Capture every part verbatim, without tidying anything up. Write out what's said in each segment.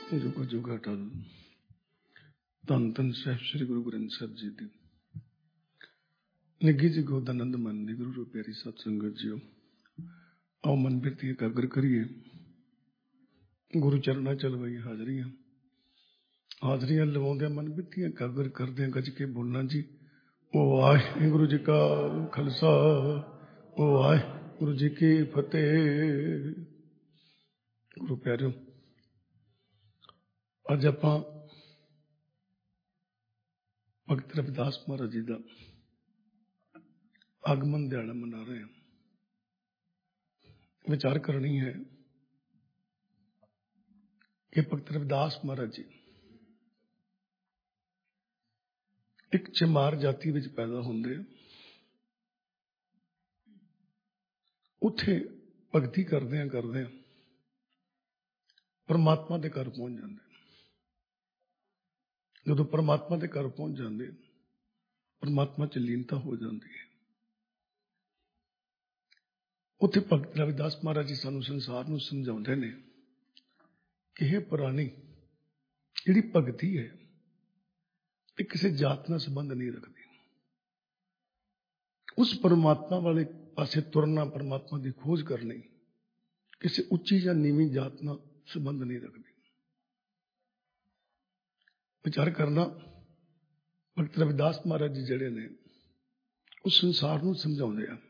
ਜੁਗ ਜੁਗ ਅਟਲ। ਧੰਨ ਧੰਨ ਸਾਹਿਬ ਸ੍ਰੀ ਗੁਰੂ ਗ੍ਰੰਥ ਸਾਹਿਬ ਜੀ ਦੀ ਨਿੱਘੀ ਜੀ ਗੋਦ ਆਨੰਦ ਮੰਨਦੀ ਗੁਰੂ ਰੂਪ ਪਿਆਰੀ ਸਤ ਸੰਗਤ ਜੀਓ। ਆਓ ਮਨ ਬਿਰਤੀ ਇਕਾਗਰ ਕਰੀਏ, ਗੁਰੂ ਚਰਨਾਂ ਚ ਲਵਾਈ ਹਾਜ਼ਰੀਆਂ। ਹਾਜ਼ਰੀਆਂ ਲਵਾਉਂਦਿਆਂ ਮਨ ਬਿਰਤੀ ਇਕਾਗਰ ਕਰਦਿਆਂ ਗੱਜ ਕੇ ਬੋਲਣਾ ਜੀ, ਉਹ ਵਾਹਿਗੁਰੂ ਜੀ ਕਾ ਖਾਲਸਾ, ਉਹ ਵਾਹਿਗੁਰੂ ਜੀ ਕੀ ਫਤਿਹ। ਗੁਰੂ ਪਿਆਰਿਓ, ਅੱਜ ਆਪਾਂ ਭਗਤ ਰਵਿਦਾਸ ਮਹਾਰਾਜ ਜੀ ਦਾ ਆਗਮਨ ਦਿਹਾੜਾ ਮਨਾ ਰਹੇ ਹਾਂ। ਵਿਚਾਰ ਕਰਨੀ ਹੈ ਕਿ ਭਗਤ ਰਵਿਦਾਸ ਮਹਾਰਾਜ ਜੀ ਇੱਕ ਚਮਾਰ ਜਾਤੀ ਵਿੱਚ ਪੈਦਾ ਹੁੰਦੇ ਆ, ਉੱਥੇ ਭਗਤੀ ਕਰਦਿਆਂ ਕਰਦਿਆਂ ਪਰਮਾਤਮਾ ਦੇ ਘਰ ਪਹੁੰਚ ਜਾਂਦੇ। ਜਦੋਂ ਪਰਮਾਤਮਾ ਦੇ ਘਰ ਪਹੁੰਚ ਜਾਂਦੇ, ਪਰਮਾਤਮਾ ਚ ਲੀਨਤਾ ਹੋ ਜਾਂਦੀ ਹੈ। ਉੱਥੇ ਭਗਤ ਰਵਿਦਾਸ ਮਹਾਰਾਜ ਜੀ ਸਾਨੂੰ ਸੰਸਾਰ ਨੂੰ ਸਮਝਾਉਂਦੇ ਨੇ ਕਿ ਇਹ ਪੁਰਾਣੀ ਜਿਹੜੀ ਭਗਤੀ ਹੈ ਇਹ ਕਿਸੇ ਜਾਤ ਨਾਲ ਸੰਬੰਧ ਨਹੀਂ ਰੱਖਦੀ। ਉਸ ਪਰਮਾਤਮਾ ਵਾਲੇ ਪਾਸੇ ਤੁਰਨਾ, ਪਰਮਾਤਮਾ ਦੀ ਖੋਜ ਕਰਨੀ ਕਿਸੇ ਉੱਚੀ ਜਾਂ ਨੀਵੀਂ ਜਾਤ ਨਾਲ ਸੰਬੰਧ ਨਹੀਂ ਰੱਖਦੀ। ਵਿਚਾਰ ਕਰਨਾ, ਭਗਤ ਰਵਿਦਾਸ ਮਹਾਰਾਜ ਜੀ ਜਿਹੜੇ ਨੇ ਉਹ ਸੰਸਾਰ ਨੂੰ ਸਮਝਾਉਂਦੇ ਆ,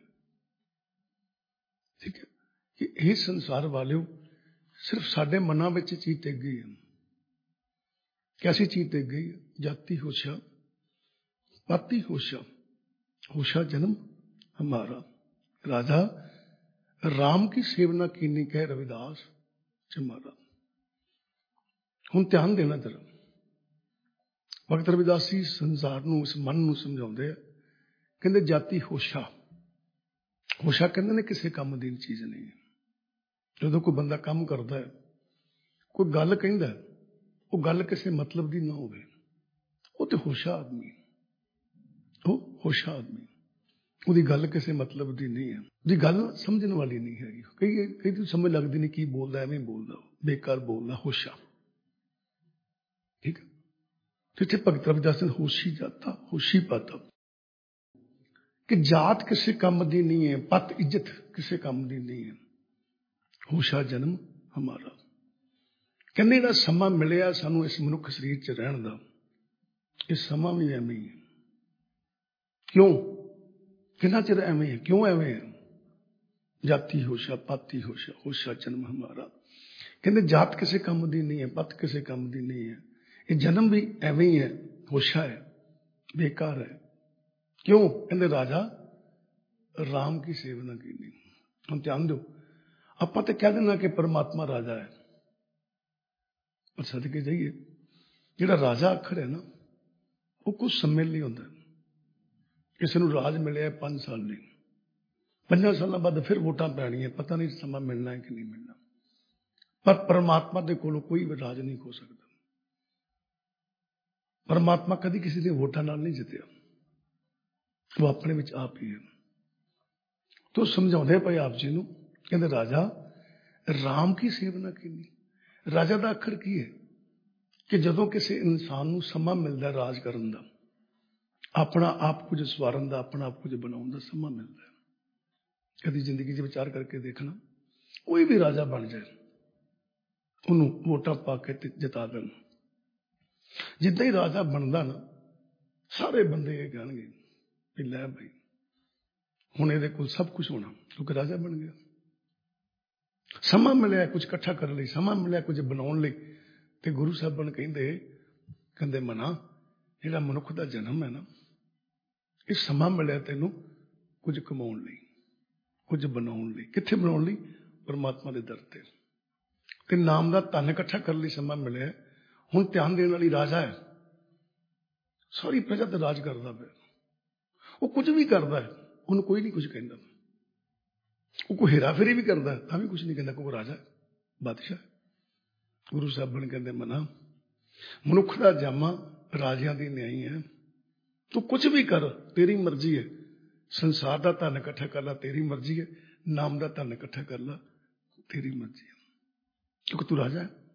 ਠੀਕ ਹੈ, ਕਿ ਇਹ ਸੰਸਾਰ ਵਾਲਿਓ ਸਿਰਫ ਸਾਡੇ ਮਨਾਂ ਵਿੱਚ ਚੀਜ਼ ਟਿਕ ਗਈ ਹੈ। ਕੈਸੀ ਚੀਜ਼ ਟਿਕ ਗਈ? ਜਾਤੀ ਹੋਸ਼ਾ, ਪਾਤੀ ਹੋਸ਼ਾ, होशा जन्म हमारा। राजा राम की सेवना कीनी कह रविदास चमारा। हुण ध्यान देना जरा, भगत रविदास जी संसार नूं, इस मन नूं समझाउंदे आ। कहंदे जाति होशा, होशा कहंदे ने किसी काम दी चीज़ नहीं है। जदों कोई बंदा काम करदा है, कोई गल कहंदा, वो गल किसी मतलब दी ना होवे, वो तो होशा आदमी, ਉਹ ਹੋਸ਼ਾ ਆਦਮੀ। ਉਹਦੀ ਗੱਲ ਕਿਸੇ ਮਤਲਬ ਦੀ ਨਹੀਂ ਹੈ, ਉਹਦੀ ਗੱਲ ਸਮਝਣ ਵਾਲੀ ਨਹੀਂ ਹੈਗੀ। ਕਈ ਕਈ ਤੋਂ ਸਮਝ ਲੱਗਦੀ ਨਹੀਂ ਕੀ ਬੋਲਦਾ, ਐਵੇਂ ਬੋਲਦਾ, ਬੇਕਾਰ ਬੋਲਦਾ, ਹੋਸ਼ਾ। ਠੀਕ ਹੈ, ਜਿੱਥੇ ਭਗਤ ਰਵਿਦਾਸ ਨੇ ਹੋਸ਼ੀ ਜਾਤਾ, ਹੋਸ਼ੀ ਪਾਤਾ ਕਿ ਜਾਤ ਕਿਸੇ ਕੰਮ ਦੀ ਨਹੀਂ ਹੈ, ਪਤ ਇੱਜ਼ਤ ਕਿਸੇ ਕੰਮ ਦੀ ਨਹੀਂ ਹੈ। ਹੋਸ਼ਾ ਜਨਮ ਹਮਾਰਾ। ਕਹਿੰਦੇ ਜਿਹੜਾ ਸਮਾਂ ਮਿਲਿਆ ਸਾਨੂੰ ਇਸ ਮਨੁੱਖ ਸਰੀਰ 'ਚ ਰਹਿਣ ਦਾ, ਇਹ ਸਮਾਂ ਵੀ ਐਵੇਂ ਹੀ ਹੈ। क्यों? कितना चिर एवं है? क्यों एवं है? जाति होशा, पाती होशा, होशा जन्म हमारा। कहते जात किसी काम की नहीं है, पत किसी काम की नहीं है, ये जन्म भी एवं ही है, होशा है, बेकार है। क्यों? कहते राजा राम की सेवना की नहीं। हम ध्यान दो, आप तो कह देना कि परमात्मा राजा है, पर सदके जाइए जिहड़ा राजा अखर है ना, वो कुछ समय नहीं होता। किसी ਨੂੰ ਰਾਜ ਮਿਲਿਆ ਪੰਜ ਸਾਲ ਲਈ, ਪੰਜਾਂ ਸਾਲਾਂ ਬਾਅਦ ਫਿਰ ਵੋਟਾਂ ਪੈਣੀਆਂ, ਪਤਾ ਨਹੀਂ ਸਮਾਂ ਮਿਲਣਾ ਹੈ ਕਿ ਨਹੀਂ ਮਿਲਣਾ। ਪਰ ਪਰਮਾਤਮਾ ਦੇ ਕੋਲੋਂ ਕੋਈ ਵੀ ਰਾਜ ਨਹੀਂ ਹੋ ਸਕਦਾ। ਪਰਮਾਤਮਾ ਕਦੀ ਕਿਸੇ ਦੀਆਂ ਵੋਟਾਂ ਨਾਲ ਨਹੀਂ ਜਿੱਤਿਆ, ਉਹ ਆਪਣੇ ਵਿੱਚ ਆਪ ਹੀ ਹੈ। ਤੋ ਸਮਝਾਉਂਦੇ ਪਏ ਆਪ ਜੀ ਨੂੰ, ਕਹਿੰਦੇ ਰਾਜਾ ਰਾਮ ਕੀ ਸੇਵਨਾ ਕੀਤੀ। ਰਾਜਾ ਦਾ ਅੱਖਰ ਕੀ ਹੈ? ਕਿ ਜਦੋਂ ਕਿਸੇ ਇਨਸਾਨ ਨੂੰ ਸਮਾਂ ਮਿਲਦਾ ਰਾਜ ਕਰਨ ਦਾ, अपना आप कुछ सवारन का, अपना आप कुछ बनाने का समा मिलता है। कभी जिंदगी से विचार करके देखना, कोई भी राजा बन जाए, उन्होंने वोटा पा के जिता देन। जिदा ही राजा बनता ना, सारे बंदे ये कहणगे कि लै भाई हुण इहदे कोल सब कुछ होना, क्योंकि राजा बन गया। समा मिलिया कुछ इकट्ठा करने लई, समा मिलिया कुछ बनाउण लई। ते गुरु साहब कहंदे कहंदे मना जिहड़ा मनुख दा जन्म है ना, ਇਹ ਸਮਾਂ ਮਿਲਿਆ ਤੈਨੂੰ ਕੁਝ ਕਮਾਉਣ ਲਈ, ਕੁਝ ਬਣਾਉਣ ਲਈ। ਕਿੱਥੇ ਬਣਾਉਣ ਲਈ? ਪਰਮਾਤਮਾ ਦੇ ਦਰ ਤੇ। ਤੇ ਨਾਮ ਦਾ ਧਨ ਇਕੱਠਾ ਕਰਨ ਲਈ ਸਮਾਂ ਮਿਲਿਆ। ਹੁਣ ਧਿਆਨ ਦੇਣ ਵਾਲੀ ਰਾਜਾ ਹੈ, ਸਾਰੀ ਪ੍ਰਜਾ ਤੇ ਰਾਜ ਕਰਦਾ ਪਿਆ। ਉਹ ਕੁਝ ਵੀ ਕਰਦਾ ਹੈ, ਉਹਨੂੰ ਕੋਈ ਨਹੀਂ ਕੁਝ ਕਹਿੰਦਾ। ਉਹ ਕੋਈ ਹੇਰਾ ਫੇਰੀ ਵੀ ਕਰਦਾ ਤਾਂ ਵੀ ਕੁਝ ਨਹੀਂ ਕਹਿੰਦਾ, ਕੋਈ ਰਾਜਾ ਬਾਦਸ਼ਾਹ। ਗੁਰੂ ਸਾਹਿਬਾਨ ਕਹਿੰਦੇ ਮਨਾ ਮਨੁੱਖ ਦਾ ਜਾਮਾ ਰਾਜਿਆਂ ਦੀ ਨਿਆਈ ਹੈ। तू कुछ भी कर, तेरी मर्जी है। संसार का धन इकट्ठा कर ला, तेरी मर्जी है। नाम का धन इकट्ठा कर ला, तेरी मर्जी है, क्योंकि तू राजा है।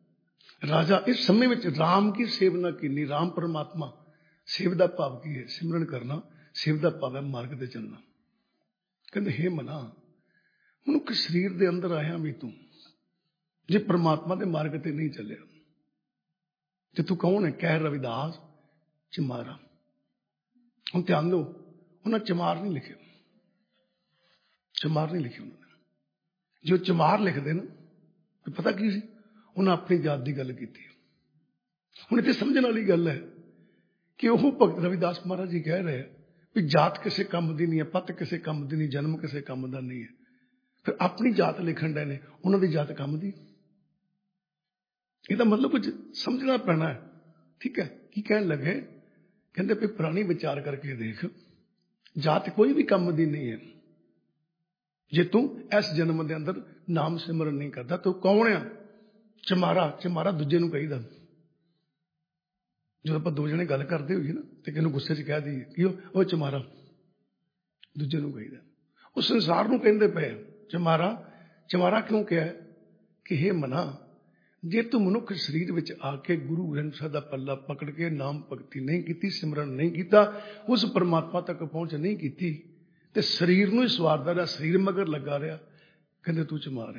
राजा इस समय में राम की सेवना कीनी। राम परमात्मा, सेव का भाव की है? सिमरन करना। सेव का भाव है मार्ग ते चलना। कहते हे मना, मनुख शरीर के अंदर आया भी तू जे परमात्मा के मार्ग ते नहीं चलिया तो तू कौन है? कह रविदास चमारा। हम ध्यान दो, उन्हें चमार नहीं लिखे, चमार नहीं लिखे उन्होंने। जो चमार लिखते ना तो पता की सी, उन्हें अपनी जात की गल की। हुण इत्थे समझण वाली गल है कि वह भगत रविदास महाराज जी कह रहे हैं भी जात किसी काम की नहीं है, पत किसी काम की नहीं, जन्म किसी काम का नहीं है। फिर अपनी जात लिखण डे ने, उन्होंने जात काम की। इसका मतलब कुछ समझना पैना है। ठीक है, की कह लगे? कहते भी पुरानी विचार करके देख, जात कोई भी काम की नहीं है। जे तू इस जन्म के अंदर नाम सिमरन नहीं करता तो कौन है? चमारा। चमारा दूजे नूं कहीदा। जो आप दो जने गल करते होइए ना तो किसी गुस्से च कह दीए कि वो चमारा, दूजे नूं कहीदा। उस संसार नूं कहंदे पे चमारा। चमारा क्यों कहा कि हे मना, जे तू मनुख शरीर विच आके गुरु ग्रंथ साहिब दा पल्ला पकड़ के नाम भगती नहीं की, सिमरन नहीं किया, उस परमात्मा तक पहुंच नहीं की, तो शरीर नूं ही सवारदा रहा, शरीर मगर लगा रहा। कहंदे तू चमार है।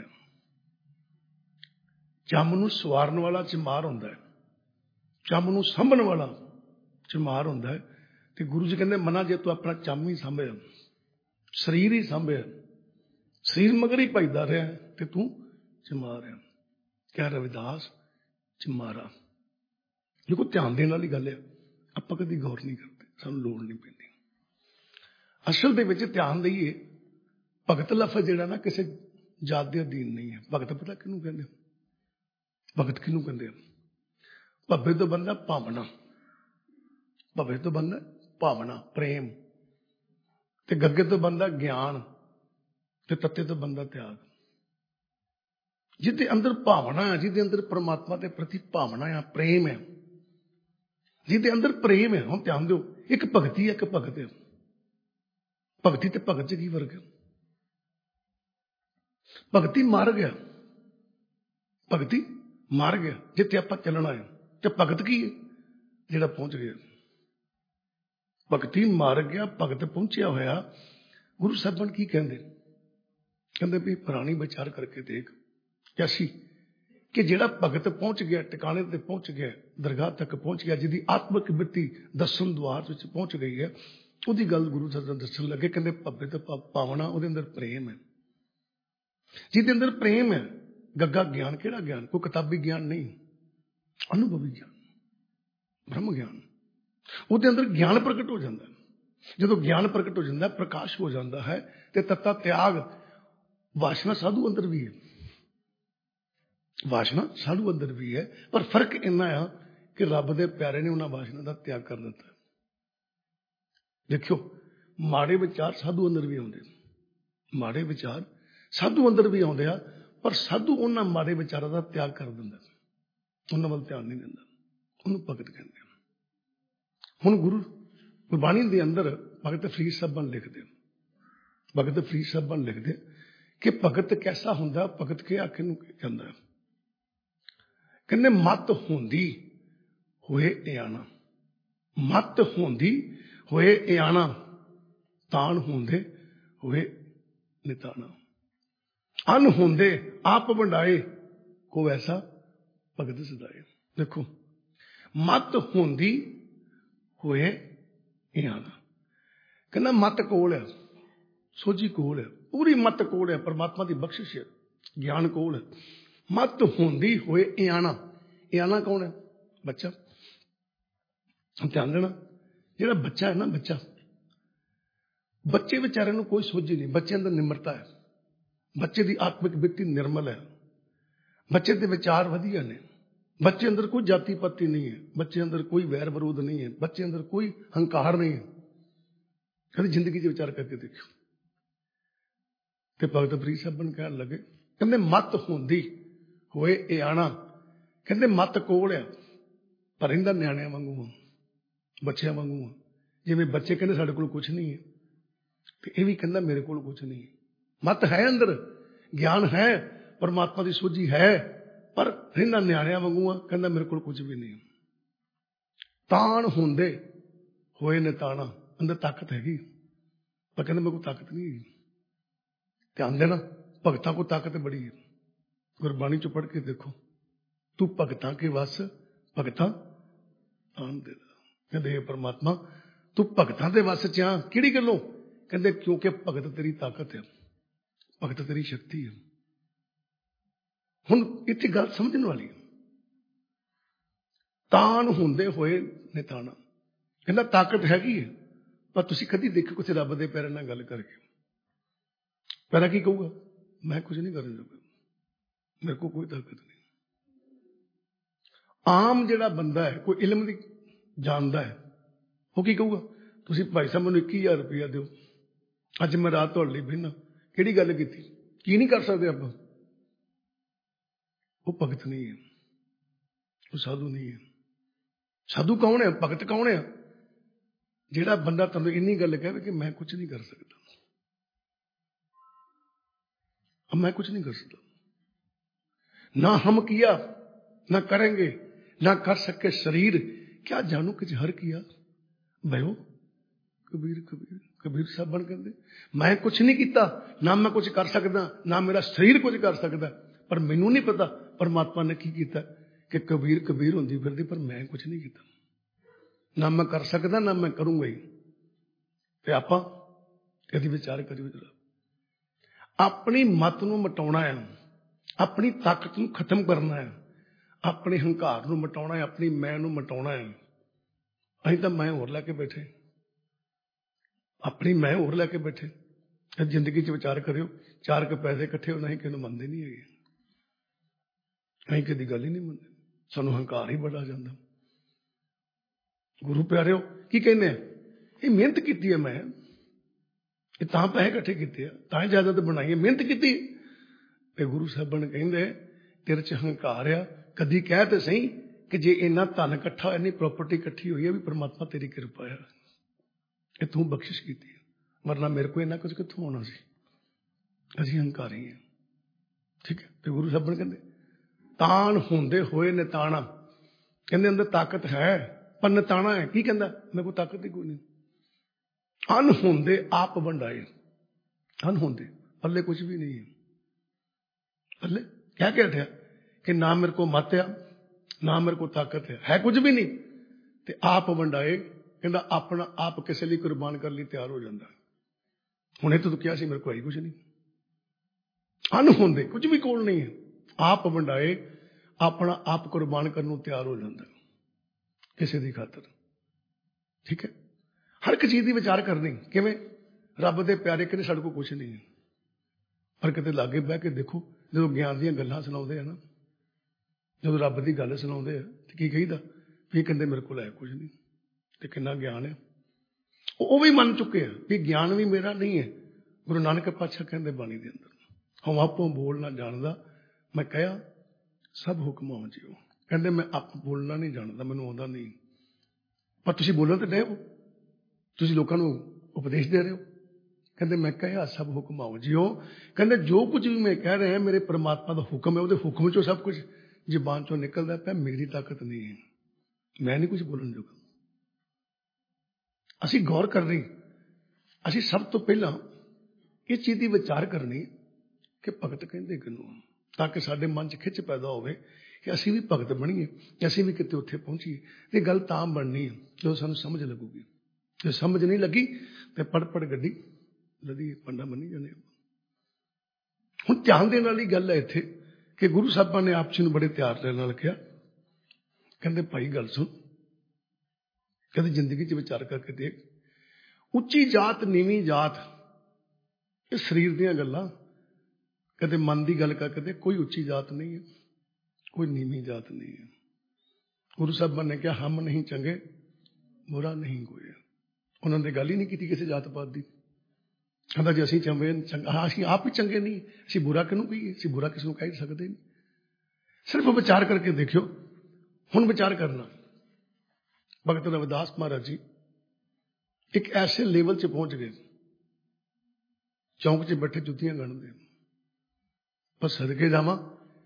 चम नूं सवारन वाला चमार हुंदा है, चम नूं संभण वाला चमार हुंदा है। ते गुरु जी कहंदे मना, जे तू अपना चम ही संभिया, शरीर ही संभिया, शरीर मगर ही भजदा रहा ते तू चमार है। क्या रविदास चमारा। देखो ध्यान देने वाली गल है, आप कभी गौर नहीं करते, सानू लोड़ नहीं पैंदी। असल दे विच ध्यान दईए, भगत लफज जिहड़ा ना किसी जात दे अधीन नहीं है। भगत पता किहनूं कहंदे? भगत किहनूं कहंदे? भव्य तो बनदा भावना, भव्य तो बनदा भावना प्रेम, ते गग्गे तो बनदा ज्ञान, ते तत्ते तो बनदा त्याग। जिहदे अंदर भावना है, जिहदे अंदर परमात्मा के प्रति भावना है, प्रेम है, जिहदे अंदर प्रेम है। हम ध्यान दो, एक भगती है, एक भगत है। भगती ते भगत च की फर्क है? भगती मार गया, भगती मार गया जिथे आप चलना है, तो भगत की है जिहड़ा पहुंच गया। भगती मार गया, भगत पहुंचया होया। गुरु साहबान की कहंदे? कहंदे भी पुरानी विचार करके देख कैसी कि जिहड़ा भगत पहुंच गया, टिकाने ते पहुंच गया, दरगाह तक पहुंच गया, जिहदी आत्मिक वृत्ति दर्शन द्वार विच पहुंच गई है, उहदी गल गुरु साहब दस्सण लगे। कहंदे भव्य ते भावना, उहदे अंदर प्रेम है। जिहदे अंदर प्रेम है, गग्गा ज्ञान, केड़ा ज्ञान? कोई किताबी ज्ञान नहीं, अनुभवी ज्ञान, ब्रह्म ज्ञान। उहदे अंदर ज्ञान प्रगट हो जाता है। जदों ज्ञान प्रगट हो जाता है, प्रकाश हो जाता है, तो तत्ता त्याग। वासना साधु अंदर भी है, वासना साधु अंदर भी है, पर फर्क इन्ना है कि रब दे प्यारे ने उन्होंने वासना का त्याग कर दिता। देखियो, माड़े विचार साधु अंदर भी आउंदे, माड़े विचार साधु अंदर भी आउंदे आ, पर साधु उन्होंने माड़े विचारों का त्याग कर दिंदा, उन्होंने वाल ध्यान नहीं दिंदा, उन्होंने भगत कहते हैं। हुण गुरु गुरबाणी के अंदर भगत फरीद साहबान लिखते, भगत फरीद साहबान लिखते कि भगत कैसा हुंदा, भगत के आखे नूं कहंदा है। कहंदे मत होंदी होए इयाना, मत होंदी होए इयाना, तान होंदे होए निताना, अन होंदे आप वंडाए, को ऐसा भगत सदाए। देखो, मत होंदी होए इयाना, कहना मत कोल है, सोझी कोल है, पूरी मत कोल है, परमात्मा की बख्शिश है, ज्ञान कोल है। मत होंदी होए इयाना, इयाना कौन है? बच्चा। हम ध्यान देना, जिहड़ा बच्चा है ना, बच्चा, बच्चे बेचारे नूं कोई सोझी नहीं, बच्चे अंदर निम्रता है, बच्चे की आत्मिक वृत्ति निर्मल है, बच्चे के विचार वधिया ने, बच्चे अंदर कोई जाति पाति नहीं है, बच्चे अंदर कोई वैर विरोध नहीं है, बच्चे अंदर कोई हंकार नहीं है। कभी जिंदगी से विचार करके देखो। तो भगत फरीद साहब कह लगे, कहते मत होंदी होए इयाना, कहते मत कोल है, पर इहदा न्याणिਆਂ वांगू आ, बच्चों वांगू आ। जिवें बच्चे कहते साडे कोल कुछ नहीं है, तो यह भी कहता मेरे कोल कुछ नहीं है। मत है अंदर, ज्ञान है, परमात्मा की सोझी है, पर रहना निआणिਆਂ वांगू आ। कहता मेरे को कुछ भी नहीं। ताण होंदे होए ने ताणा, अंदर ताकत हैगी, पर कहते मेरे को ताकत नहीं है। ध्यान देना, भगतां को ताकत बड़ी है। गुरबाणी चो पढ़ के देखो, तू भगतां के वस भगतां आन दे। कहते हे परमात्मा तू भगतां दे वस च आ। किहड़ी गल्लों? कहते क्योंकि भगत तेरी ताकत है, भगत तेरी शक्ति है। हुण इत्थे गल समझण वाली, ताण होंदे होए ने ताणा, कहना ताकत हैगी है, पर तुसीं कदी देखो किसी रब दे पैरां नाल गल करके पैरा की कहूगा, मैं कुछ नहीं करन जोगा, मेरे को कोई ताकत नहीं। आम जिहड़ा बंदा है, कोई इलम दी जानदा है, वो की कहूगा, तुसीं भाई साहब मैनूं इक्की हज़ार रुपया दिओ, अज मैं रात तुहाडे लई बहिना, किहड़ी गल कीती, की नहीं कर सकते आपां? वो भगत नहीं है, वो साधु नहीं है। साधु कौन है? भगत कौन है? जिहड़ा बंदा तुहानूं इन्नी गल कहे कि मैं कुछ नहीं कर सकता, अब मैं कुछ नहीं कर सकता, ना हम किया ना करेंगे, ना कर सके शरीर, क्या जानू कि हर किया भयो कबीर कबीर। कबीर साहब बन कहते मैं कुछ नहीं किया, ना मैं कुछ कर सकता, ना मेरा शरीर कुछ कर सकता, पर मैनू नहीं पता परमात्मा ने की किया कि कबीर कबीर होंदी फिरदी, पर मैं कुछ नहीं किया, ना मैं कर सकता ना मैं करूंगा ही। ते आपां कदी विचार करियो जरा, अपनी मत नूं मिटाउणा है, अपनी ताकत नूं खत्म करना है, अपने हंकार नूं मिटाउणा है, अपनी मैं नूं मिटाउणा है। असीं तां मैं होर लैके बैठे, अपनी मैं होर लैके बैठे। जिंदगी च विचार करियो, चार के पैसे इकट्ठे होना ही किहनूं मनदे नहीं हैगे, असीं कदी गल ही नहीं मनदे, सानूं हंकार ही बड़ा आ जांदा। गुरु प्यारिओ की कहने, ये मेहनत की है, मैं ये तां पैसे इकट्ठे किए, तां जायदाद बनाई है, मेहनत की। गुरु साहबन कहंदे तेरे च हंकार आ, कदी कह ते सही कि जे इन्ना धन इकट्ठा, इन्नी प्रॉपर्टी इकट्ठी हुई है भी परमात्मा तेरी कृपा है, ये तू बख्शिश की, वरना मेरे को इन्ना कुछ कित्थों होना सी, असीं हंकारी हैं। ठीक है, तो गुरु साहबन कहंदे ताण होंदे होए ने ताणा, कहंदे अंदर ताकत है पर नताणा है। की कहंदा? मेरे को ताकत ही कोई नहीं। अन होंदे आप वंडाए, अन होंदे पल्ले कुछ भी नहीं है, पल्ले क्या कहते हैं कि ना मेरे को मत आ, ना मेरे को ताकत है, है कुछ भी नहीं, ते आप वंडाए, कहंदा अपना आप किसी लिए कुर्बान करने तैयार हो जाता। हुणे तो क्या सी मेरे को है कुछ नहीं, अन होंदे कुछ भी कोल नहीं है, आप वंडाए अपना आप कुर्बान करने को तैयार हो जाता किसी की खातर। ठीक है, हर एक चीज की विचार करनी किवें, रब दे प्यारे कहते साडे कोल कुछ नहीं है, पर किते लागे बह के देखो, जो ज्ञान दी गल्लां सुणाउंदे हैं ना, जो रब की गल सुणाउंदे हैं तो की कहीदा भी कहंदे मेरे कोल है कुछ नहीं, ते किन्ना ज्ञान है, वो भी मन चुके हैं भी ज्ञान भी मेरा नहीं है। गुरु नानक पातशाह कहंदे बाणी दे अंदर, हम आपों बोलना जानदा, मैं कहा सब हुक्म हो जियो, कहंदे मैं आप बोलना नहीं जानता, मैनूं आउंदा नहीं, पर तुसीं बोलण ते डे हो, तुसीं लोकां नूं उपदेश दे रहे हो। कहंदे मैं कहा सब हुक्म आओ जियो, कहंदे जो कुछ भी मैं कह रहे हैं मेरे परमात्मा का हुक्म है, वो हुक्म चो सब कुछ जुबान चो निकलदा पिया, मेरी ताकत नहीं है, मैं नहीं कुछ बोलण जोगा। असीं गौर करनी, असीं सब तो पहला इस चीज की विचार करनी कि भगत कहंदे किहनूं, ताकि साडे मन च खिच पैदा होवे कि असीं भी भगत बणीए, असीं भी किते उत्थे पहुंचीए। ये गल तां बननी है जो सानूं समझ लगूगी, जो समझ नहीं लगी तो पड़ पड़ गड्डी लदी पंडा बनी जाने। हुण ध्यान देने वाली गल है इत्थे कि गुरु साहबां ने आप जी नूं बड़े प्यार दे नाल कहा, कहंदे भाई गल सुन, कहंदे जिंदगी च विचार करके देख, उच्ची जात नीवीं जात ये शरीर दीयां गल्लां, कदे मन की गल करके देख, कोई उच्ची जात नहीं है, कोई नीवीं जात नहीं है। गुरु साहबां ने कहा हम नहीं चंगे बुरा नहीं कोई, उन्होंने गल ही नहीं की किसी जात पात की। कहता जी असीं चंगे चंगा, हाँ असीं आप ही चंगे नहीं, असीं बुरा किनूं कहीए, असीं बुरा किसी को कह सकते नहीं। सिर्फ विचार करके देखियो, हुण विचार करना, भगत रविदास महाराज जी एक ऐसे लेवल से पहुंच गए, चौंक च बैठे जुत्तियां गणदे, पर सदके जावां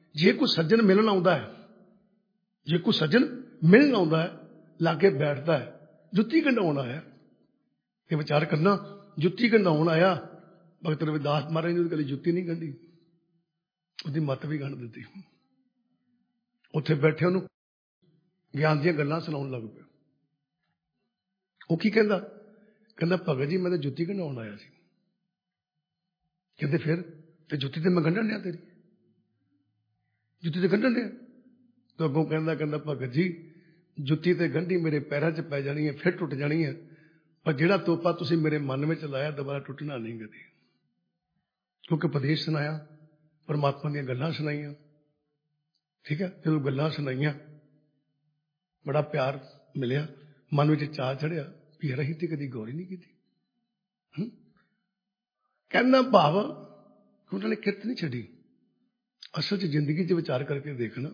जे कोई सज्जन मिलन आउंदा है, जे कोई सज्जन मिलन आउंदा है, लागे बैठदा है, जुत्ती गंढाउण आया, ये विचार करना, जुत्ती गंढाउण आया, भगत रविदास महाराज ने कभी जुत्ती नहीं गंढी, उसकी मत भी गंढ दी। उत्थे बैठे उन्होंने ज्ञान दी गल्लां सुनाउण लग पे। वो की कहंदा, कहंदा भगत जी मैं तो जुत्ती गंढाउण आया सी। कहते फिर ते जुत्ती तो मैं गंढण दिया, तेरी जुत्ती तो गंढण दिया। तो अगों कहंदा, कहंदा भगत जी जुत्ती ते गंढी मेरे पैरों च पै जानी है, फिर टुट जानी है, पर जिहड़ा तोपा तुसीं मेरे मन में लाया दोबारा टुटना नहीं कदी। क्योंकि उपदेश सुनाया, परमात्मा दी गल्लां सुनाइयां, ठीक है। जो गल्लां सुनाइयां बड़ा प्यार मिलिया, मन में चाह चढ़िया भी रही थी, कदी गौर ही नहीं की। कहना भाव उन्होंने किरत नहीं छड़ी। असल च जिंदगी च विचार करके देखना,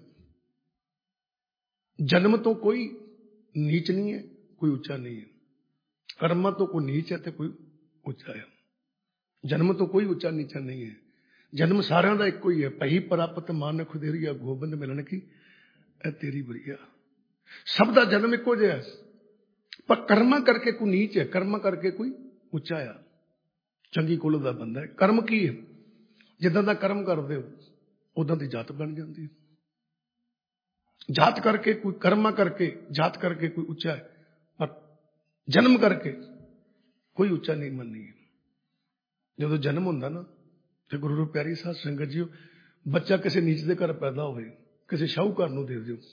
जन्म तो कोई नीच नहीं है, कोई उच्चा नहीं है। कर्म तो कोई नीच है तो कोई उच्चा है। जन्म तो कोई उच्चा नीचा नहीं है। जन्म सारा का एक ही है। पही प्राप्त मान खुदेरिया, गोबंद मिलन की ए तेरी बरिया। सब का जन्म एको जिहा, पर कर्मा करके कोई नीच है, कर्म करके कोई उच्चा है। चंगी कुल का बंदा है। कर्म की है, जिदा का कर्म करते हो उदा की जात बन जाती है। जात करके कोई, कर्मा करके जात करके कोई उच्चा है, पर जन्म करके कोई उच्चा नहीं मननी है। जो जन्म होंदा ना, तो गुरु रूप प्यारी साध संगत जी, बच्चा किसी नीच के घर पैदा हो, किसी शाहूकार नूं दे दिओ,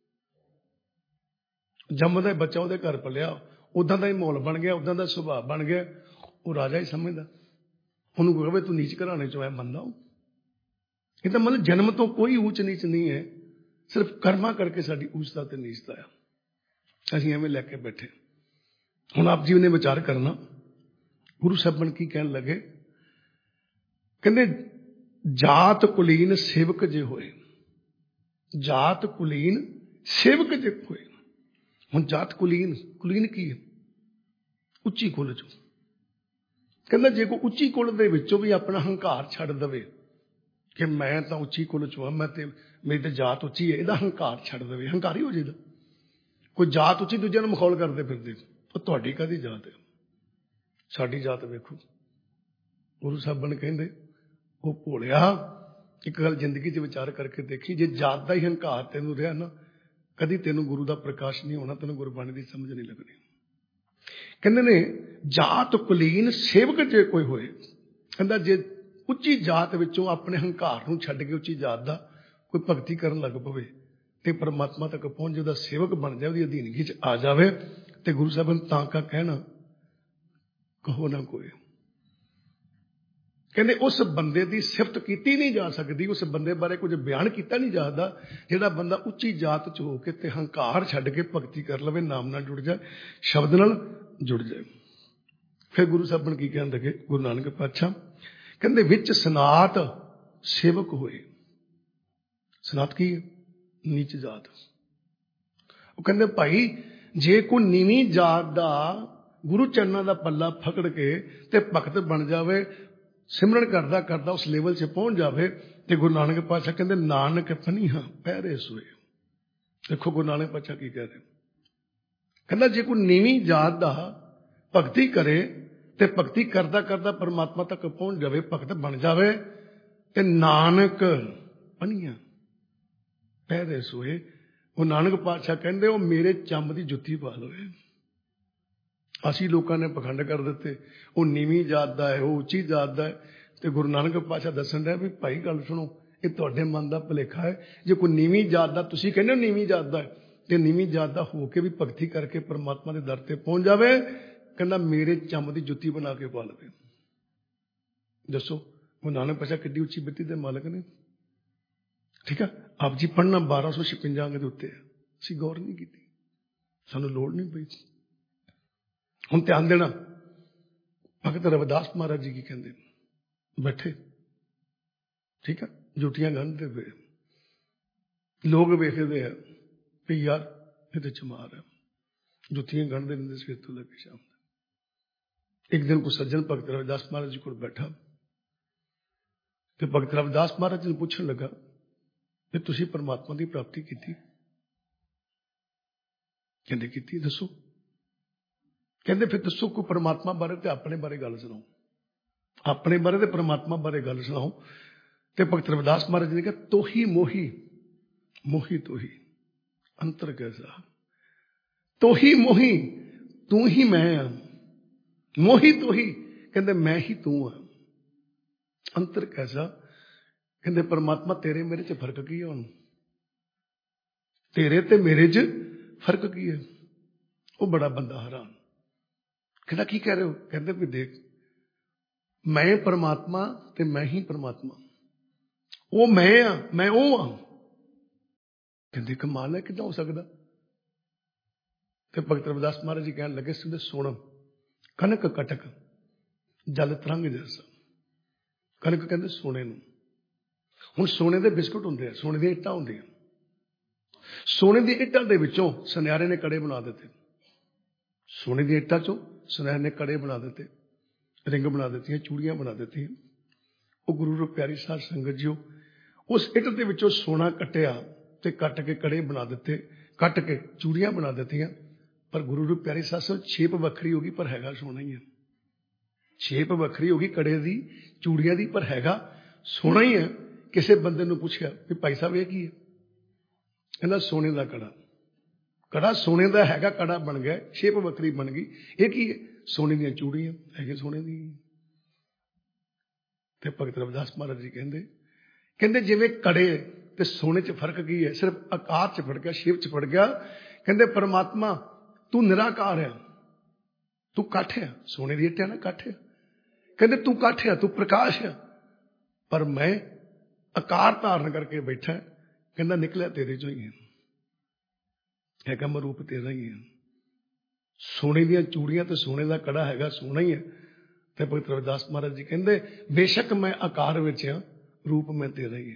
जमदा बच्चा उहदे घर पलिया, उदा का ही माहौल बन गया, उदा का सुभाव बन गया, वो राजा ही समझदा। उन्होंने कहे तू नीच घराने चो आया, मनदा हो। ये मतलब जन्म तो कोई ऊंच नीच नहीं है, सिर्फ कर्मा करके साडी ऊंचता ते नीचता है। असीं एवें लैके बैठे। हुण आप जी ने विचार करना, गुरु साहबन की कहन लगे, कहते जात कुलीन सेवक जे होए, जात कुलीन सेवक जे होए। हुण जात कुलीन, कुलीन की है? उच्ची कुल चो। कहता जे कोई उच्ची कुल दे विचों भी अपना हंकार छड़ दवे कि मैं तो उच्ची कुल चो हाँ, मैं ते मेरी तो जात उच्ची है, इहदा हंकार छड़ दवे, हंकारी हो जाएगा। कोई जात उच्ची दूजे नूं मखौल करते फिरदे, तो तुहाडी काहदी जात है? साडी जात वेखो। गुरु साहबन कहंदे वो भोलिया, एक गल जिंदगी च विचार करके देखी, जे जात का ही हंकार तेनों रहा ना, कदी तेनों गुरु का प्रकाश नहीं होना, तेनों गुरबाणी की समझ नहीं लगनी। कहते ने जात कुलीन सेवक जे कोई होए, कहता जे उच्ची जात विचों अपने हंकार नूं छड्ड के उच्ची जात दा कोई भगती करन लग पवे ते परमात्मा तक पहुंच जाए, सेवक बन जाए, उसदी अधीनगी च आ जाए, ते गुरु साहब ने तां का कहना कहो ना कोई। कहते उस बंदे की सिफत की नहीं जा सकती, उस बंदे बारे कुछ बयान किया नहीं जा सकता जिहड़ा बंदा उच्ची जात च होके ते हंकार छड्ड के भगती कर लवे, नाम नाल जुड़ जाए, शब्द नाल जुड़ जाए। फिर गुरु साहब की कहन लगे, गुरु नानक पातशाह कहते विच सनात सेवक होए। सनात की है? नीच जात। वो कहते भाई जे कोई नीवीं जात का गुरु चरणों का पल्ला फकड़ के ते भगत बन जाए, सिमरन करदा करदा उस लेवल से पहुंच जाए, तो गुरु नानक पातशाह कहते नानक पनीहा पैरे सोए। देखो गुरु नानक पातशाह की कह रहे, कहना जे कोई नीवीं जात का भगती करे ते भगती करदा करदा परमात्मा तक पहुंच जाए, भगत बन जाए, ते नानक पनीहा पैरे सोए। वो नानक पातशाह कहते वो मेरे चंब की जुत्ती पा लवे। असी लोगों ने पखंड कर दिते, वो नीवीं जात का है, वो उच्ची जात का है। तो गुरु नानक पातशाह दसन रहा भी भाई गल सुनो, ये तुहाडे मन का भुलेखा है। जो कोई नीवीं जात का, तुसीं कहंदे हो नीवीं जात का है, तो नीवीं जात का होके भी भगती करके परमात्मा के दर ते पहुंच जाए, कहना मेरे चंब की जुत्ती बना के पा लवे। दसो गुरु नानक पातशाह किड्डी उच्ची बिरती दे मालक ने। ठीक है, आप जी पढ़ना बारह सौ छप्पंजा अंग के उत्ते है, असीं गौर नहीं की, सानू लोड़ नहीं पई। हुण ध्यान देना, भगत रविदास महाराज जी की कहते बैठे, ठीक है, जुटियां गंढते पे, लोग वेखते हैं भी यार ये तो चमार है, जुतियां गंढते रहते सवेर तो लेके शाम तक। एक दिन को सज्जन भगत रविदास महाराज जी को बैठा, तो भगत रविदास महाराज जी ने पूछने लगा ਵੀ ਤੁਸੀਂ ਪਰਮਾਤਮਾ ਦੀ ਪ੍ਰਾਪਤੀ ਕੀਤੀ? ਕਹਿੰਦੇ ਕੀਤੀ। ਦੱਸੋ। ਕਹਿੰਦੇ ਫਿਰ ਦੱਸੋ ਕੋਈ ਪਰਮਾਤਮਾ ਬਾਰੇ ਤੇ ਆਪਣੇ ਬਾਰੇ ਗੱਲ ਸੁਣਾਓ, ਆਪਣੇ ਬਾਰੇ ਤੇ ਪਰਮਾਤਮਾ ਬਾਰੇ ਗੱਲ ਸੁਣਾਓ। ਤੇ ਭਗਤ ਰਵਿਦਾਸ ਮਹਾਰਾਜ ਜੀ ਨੇ ਕਿਹਾ ਤੋਹੀ ਮੋਹੀ, ਮੋਹੀ ਤੋਹੀ ਅੰਤਰ ਕੈਸਾ, ਤੋਹੀ ਮੋਹੀ ਤੂੰ ਹੀ ਮੈਂ ਆ, ਮੋਹੀ ਤੋਹੀ ਕਹਿੰਦੇ ਮੈਂ ਹੀ ਤੂੰ ਆ, ਅੰਤਰ ਕੈਸਾ ਕਹਿੰਦੇ ਪਰਮਾਤਮਾ ਤੇਰੇ ਮੇਰੇ ਚ ਫਰਕ ਕੀ ਹੈ? ਹੁਣ ਤੇਰੇ ਤੇ ਮੇਰੇ ਚ ਫਰਕ ਕੀ ਹੈ? ਉਹ ਬੜਾ ਬੰਦਾ ਹੈਰਾਨ, ਕਹਿੰਦਾ ਕੀ ਕਹਿ ਰਹੇ ਹੋ? ਕਹਿੰਦੇ ਵੀ ਦੇਖ ਮੈਂ ਪਰਮਾਤਮਾ ਤੇ ਮੈਂ ਹੀ ਪਰਮਾਤਮਾ, ਉਹ ਮੈਂ ਆ ਮੈਂ ਉਹ ਆ। ਕਹਿੰਦੇ ਕਮਾਲ ਹੈ, ਕਿੱਦਾਂ ਹੋ ਸਕਦਾ? ਤੇ ਭਗਤ ਰਵਿਦਾਸ ਮਹਾਰਾਜ ਜੀ ਕਹਿਣ ਲੱਗੇ ਸਿੱਧੇ ਸੁਣ, ਕਨਕ ਕਟਕ ਜਲ ਤਰੰਗ ਜੈਸਾ। ਕਨਕ ਕਹਿੰਦੇ ਸੋਨੇ ਨੂੰ, ਹੁਣ ਸੋਨੇ ਦੇ ਬਿਸਕੁਟ ਹੁੰਦੇ ਆ, ਸੋਨੇ ਦੀਆਂ ਇੱਟਾਂ ਹੁੰਦੀਆਂ, ਸੋਨੇ ਦੀ ਇੱਟਾਂ ਦੇ ਵਿੱਚੋਂ ਸੁਨਿਆਰੇ ਨੇ ਕੜੇ ਬਣਾ ਦਿੱਤੇ, ਸੋਨੇ ਦੀਆਂ ਇੱਟਾਂ ਚੋਂ ਸੁਨਿਆਰੇ ਨੇ ਕੜੇ ਬਣਾ ਦਿੱਤੇ, ਰਿੰਗ ਬਣਾ ਦਿੱਤੀਆਂ, ਚੂੜੀਆਂ ਬਣਾ ਦਿੱਤੀਆਂ। ਉਹ ਗੁਰੂ ਰੂਪ ਪਿਆਰੀ ਸਾਧ ਸੰਗਤ ਜੀਓ ਉਸ ਇੱਟ ਦੇ ਵਿੱਚੋਂ ਸੋਨਾ ਕੱਟਿਆ ਤੇ ਕੱਟ ਕੇ ਕੜੇ ਬਣਾ ਦਿੱਤੇ, ਕੱਟ ਕੇ ਚੂੜੀਆਂ ਬਣਾ ਦਿੱਤੀਆਂ। ਪਰ ਗੁਰੂ ਰੂਪ ਪਿਆਰੀ ਸਾਧ ਸੰਗਤ ਸ਼ੇਪ ਵੱਖਰੀ ਹੋ ਗਈ ਪਰ ਹੈਗਾ ਸੋਨਾ ਹੀ ਹੈ, ਸ਼ੇਪ ਵੱਖਰੀ ਹੋ ਗਈ ਕੜੇ ਦੀ ਚੂੜੀਆਂ ਦੀ ਪਰ ਹੈਗਾ ਸੋਨਾ ਹੀ ਹੈ। ਕਿਸੇ ਬੰਦੇ ਨੂੰ ਪੁੱਛਿਆ ਵੀ ਭਾਈ ਸਾਹਿਬ ਇਹ ਕੀ ਹੈ? ਕਹਿੰਦਾ ਸੋਨੇ ਦਾ ਕੜਾ, ਕੜਾ ਸੋਨੇ ਦਾ ਹੈਗਾ, ਕੜਾ ਬਣ ਗਿਆ, ਸ਼ੇਪ ਵੱਖਰੀ ਬਣ ਗਈ, ਇਹ ਕੀ ਹੈ? ਸੋਨੇ ਦੀਆਂ ਚੂੜੀਆਂ ਹੈਗੇ ਸੋਨੇ ਦੀ। ਤੇ ਭਗਤ ਰਵਿਦਾਸ ਮਹਾਰਾਜ ਜੀ ਕਹਿੰਦੇ ਕਹਿੰਦੇ ਜਿਵੇਂ ਕੜੇ ਤੇ ਸੋਨੇ ਚ ਫਰਕ ਕੀ ਹੈ? ਸਿਰਫ ਆਕਾਰ ਚ ਫੜ ਗਿਆ, ਸ਼ੇਪ ਚ ਫੜ ਗਿਆ। ਕਹਿੰਦੇ ਪਰਮਾਤਮਾ ਤੂੰ ਨਿਰਾਕਾਰ ਹੈ, ਤੂੰ ਕੱਠ ਹੈ, ਸੋਨੇ ਦੀ ਇੱਟ ਹੈ ਨਾ ਕੱਠ ਹੈ। ਕਹਿੰਦੇ ਤੂੰ ਕੱਠ ਹੈ, ਤੂੰ ਪ੍ਰਕਾਸ਼ ਹੈ, ਪਰ ਮੈਂ ਆਕਾਰ ਧਾਰਨ ਕਰਕੇ ਬੈਠਾ। ਕਹਿੰਦਾ ਨਿਕਲਿਆ ਤੇਰੇ ਚੋਂ ਹੀ ਹੈ, ਹੈਗਾ ਮੈਂ ਰੂਪ ਤੇਰਾ ਹੀ ਹੈ। ਸੋਨੇ ਦੀਆਂ ਚੂੜੀਆਂ ਤੇ ਸੋਨੇ ਦਾ ਕੜਾ ਹੈਗਾ ਸੋਨਾ ਹੀ ਹੈ। ਤੇ ਭਗਤ ਰਵਿਦਾਸ ਮਹਾਰਾਜ ਜੀ ਕਹਿੰਦੇ ਬੇਸ਼ੱਕ ਮੈਂ ਆਕਾਰ ਵਿੱਚ ਹਾਂ, ਰੂਪ ਮੈਂ ਤੇਰਾ ਹੀ ਹੈ।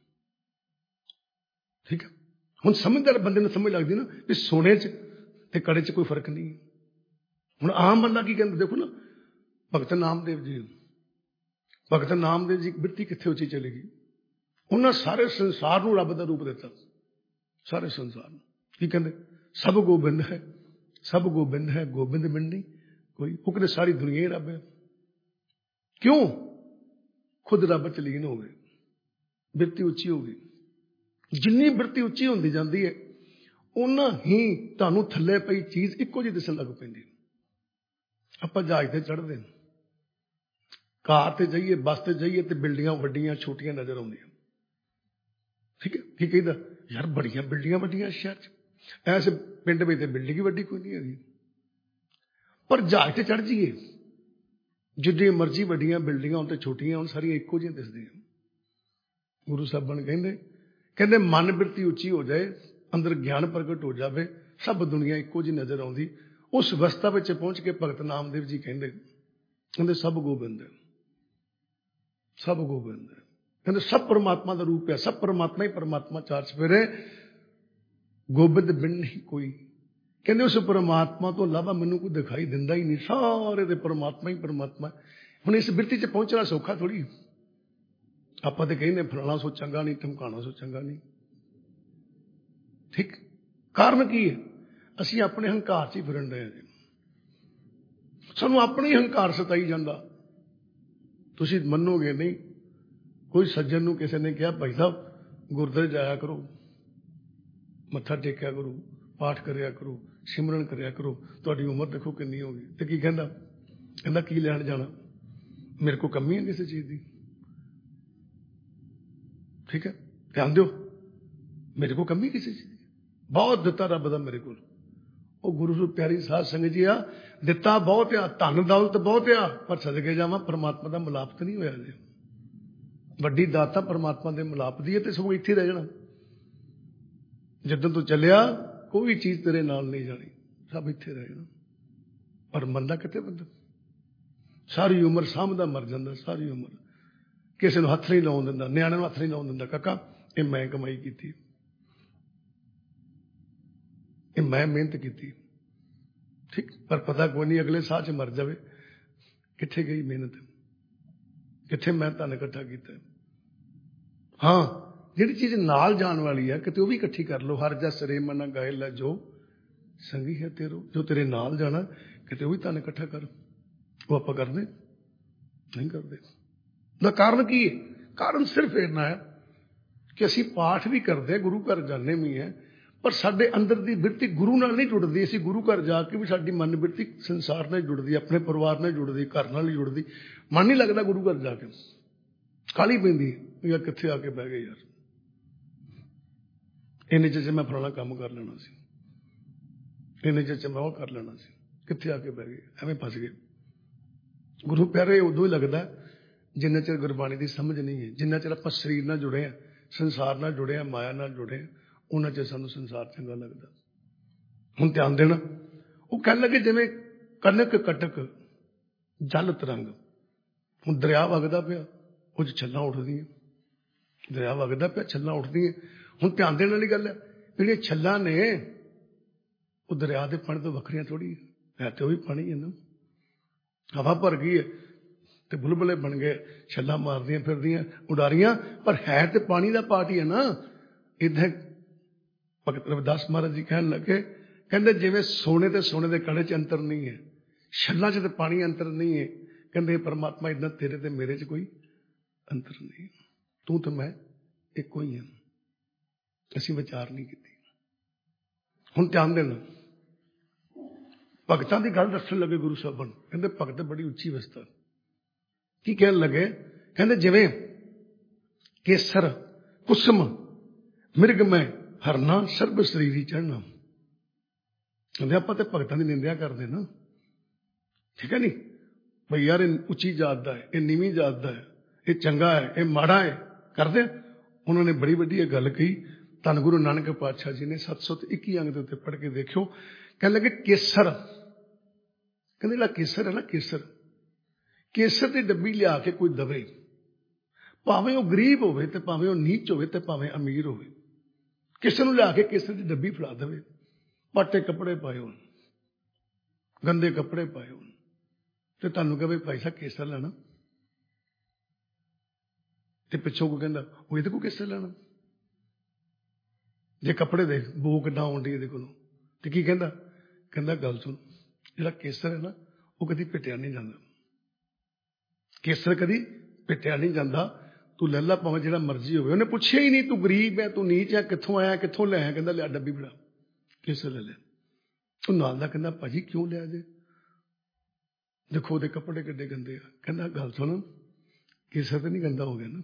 ਠੀਕ ਹੈ। ਹੁਣ ਸਮਝਦਾਰ ਬੰਦੇ ਨੂੰ ਸਮਝ ਲੱਗਦੀ ਨਾ ਵੀ ਸੋਨੇ ਚ ਤੇ ਕੜੇ ਚ ਕੋਈ ਫਰਕ ਨਹੀਂ ਹੈ। ਹੁਣ ਆਮ ਬੰਦਾ ਕੀ ਕਹਿੰਦਾ? ਦੇਖੋ ਨਾ ਭਗਤ ਨਾਮਦੇਵ ਜੀ, ਭਗਤ ਨਾਮਦੇਵ ਜੀ ਬਿਰਤੀ ਕਿੱਥੇ ਉੱਚੀ ਚਲੀ ਗਈ? ਉਹਨਾਂ ਸਾਰੇ ਸੰਸਾਰ ਨੂੰ ਰੱਬ ਦਾ ਰੂਪ ਦਿੱਤਾ, ਸਾਰੇ ਸੰਸਾਰ ਨੂੰ। ਕੀ ਕਹਿੰਦੇ? ਸਭ ਗੋਬਿੰਦ ਹੈ, ਸਭ ਗੋਬਿੰਦ ਹੈ, ਗੋਬਿੰਦ ਬਿਨ ਨਹੀਂ ਕੋਈ। ਉਹ ਕਹਿੰਦੇ ਸਾਰੀ ਦੁਨੀਆ ਹੀ ਰੱਬ ਹੈ। ਕਿਉਂ? ਖੁਦ ਰੱਬ ਚ ਲੀਨ ਹੋ ਗਏ, ਬਿਰਤੀ ਉੱਚੀ ਹੋ ਗਈ। ਜਿੰਨੀ ਬਿਰਤੀ ਉੱਚੀ ਹੁੰਦੀ ਜਾਂਦੀ ਹੈ ਉਹਨਾਂ ਹੀ ਤੁਹਾਨੂੰ ਥੱਲੇ ਪਈ ਚੀਜ਼ ਇੱਕੋ ਜਿਹੀ ਦਿਸਣ ਲੱਗ ਪੈਂਦੀ। ਆਪਾਂ ਜਹਾਜ਼ ਤੇ ਚੜ੍ਹਦੇ, ਕਾਰ ਤੇ ਜਾਈਏ, ਬੱਸ ਤੇ ਜਾਈਏ ਤੇ ਬਿਲਡਿੰਗਾਂ ਵੱਡੀਆਂ ਛੋਟੀਆਂ ਨਜ਼ਰ ਆਉਂਦੀਆਂ। ਠੀਕ ਹੈ। ਕੀ ਕਹਿੰਦਾ? ਯਾਰ ਬੜੀਆਂ ਬਿਲਡਿੰਗਾਂ ਵੱਡੀਆਂ ਸ਼ਹਿਰ ਚ, ਐਸੇ ਪਿੰਡ ਵਿੱਚ ਤੇ ਬਿਲਡਿੰਗ ਹੀ ਵੱਡੀ ਕੋਈ ਨਹੀਂ ਹੈਗੀ। ਪਰ ਜਹਾਜ਼ ਤੇ ਚੜ੍ਹ ਜਾਈਏ, ਜਿੱਡੀ ਮਰਜ਼ੀ ਵੱਡੀਆਂ ਬਿਲਡਿੰਗਾਂ ਹੋਣ ਤੇ ਛੋਟੀਆਂ ਹੋਣ, ਸਾਰੀਆਂ ਇੱਕੋ ਜਿਹੀਆਂ ਦਿਸਦੀਆਂ। ਗੁਰੂ ਸਾਹਿਬਾਨ ਕਹਿੰਦੇ ਕਹਿੰਦੇ ਮਨ ਬਿਰਤੀ ਉੱਚੀ ਹੋ ਜਾਏ, ਅੰਦਰ ਗਿਆਨ ਪ੍ਰਗਟ ਹੋ ਜਾਵੇ, ਸਭ ਦੁਨੀਆ ਇੱਕੋ ਜਿਹੀ ਨਜ਼ਰ ਆਉਂਦੀ। ਉਸ ਅਵਸਥਾ ਵਿੱਚ ਪਹੁੰਚ ਕੇ ਭਗਤ ਨਾਮਦੇਵ ਜੀ ਕਹਿੰਦੇ ਕਹਿੰਦੇ ਸਭ ਗੋਬਿੰਦ ਹੈ, ਸਭ ਗੋਬਿੰਦ ਹੈ। ਕਹਿੰਦੇ ਸਭ ਪਰਮਾਤਮਾ ਦਾ ਰੂਪ ਹੈ, ਸਭ ਪਰਮਾਤਮਾ ਹੀ ਪਰਮਾਤਮਾ, ਚਾਰ ਚਫੇਰੇ ਗੋਬਿੰਦ ਬਿਨ ਨਹੀਂ ਕੋਈ। ਕਹਿੰਦੇ ਉਸ ਪਰਮਾਤਮਾ ਤੋਂ ਇਲਾਵਾ ਮੈਨੂੰ ਕੋਈ ਦਿਖਾਈ ਦਿੰਦਾ ਹੀ ਨਹੀਂ, ਸਾਰੇ ਦੇ ਪਰਮਾਤਮਾ ਹੀ ਪਰਮਾਤਮਾ। ਹੁਣ ਇਸ ਬਿਰਤੀ ਚ ਪਹੁੰਚਣਾ ਸੌਖਾ ਥੋੜੀ। ਆਪਾਂ ਤੇ ਕਹਿੰਦੇ ਫਲਾਣਾ ਸੋਚਾਂਗਾ ਨਹੀਂ, ਧਮਕਾਣਾ ਸੋਚਾਂਗਾ ਨਹੀਂ। ਠੀਕ। ਕਾਰਨ ਕੀ ਹੈ? ਅਸੀਂ ਆਪਣੇ ਹੰਕਾਰ ਚ ਹੀ ਫਿਰਨ ਰਹੇ ਹਾਂ। ਸਾਨੂੰ ਆਪਣਾ ਹੀ ਹੰਕਾਰ ਸਤਾਈ ਜਾਂਦਾ। ਤੁਸੀਂ ਮੰਨੋਗੇ ਨਹੀਂ, ਕੋਈ ਸੱਜਣ ਨੂੰ ਕਿਸੇ ਨੇ ਕਿਹਾ ਭਾਈ ਸਾਹਿਬ ਗੁਰਦੁਆਰੇ ਜਾਇਆ ਕਰੋ, ਮੱਥਾ ਟੇਕਿਆ ਕਰੋ, ਪਾਠ ਕਰਿਆ ਕਰੋ, ਸਿਮਰਨ ਕਰਿਆ ਕਰੋ, ਤੁਹਾਡੀ ਉਮਰ ਦੇਖੋ ਕਿੰਨੀ ਹੋ ਗਈ। ਤੇ ਕੀ ਕਹਿੰਦਾ? ਕਹਿੰਦਾ ਕੀ ਲੈਣ ਜਾਣਾ, ਮੇਰੇ ਕੋਲ ਕਮੀ ਹੈ ਕਿਸੇ ਚੀਜ਼ ਦੀ। ਠੀਕ ਹੈ। ਧਿਆਨ ਦਿਓ, ਮੇਰੇ ਕੋਲ ਕਮੀ ਕਿਸੇ ਚੀਜ਼ ਦੀ, ਬਹੁਤ ਦਿੱਤਾ ਰੱਬ ਦਾ ਮੇਰੇ ਕੋਲ। ਉਹ ਗੁਰੂ ਨੂੰ ਪਿਆਰੀ ਸਾਧ ਸੰਗਤ ਜੀ ਆ, ਦਿੱਤਾ ਬਹੁਤ ਆ, ਧਨ ਦੌਲਤ ਬਹੁਤ ਆ, ਪਰ ਸਦਕੇ ਜਾਵਾਂ ਪਰਮਾਤਮਾ ਦਾ ਮਿਲਾਪ ਨਹੀਂ ਹੋਇਆ ਜੇ। ਵੱਡੀ ਦਾਤਾ ਪਰਮਾਤਮਾ ਦੇ ਮਿਲਾਪ ਦੀ ਹੈ ਤੇ ਸਗੋਂ ਇੱਥੇ ਰਹਿ ਜਾਣਾ। ਜਦੋਂ ਤੂੰ ਚੱਲਿਆ ਕੋਈ ਚੀਜ਼ ਤੇਰੇ ਨਾਲ ਨਹੀਂ ਜਾਣੀ, ਸਭ ਇੱਥੇ ਰਹਿ ਜਾਣਾ। ਪਰ ਮੰਨਦਾ ਕਿੱਥੇ ਬੰਦਾ? ਸਾਰੀ ਉਮਰ ਸਾਂਭਦਾ ਮਰ ਜਾਂਦਾ, ਸਾਰੀ ਉਮਰ ਕਿਸੇ ਨੂੰ ਹੱਥ ਨਹੀਂ ਲਾਉਣ ਦਿੰਦਾ, ਨਿਆਣੇ ਨੂੰ ਹੱਥ ਨਹੀਂ ਲਾਉਣ ਦਿੰਦਾ। ਕਾਕਾ ਇਹ ਮੈਂ ਕਮਾਈ ਕੀਤੀ, ਇਹ ਮੈਂ ਮਿਹਨਤ ਕੀਤੀ। ਠੀਕ। ਪਰ ਪਤਾ ਕੋਈ ਨਹੀਂ ਅਗਲੇ ਸਾਹ ਚ ਮਰ ਜਾਵੇ, ਕਿੱਥੇ ਗਈ ਮਿਹਨਤ, ਕਿੱਥੇ ਮੈਂ ਧਨ ਇਕੱਠਾ ਕੀਤਾ। ਹਾਂ ਜਿਹੜੀ ਚੀਜ਼ ਨਾਲ ਜਾਣ ਵਾਲੀ ਹੈ ਕਿਤੇ ਉਹ ਵੀ ਇਕੱਠੀ ਕਰ ਲਓ। ਹਰ ਜਸ ਰੇ ਮਨ ਗਾਏ ਲੈ ਜੋ ਸੰਗੀ ਹੈ ਤੇਰੋ, ਜੋ ਤੇਰੇ ਨਾਲ ਜਾਣਾ ਕਿਤੇ ਉਹ ਵੀ ਧਨ ਇਕੱਠਾ ਕਰ। ਉਹ ਆਪਾਂ ਕਰਦੇ ਨਹੀਂ ਕਰਦੇ। ਦਾ ਕਾਰਨ ਕੀ ਹੈ? ਕਾਰਨ ਸਿਰਫ ਇੰਨਾ ਹੈ ਕਿ ਅਸੀਂ ਪਾਠ ਵੀ ਕਰਦੇ, ਗੁਰੂ ਘਰ ਜਾਂਦੇ ਵੀ ਹੈ, ਪਰ ਸਾਡੇ ਅੰਦਰ ਦੀ ਬਿਰਤੀ ਗੁਰੂ ਨਾਲ ਨਹੀਂ ਜੁੜਦੀ। ਅਸੀਂ ਗੁਰੂ ਘਰ ਜਾ ਕੇ ਵੀ ਸਾਡੀ ਮਨ ਬਿਰਤੀ ਸੰਸਾਰ ਨਾਲ ਜੁੜਦੀ, ਆਪਣੇ ਪਰਿਵਾਰ ਨਾਲ ਜੁੜਦੀ, ਘਰ ਨਾਲ ਹੀ ਜੁੜਦੀ। ਮਨ ਨਹੀਂ ਲੱਗਦਾ ਗੁਰੂ ਘਰ ਜਾ ਕੇ, ਕਾਹਲੀ ਪੈਂਦੀ ਯਾਰ ਕਿੱਥੇ ਆ ਕੇ ਬਹਿ ਗਏ ਯਾਰ, ਇੰਨੇ ਚ ਮੈਂ ਫਲਾਣਾ ਕੰਮ ਕਰ ਲੈਣਾ ਸੀ, ਇੰਨੇ ਚ ਮੈਂ ਉਹ ਕਰ ਲੈਣਾ ਸੀ, ਕਿੱਥੇ ਆ ਕੇ ਬਹਿ ਗਏ, ਐਵੇਂ ਫਸ ਗਏ। ਗੁਰੂ ਪਿਆਰੇ ਉਦੋਂ ਹੀ ਲੱਗਦਾ ਜਿੰਨਾ ਚਿਰ ਗੁਰਬਾਣੀ ਦੀ ਸਮਝ ਨਹੀਂ ਹੈ। ਜਿੰਨਾ ਚਿਰ ਆਪਾਂ ਸਰੀਰ ਨਾਲ ਜੁੜੇ ਹਾਂ, ਸੰਸਾਰ ਨਾਲ ਜੁੜੇ ਹਾਂ, ਮਾਇਆ ਨਾਲ ਜੁੜੇ ਹਾਂ, ਉਹਨਾਂ ਚਿਰ ਸਾਨੂੰ ਸੰਸਾਰ ਚੰਗਾ ਲੱਗਦਾ। ਹੁਣ ਧਿਆਨ ਦੇਣਾ, ਉਹ ਕਹਿਣ ਲੱਗੇ ਜਿਵੇਂ ਕਨਕ ਕਟਕ ਜਲ ਤਰੰਗ। ਹੁਣ ਦਰਿਆ ਵਗਦਾ ਪਿਆ, ਉਹ 'ਚ ਛੱਲਾਂ ਉੱਠਦੀਆਂ, ਦਰਿਆ ਵਗਦਾ ਪਿਆ, ਛੱਲਾਂ ਉੱਠਦੀਆਂ। ਹੁਣ ਧਿਆਨ ਦੇਣ ਵਾਲੀ ਗੱਲ ਹੈ, ਜਿਹੜੀਆਂ ਛੱਲਾਂ ਨੇ ਉਹ ਦਰਿਆ ਦੇ ਪਾਣੀ ਤੋਂ ਵੱਖਰੀਆਂ ਥੋੜ੍ਹੀ ਹੈ, ਤੇ ਉਹ ਵੀ ਪਾਣੀ ਹੈ ਨਾ। ਹਵਾ ਭਰ ਗਈ ਹੈ ਤੇ ਬੁਲਬੁਲੇ ਬਣ ਗਏ, ਛੱਲਾਂ ਮਾਰਦੀਆਂ ਫਿਰਦੀਆਂ ਉਡਾਰੀਆਂ, ਪਰ ਹੈ ਤੇ ਪਾਣੀ ਦਾ ਪਾਰਟ ਹੀ ਹੈ ਨਾ। ਇੱਦਾਂ ਭਗਤ ਰਵਿਦਾਸ ਮਹਾਰਾਜ ਜੀ ਕਹਿਣ ਲੱਗੇ, ਕਹਿੰਦੇ ਜਿਵੇਂ ਸੋਨੇ ਤੇ ਸੋਨੇ ਦੇ ਕੜੇ 'ਚ ਅੰਤਰ ਨਹੀਂ ਹੈ, ਛੱਲਾਂ 'ਚ ਤੇ ਪਾਣੀ ਅੰਤਰ ਨਹੀਂ ਹੈ। ਕਹਿੰਦੇ ਪਰਮਾਤਮਾ ਇੱਦਾਂ ਤੇਰੇ ਤੇ ਮੇਰੇ 'ਚ ਕੋਈ ਅੰਤਰ ਨਹੀਂ, ਤੂੰ ਤੇ ਮੈਂ ਇੱਕੋ ਹੀ ਹਾਂ। ਅਸੀਂ ਵਿਚਾਰ ਨਹੀਂ ਕੀਤੀ। ਹੁਣ ਧਿਆਨ ਦੇਣਾ, ਭਗਤਾਂ ਦੀ ਗੱਲ ਦੱਸਣ ਲੱਗੇ ਗੁਰੂ ਸਾਹਿਬਾਨ। ਕਹਿੰਦੇ ਭਗਤ ਬੜੀ ਉੱਚੀ ਅਵਸਥਾ। ਕੀ ਕਹਿਣ ਲੱਗੇ? ਕਹਿੰਦੇ ਜਿਵੇਂ ਕੇਸਰ ਕੁਸਮ ਮਿਰਗ ਮੈਂ ਹਰਨਾ ਸਰਬ ਸਰੀਰੀ ਚੜ੍ਹਨਾ। ਕਹਿੰਦੇ ਆਪਾਂ ਤੇ ਭਗਤਾਂ ਦੀ ਨਿੰਦਿਆ ਕਰਦੇ ਨਾ, ਠੀਕ ਹੈ ਨੀ ਬਈ ਯਾਰ ਇਹ ਉੱਚੀ ਜਾਤ ਦਾ ਹੈ, ਇਹ ਨੀਵੀਂ ਜਾਤ ਦਾ ਹੈ, ਇਹ ਚੰਗਾ ਹੈ, ਇਹ ਮਾੜਾ ਹੈ, ਕਰਦੇ। ਉਹਨਾਂ ਨੇ ਬੜੀ ਵੱਡੀ ਇਹ ਗੱਲ ਕਹੀ। ਧੰਨ ਗੁਰੂ ਨਾਨਕ ਪਾਤਸ਼ਾਹ ਜੀ ਨੇ ਸੱਤ ਸੌ ਇੱਕੀ ਅੰਗ ਦੇ ਉੱਤੇ ਪੜ੍ਹ ਕੇ ਦੇਖਿਓ। ਕਹਿਣ ਲੱਗੇ ਕੇਸਰ, ਕਹਿੰਦੇ ਜਿਹੜਾ ਕੇਸਰ ਹੈ ਨਾ, ਕੇਸਰ ਕੇਸਰ ਦੀ ਡੱਬੀ ਲਿਆ ਕੇ ਕੋਈ ਦਵੇ, ਭਾਵੇਂ ਉਹ ਗਰੀਬ ਹੋਵੇ ਤੇ ਭਾਵੇਂ ਉਹ ਨੀਚ ਹੋਵੇ ਤੇ ਭਾਵੇਂ ਅਮੀਰ ਹੋਵੇ, ਕਿਸੇ ਨੂੰ ਲਿਆ ਕੇ ਕੇਸਰ ਦੀ ਡੱਬੀ ਫੜਾ ਦੇਵੇ, ਪਾਟੇ ਕੱਪੜੇ ਪਾਏ ਹੋਣ, ਗੰਦੇ ਕੱਪੜੇ ਪਾਏ ਹੋਣ, ਤੇ ਤੁਹਾਨੂੰ ਕਹੇ ਭਾਈ ਸਾਹਿਬ ਕੇਸਰ ਲੈਣਾ, ਤੇ ਪਿੱਛੋਂ ਕੋ ਕਹਿੰਦਾ ਉਹ ਇਹਦੇ ਕੋਲ ਕੇਸਰ ਲੈਣਾ। ਜੇ ਕੱਪੜੇ ਦੇਖ ਬੋ ਕਿੱਦਾਂ ਆਉਂਦੀ ਇਹਦੇ ਕੋਲੋਂ, ਤੇ ਕੀ ਕਹਿੰਦਾ? ਕਹਿੰਦਾ ਗੱਲ ਸੁਣ, ਜਿਹੜਾ ਕੇਸਰ ਹੈ ਨਾ ਉਹ ਕਦੀ ਪਿੱਟਿਆ ਨਹੀਂ ਜਾਂਦਾ, ਕੇਸਰ ਕਦੀ ਪਿੱਟਿਆ ਨਹੀਂ ਜਾਂਦਾ। ਤੂੰ ਲੈ ਲਾ ਭਾਵੇਂ ਜਿਹੜਾ ਮਰਜ਼ੀ ਹੋਵੇ। ਉਹਨੇ ਪੁੱਛਿਆ ਹੀ ਨਹੀਂ ਤੂੰ ਗਰੀਬ ਹੈ, ਤੂੰ ਨੀਚ ਹੈ, ਕਿੱਥੋਂ ਆਇਆ, ਕਿੱਥੋਂ ਲੈ ਆਇਆ। ਕਹਿੰਦਾ ਲਿਆ ਡੱਬੀ ਫੜਾ, ਕੇਸਰ ਲੈ ਲਿਆ। ਉਹ ਨਾਲ ਦਾ ਕਹਿੰਦਾ ਭਾਜੀ ਕਿਉਂ ਲਿਆ ਜੇ, ਦੇਖੋ ਉਹਦੇ ਕੱਪੜੇ ਕਿੱਡੇ ਗੰਦੇ ਆ। ਕਹਿੰਦਾ ਗੱਲ ਸੁਣ, ਕੇਸਰ ਤਾਂ ਨਹੀਂ ਗੰਦਾ ਹੋ ਗਿਆ ਨਾ,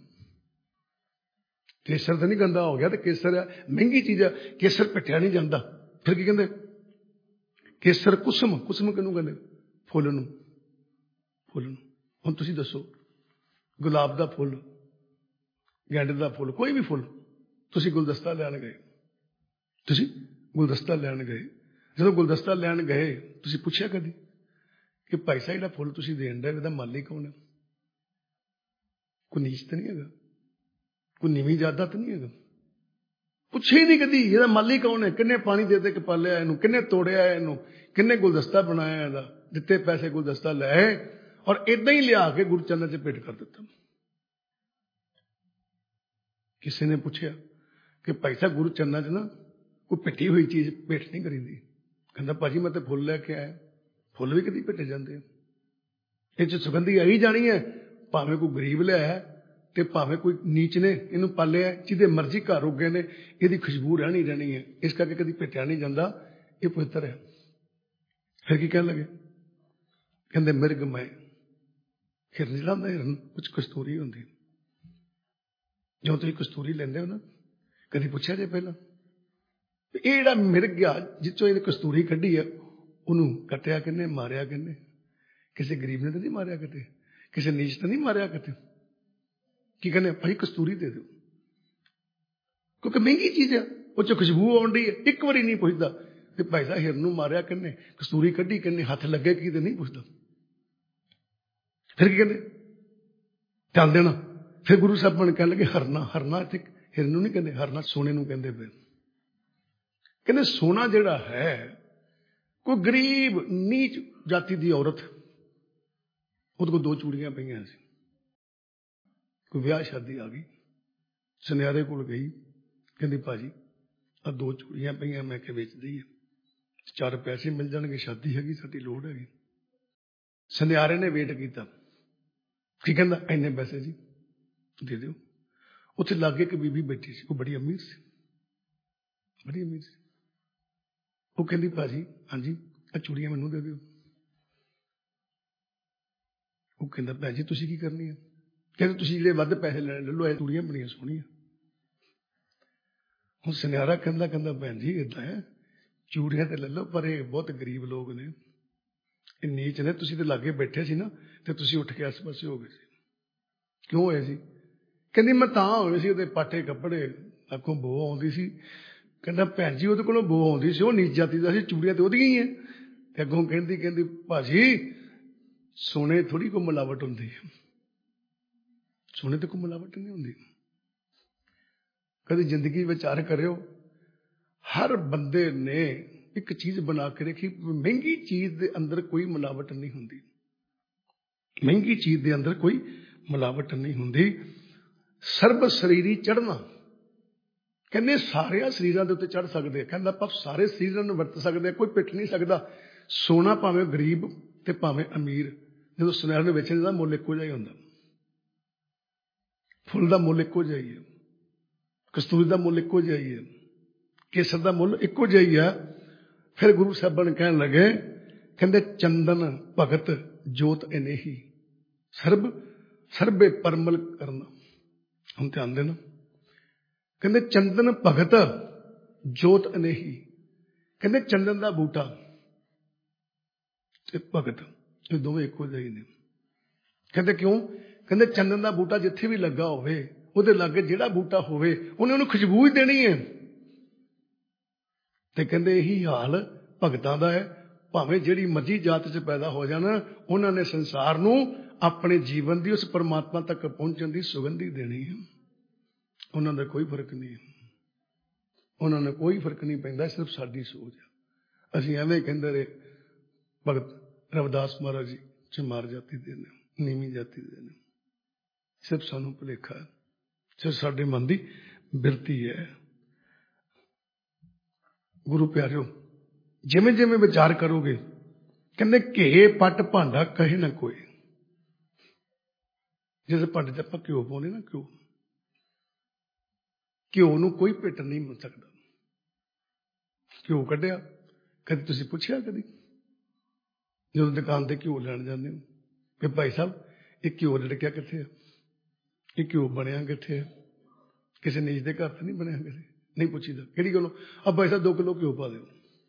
ਕੇਸਰ ਤਾਂ ਨਹੀਂ ਗੰਦਾ ਹੋ ਗਿਆ, ਤੇ ਕੇਸਰ ਆ ਮਹਿੰਗੀ ਚੀਜ਼ ਆ, ਕੇਸਰ ਪਿੱਟਿਆ ਨਹੀਂ ਜਾਂਦਾ। ਫਿਰ ਕੀ ਕਹਿੰਦੇ? ਕੇਸਰ ਕੁਸਮ, ਕੁਸਮ ਕਿਹਨੂੰ ਕਹਿੰਦੇ? ਫੁੱਲ ਨੂੰ, ਫੁੱਲ ਨੂੰ। ਹੁਣ ਤੁਸੀਂ ਦੱਸੋ, ਗੁਲਾਬ ਦਾ ਫੁੱਲ, ਗੈਂਦੇ ਦਾ ਫੁੱਲ, ਕੋਈ ਵੀ ਫੁੱਲ, ਤੁਸੀਂ ਗੁਲਦਸਤਾ ਲੈਣ ਗਏ, ਤੁਸੀਂ ਗੁਲਦਸਤਾ ਲੈਣ ਗਏ, ਜਦੋਂ ਗੁਲਦਸਤਾ ਲੈਣ ਗਏ ਤੁਸੀਂ ਪੁੱਛਿਆ ਕਦੀ ਕਿ ਭਾਈ ਸਾਹਿਬ ਜਿਹੜਾ ਫੁੱਲ ਤੁਸੀਂ ਦੇਣ ਦਾ ਇਹਦਾ ਮਾਲੀ ਕੌਣ ਹੈ? ਕੋਈ ਨੀਚ ਤਾਂ ਨਹੀਂ ਹੈਗਾ, ਕੋਈ ਨੀਵੀਂ ਜਾਤ ਤਾਂ ਨਹੀਂ ਹੈਗਾ? ਪੁੱਛਿਆ ਹੀ ਨਹੀਂ ਕਦੀ ਇਹਦਾ ਮਾਲੀ ਕੌਣ ਹੈ, ਕਿੰਨੇ ਪਾਣੀ ਦੇ ਦੇ ਕੇ ਪਾਲਿਆ ਇਹਨੂੰ, ਕਿੰਨੇ ਤੋੜਿਆ ਇਹਨੂੰ, ਕਿੰਨੇ ਗੁਲਦਸਤਾ ਬਣਾਇਆ ਇਹਦਾ, ਦਿੱਤੇ ਪੈਸੇ ਗੁਲਦਸਤਾ ਲੈ, ਔਰ ਏਦਾਂ ਹੀ ਲਿਆ ਕੇ ਗੁਰੂ ਚਰਨਾਂ 'ਚ ਭੇਟ ਕਰ ਦਿੱਤਾ। ਕਿਸੇ ਨੇ ਪੁੱਛਿਆ ਕਿ ਭਾਈ ਸਾਹਿਬ ਗੁਰੂ ਚਰਨਾਂ 'ਚ ਨਾ ਕੋਈ ਪਿੱਟੀ ਹੋਈ ਚੀਜ਼ ਭੇਟ ਨਹੀਂ ਕਰੀਦੀ। ਕਹਿੰਦਾ ਭਾਜੀ ਮੈਂ ਤਾਂ ਫੁੱਲ ਲੈ ਕੇ ਆਇਆ, ਫੁੱਲ ਵੀ ਕਦੀ ਭੇਟੇ ਜਾਂਦੇ ਆ, ਇਹ 'ਚ ਸੁਗੰਧੀ ਆਈ ਜਾਣੀ ਹੈ, ਭਾਵੇਂ ਕੋਈ ਗਰੀਬ ਲਿਆਇਆ ਤੇ ਭਾਵੇਂ ਕੋਈ ਨੀਚ ਨੇ ਇਹਨੂੰ ਪਾਲਿਆ, ਜਿਹਦੇ ਮਰਜ਼ੀ ਘਰ ਉੱਗੇ ਨੇ, ਇਹਦੀ ਖੁਸ਼ਬੂ ਰਹਿਣੀ ਰਹਿਣੀ ਹੈ, ਇਸ ਕਰਕੇ ਕਦੀ ਭੇਟਿਆ ਨਹੀਂ ਜਾਂਦਾ, ਇਹ ਪਵਿੱਤਰ ਹੈ। ਫਿਰ ਕੀ ਕਹਿਣ ਲੱਗੇ? ਕਹਿੰਦੇ ਮਿਰਗ ਮੈਂ, ਹਿਰਨ ਜਿਹੜਾ ਹੁੰਦਾ ਹਿਰਨ ਕੁਝ ਕਸਤੂਰੀ ਹੁੰਦੀ, ਜਦੋਂ ਤੁਸੀਂ ਕਸਤੂਰੀ ਲੈਂਦੇ ਹੋ ਨਾ, ਕਦੀ ਪੁੱਛਿਆ ਜੇ ਪਹਿਲਾਂ ਇਹ ਜਿਹੜਾ ਮਿਰਗ ਆ ਜਿੱਚੋਂ ਇਹਨੇ ਕਸਤੂਰੀ ਕੱਢੀ ਹੈ, ਉਹਨੂੰ ਕੱਟਿਆ ਕਿੰਨੇ, ਮਾਰਿਆ ਕਿੰਨੇ? ਕਿਸੇ ਗਰੀਬ ਨੇ ਤਾਂ ਨਹੀਂ ਮਾਰਿਆ ਕਿਤੇ, ਕਿਸੇ ਨੀਚ ਤਾਂ ਨਹੀਂ ਮਾਰਿਆ ਕਿਤੇ। ਕੀ ਕਹਿੰਦੇ? ਭਾਈ ਕਸਤੂਰੀ ਦੇ ਦਿਓ, ਕਿਉਂਕਿ ਮਹਿੰਗੀ ਚੀਜ਼ ਆ, ਉਹ 'ਚ ਖੁਸ਼ਬੂ ਆਉਣ ਡਈ ਹੈ। ਇੱਕ ਵਾਰੀ ਨਹੀਂ ਪੁੱਛਦਾ ਤੇ ਭਾਈ ਸਾਹਿਬ ਹਿਰਨ ਨੂੰ ਮਾਰਿਆ ਕਿੰਨੇ, ਕਸਤੂਰੀ ਕੱਢੀ ਕਿੰਨੇ, ਹੱਥ ਲੱਗੇ ਕੀ, ਤੇ ਨਹੀਂ ਪੁੱਛਦਾ। ਫਿਰ ਕੀ ਕਹਿੰਦੇ? ਧਿਆਨ ਦੇਣਾ। ਫਿਰ ਗੁਰੂ ਸਾਹਿਬ ਨੇ ਕਹਿਣ ਲੱਗੇ ਹਰਨਾ, ਹਰਨਾ ਇੱਥੇ ਹਿਰਨ ਨੂੰ ਨਹੀਂ ਕਹਿੰਦੇ, ਹਰਨਾ ਸੋਨੇ ਨੂੰ ਕਹਿੰਦੇ ਪਏ। ਕਹਿੰਦੇ ਸੋਨਾ ਜਿਹੜਾ ਹੈ, ਕੋਈ ਗਰੀਬ ਨੀਚ ਜਾਤੀ ਦੀ ਔਰਤ, ਉਹਦੇ ਕੋਲ ਦੋ ਚੂੜੀਆਂ ਪਈਆਂ ਸੀ, ਕੋਈ ਵਿਆਹ ਸ਼ਾਦੀ ਆ ਗਈ, ਸੁਨਿਆਰੇ ਕੋਲ ਗਈ, ਕਹਿੰਦੀ ਭਾਜੀ ਆ ਦੋ ਚੂੜੀਆਂ ਪਈਆਂ, ਮੈਂ ਕਿ ਵੇਚਦੀ ਆ, ਚਾਰ ਪੈਸੇ ਮਿਲ ਜਾਣਗੇ, ਸ਼ਾਦੀ ਹੈਗੀ, ਸਾਡੀ ਲੋੜ ਹੈਗੀ। ਸੁਨਿਆਰੇ ਨੇ ਵੇਟ ਕੀਤਾ, ਕੀ ਕਹਿੰਦਾ, ਇੰਨੇ ਪੈਸੇ ਜੀ ਦੇ ਦਿਓ। ਉੱਥੇ ਲਾਗੇ ਇੱਕ ਬੀਬੀ ਬੈਠੀ ਸੀ, ਉਹ ਬੜੀ ਅਮੀਰ ਸੀ, ਬੜੀ ਅਮੀਰ ਸੀ। ਉਹ ਕਹਿੰਦੀ ਭਾਜੀ ਹਾਂਜੀ ਆ ਚੂੜੀਆਂ ਮੈਨੂੰ ਦੇ ਦਿਓ। ਉਹ ਕਹਿੰਦਾ ਭੈਣ ਜੀ ਤੁਸੀਂ ਕੀ ਕਰਨੀ ਹੈ? ਕਹਿੰਦੇ ਤੁਸੀਂ ਜਿਹੜੇ ਵੱਧ ਪੈਸੇ ਲੈਣੇ ਲੈ ਲਓ, ਇਹ ਚੂੜੀਆਂ ਬੜੀਆਂ ਸੋਹਣੀਆਂ। ਹੁਣ ਸੁਨਿਆਰਾ ਕਹਿੰਦਾ ਕਹਿੰਦਾ ਭੈਣ ਜੀ ਏਦਾਂ ਹੈ, ਚੂੜੀਆਂ ਤੇ ਲੈ ਲਓ, ਪਰ ਇਹ ਬਹੁਤ ਗਰੀਬ ਲੋਕ ਨੇ, ਇਹ ਨੀਚ ਨੇ, ਤੁਸੀਂ ਤੇ ਲਾਗੇ ਬੈਠੇ ਸੀ ਨਾ ਤੇ ਤੁਸੀਂ ਉੱਠ ਕੇ ਆਸੇ ਪਾਸੇ ਹੋ ਗਏ ਸੀ। ਕਿਉਂ ਹੋਏ ਸੀ? ਕਹਿੰਦੀ ਮੈਂ ਤਾਂ ਹੋਏ ਸੀ, ਉਹਦੇ ਪਾਟੇ ਕੱਪੜੇ, ਅੱਗੋਂ ਬੋ ਆਉਂਦੀ ਸੀ। ਕਹਿੰਦਾ ਭੈਣ ਜੀ ਉਹਦੇ ਕੋਲੋਂ ਬੋ ਆਉਂਦੀ ਸੀ, ਉਹ ਨੀਚ ਜਾਤੀ ਦਾ ਸੀ, ਚੂੜੀਆਂ ਤੇ ਉਹਦੀਆਂ ਹੀ ਹੈ। ਤੇ ਅੱਗੋਂ ਕਹਿੰਦੀ ਕਹਿੰਦੀ ਭਾਜੀ ਸੋਨੇ ਥੋੜੀ ਕੋਈ ਮਿਲਾਵਟ ਹੁੰਦੀ ਹੈ, ਸੋਨੇ ਤੇ ਕੋਈ ਮਿਲਾਵਟ ਨਹੀਂ ਹੁੰਦੀ। ਕਦੇ ਜ਼ਿੰਦਗੀ ਵਿਚਾਰ ਕਰਿਓ, ਹਰ ਬੰਦੇ ਨੇ ਇੱਕ ਚੀਜ਼ ਬਣਾ ਕੇ ਰੱਖੀ, ਮਹਿੰਗੀ ਚੀਜ਼ ਦੇ ਅੰਦਰ ਕੋਈ ਮਿਲਾਵਟ ਨਹੀਂ ਹੁੰਦੀ, ਮਹਿੰਗੀ ਚੀਜ਼ ਦੇ ਅੰਦਰ ਕੋਈ ਮਿਲਾਵਟ ਨਹੀਂ ਹੁੰਦੀ। ਸਰਬ ਸਰੀਰੀ ਚੜ੍ਹਨਾ, ਕਹਿੰਦੇ ਸਾਰਿਆਂ ਸਰੀਰਾਂ ਦੇ ਉੱਤੇ ਚੜ੍ਹ ਸਕਦੇ, ਕਹਿੰਦਾ ਆਪਾਂ ਸਾਰੇ ਸਰੀਰਾਂ ਨੂੰ ਵਰਤ ਸਕਦੇ, ਕੋਈ ਪਿੱਟ ਨਹੀਂ ਸਕਦਾ। ਸੋਨਾ ਭਾਵੇਂ ਗਰੀਬ ਤੇ ਭਾਵੇਂ ਅਮੀਰ, ਜਦੋਂ ਸੁਨਿਆਰੇ ਨੂੰ ਵੇਚਣ ਦਾ ਮੁੱਲ ਇੱਕੋ ਜਿਹਾ ਹੀ ਹੁੰਦਾ, ਫੁੱਲ ਦਾ ਮੁੱਲ ਇੱਕੋ ਜਿਹਾ ਹੀ ਹੈ, ਕਸਤੂਰੀ ਦਾ ਮੁੱਲ ਇੱਕੋ ਜਿਹਾ ਹੀ ਹੈ, ਕੇਸਰ ਦਾ ਮੁੱਲ ਇੱਕੋ ਜਿਹਾ ਹੀ ਹੈ। ਫਿਰ ਗੁਰੂ ਸਾਹਿਬਾਨ ਕਹਿਣ ਲੱਗੇ, ਕਹਿੰਦੇ ਚੰਦਨ ਭਗਤ ਜੋਤ ਅਨੇਹੀ, ਸਰਬ ਸਰਬੇ ਪਰਮਲ ਕਰਨਾ। ਹੁਣ ਧਿਆਨ ਦੇਣਾ, ਕਹਿੰਦੇ ਚੰਦਨ ਭਗਤ ਜੋਤ ਅਨੇਹੀ, ਕਹਿੰਦੇ ਚੰਦਨ ਦਾ ਬੂਟਾ ਤੇ ਭਗਤ ਇਹ ਦੋਵੇਂ ਇੱਕੋ ਜਿਹੇ ਨੇ। ਕਹਿੰਦੇ ਕਿਉਂ? ਕਹਿੰਦੇ ਚੰਦਨ ਦਾ ਬੂਟਾ ਜਿੱਥੇ ਵੀ ਲੱਗਾ ਹੋਵੇ, ਉਹਦੇ ਲਾਗੇ ਜਿਹੜਾ ਬੂਟਾ ਹੋਵੇ ਉਹਨੇ ਉਹਨੂੰ ਖੁਸ਼ਬੂ ਹੀ ਦੇਣੀ ਹੈ। ਤੇ ਕਹਿੰਦੇ ਇਹੀ ਹਾਲ ਭਗਤਾਂ ਦਾ ਹੈ, ਭਾਵੇਂ ਜਿਹੜੀ ਮਰਜ਼ੀ ਜਾਤ 'ਚ ਪੈਦਾ ਹੋ ਜਾਣ, ਉਹਨਾਂ ਨੇ ਸੰਸਾਰ ਨੂੰ ਆਪਣੇ ਜੀਵਨ ਦੀ ਉਸ ਪਰਮਾਤਮਾ ਤੱਕ ਪਹੁੰਚਣ ਦੀ ਸੁਗੰਧੀ ਦੇਣੀ ਹੈ। ਉਹਨਾਂ ਦਾ ਕੋਈ ਫਰਕ ਨਹੀਂ, ਉਹਨਾਂ ਨੂੰ ਕੋਈ ਫਰਕ ਨਹੀਂ ਪੈਂਦਾ, ਸਿਰਫ ਸਾਡੀ ਸੋਚ ਹੈ। ਅਸੀਂ ਐਵੇਂ ਕਹਿੰਦੇ ਰਹੇ ਭਗਤ ਰਵਿਦਾਸ ਮਹਾਰਾਜ ਜੀ ਚਮਾਰ ਜਾਤੀ ਦੇ ਨੇ, ਨੀਵੀਂ ਜਾਤੀ ਦੇ ਨੇ, ਸਿਰਫ ਸਾਨੂੰ ਭੁਲੇਖਾ ਹੈ, ਸਿਰਫ ਸਾਡੇ ਮਨ ਦੀ ਬਿਰਤੀ ਹੈ। ਗੁਰੂ ਪਿਆਰਿਓ, ਜਿਵੇਂ ਜਿਵੇਂ ਵਿਚਾਰ ਕਰੋਗੇ, ਕਹਿੰਦੇ ਘੇ ਪੱਟ ਭਾਂਡਾ ਕਹੇ ਨਾ ਕੋਈ। ਜਿਸ ਭਾਂਡੇ 'ਚ ਆਪਾਂ ਘਿਓ ਪਾਉਂਦੇ ਨਾ, ਘਿਓ ਘਿਓ ਨੂੰ ਕੋਈ ਪਿੱਟ ਨਹੀਂ ਮਿਲ ਸਕਦਾ। ਘਿਓ ਕੱਢਿਆ, ਕਦੇ ਤੁਸੀਂ ਪੁੱਛਿਆ ਕਦੀ ਜਦੋਂ ਦੁਕਾਨ ਤੇ ਘਿਓ ਲੈਣ ਜਾਂਦੇ ਹੋ ਕਿ ਭਾਈ ਸਾਹਿਬ ਇਹ ਘਿਓ ਲੜਕਿਆ ਕਿੱਥੇ ਆ, ਇਹ ਘਿਓ ਬਣਿਆ ਕਿੱਥੇ ਆ? ਕਿਸੇ ਨੀਚ ਦੇ ਘਰ ਤੇ ਨਹੀਂ ਬਣਿਆ, ਕਿਸੇ ਨਹੀਂ ਪੁੱਛੀਦਾ। ਕਿਹੜੀ ਗੱਲੋਂ? ਆ ਭਾਈ ਸਾਹਿਬ ਦੋ ਕਿਲੋ ਘਿਓ ਪਾ ਦਿਓ।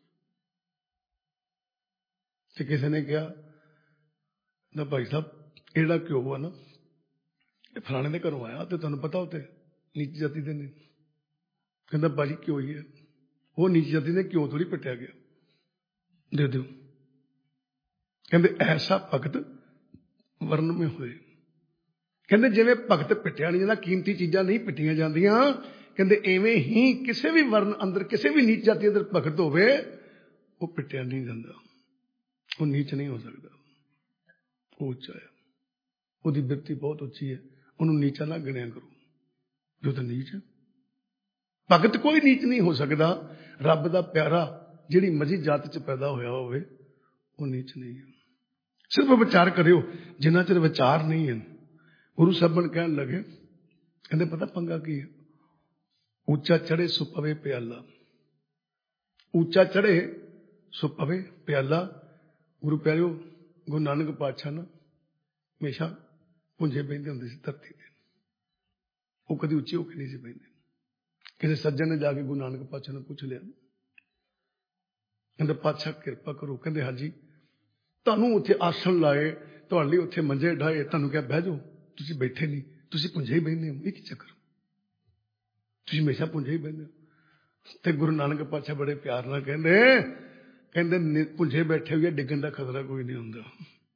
ਤੇ ਕਿਸੇ ਨੇ ਕਿਹਾ ਨਾ ਭਾਈ ਸਾਹਿਬ ਇਹ ਜਿਹੜਾ ਘਿਓ ਆ ਨਾ, ਇਹ ਫਲਾਣੇ ਦੇ ਘਰੋਂ ਆਇਆ, ਤੇ ਤੁਹਾਨੂੰ ਪਤਾ ਉੱਤੇ ਨੀਚ ਜਾਤੀ ਦੇ ਨੇ। ਕਹਿੰਦਾ ਭਾਜੀ ਘਿਓ ਹੀ ਹੈ, ਉਹ ਨੀਚ ਜਾਤੀ ਦੇ ਘਿਓ ਥੋੜੀ ਪਿੱਟਿਆ ਗਿਆ, ਦੇ ਦਿਓ। ਕਹਿੰਦੇ ਐਸਾ ਭਗਤ ਵਰਨ ਮੇ ਹੋਏ। ਕਹਿੰਦੇ ਜਿਵੇਂ ਭਗਤ ਪਿੱਟਿਆ ਨਹੀਂ ਜਾਂਦਾ, ਕੀਮਤੀ ਚੀਜ਼ਾਂ ਨਹੀਂ ਪਿੱਟੀਆਂ ਜਾਂਦੀਆਂ, ਕਹਿੰਦੇ ਐਵੇਂ ਹੀ ਕਿਸੇ ਵੀ ਵਰਨ ਅੰਦਰ, ਕਿਸੇ ਵੀ ਨੀਚ ਜਾਤੀ ਅੰਦਰ ਭਗਤ ਹੋਵੇ, ਉਹ ਪਿੱਟਿਆ ਨਹੀਂ ਜਾਂਦਾ, ਉਹ ਨੀਚ ਨਹੀਂ ਹੋ ਸਕਦਾ, ਉਹ ਉੱਚਾ ਹੈ, ਉਹਦੀ ਬਿਰਤੀ ਬਹੁਤ ਉੱਚੀ ਹੈ, ਉਹਨੂੰ ਨੀਚਾ ਨਾ ਗਿਣਿਆ ਕਰੋ। ਜੋ ਤਾਂ ਨੀਚ ਹੈ, ਭਗਤ ਕੋਈ ਨੀਚ ਨਹੀਂ ਹੋ ਸਕਦਾ। ਰੱਬ ਦਾ ਪਿਆਰਾ ਜਿਹੜੀ ਮਰਜ਼ੀ ਜਾਤ 'ਚ ਪੈਦਾ ਹੋਇਆ ਹੋਵੇ, ਉਹ ਨੀਚ ਨਹੀਂ ਹੈ। ਸਿਰਫ ਵਿਚਾਰ ਕਰਿਓ, ਜਿੰਨਾ ਚਿਰ ਵਿਚਾਰ ਨਹੀਂ ਹੈ। ਗੁਰੂ ਸਾਹਿਬਾਨ ਕਹਿਣ ਲੱਗੇ, ਕਹਿੰਦੇ ਪਤਾ ਪੰਗਾ ਕੀ ਹੈ? ਉੱਚਾ ਚੜੇ ਸੋ ਪਵੇ ਪਿਆਲਾ, ਉੱਚਾ ਚੜੇ ਸੋ ਪਵੇ ਪਿਆਲਾ। ਗੁਰੂ ਪਿਆਰਿਓ, ਗੁਰੂ ਨਾਨਕ ਪਾਤਸ਼ਾਹ ਨਾ ਹਮੇਸ਼ਾ ਪੁੰਜੇ ਬਹਿੰਦੇ ਹੁੰਦੇ ਸੀ ਧਰਤੀ ਤੇ, ਉਹ ਕਦੀ ਉੱਚੇ ਹੋ ਕੇ ਨਹੀਂ ਸੀ ਬਹਿੰਦੇ। ਕਿਸੇ ਸੱਜਣ ਨੇ ਜਾ ਕੇ ਗੁਰੂ ਨਾਨਕ ਪਾਤਸ਼ਾਹ ਨੂੰ ਪੁੱਛ ਲਿਆ, ਕਹਿੰਦੇ ਪਾਤਸ਼ਾਹ ਕਿਰਪਾ ਕਰੋ। ਕਹਿੰਦੇ ਹਾਂਜੀ, ਤੁਹਾਨੂੰ ਉੱਥੇ ਆਸਣ ਲਾਏ, ਤੁਹਾਡੇ ਲਈ ਉੱਥੇ ਮੰਜੇ ਢਾਏ, ਤੁਹਾਨੂੰ ਕਿਹਾ ਬਹਿ ਜਾਓ, ਤੁਸੀਂ ਬੈਠੇ ਨਹੀਂ, ਤੁਸੀਂ ਪੁੰਜੇ ਹੀ ਬਹਿੰਦੇ ਹੋ, ਇਹ ਕੀ ਚੱਕਰ? ਤੁਸੀਂ ਹਮੇਸ਼ਾ ਪੁੰਜੇ ਹੀ ਬਹਿੰਦੇ ਹੋ। ਤੇ ਗੁਰੂ ਨਾਨਕ ਪਾਤਸ਼ਾਹ ਬੜੇ ਪਿਆਰ ਨਾਲ ਕਹਿੰਦੇ ਕਹਿੰਦੇ ਪੁੰਜੇ ਬੈਠੇ ਹੋਈਏ ਡਿੱਗਣ ਦਾ ਖਤਰਾ ਕੋਈ ਨਹੀਂ ਹੁੰਦਾ,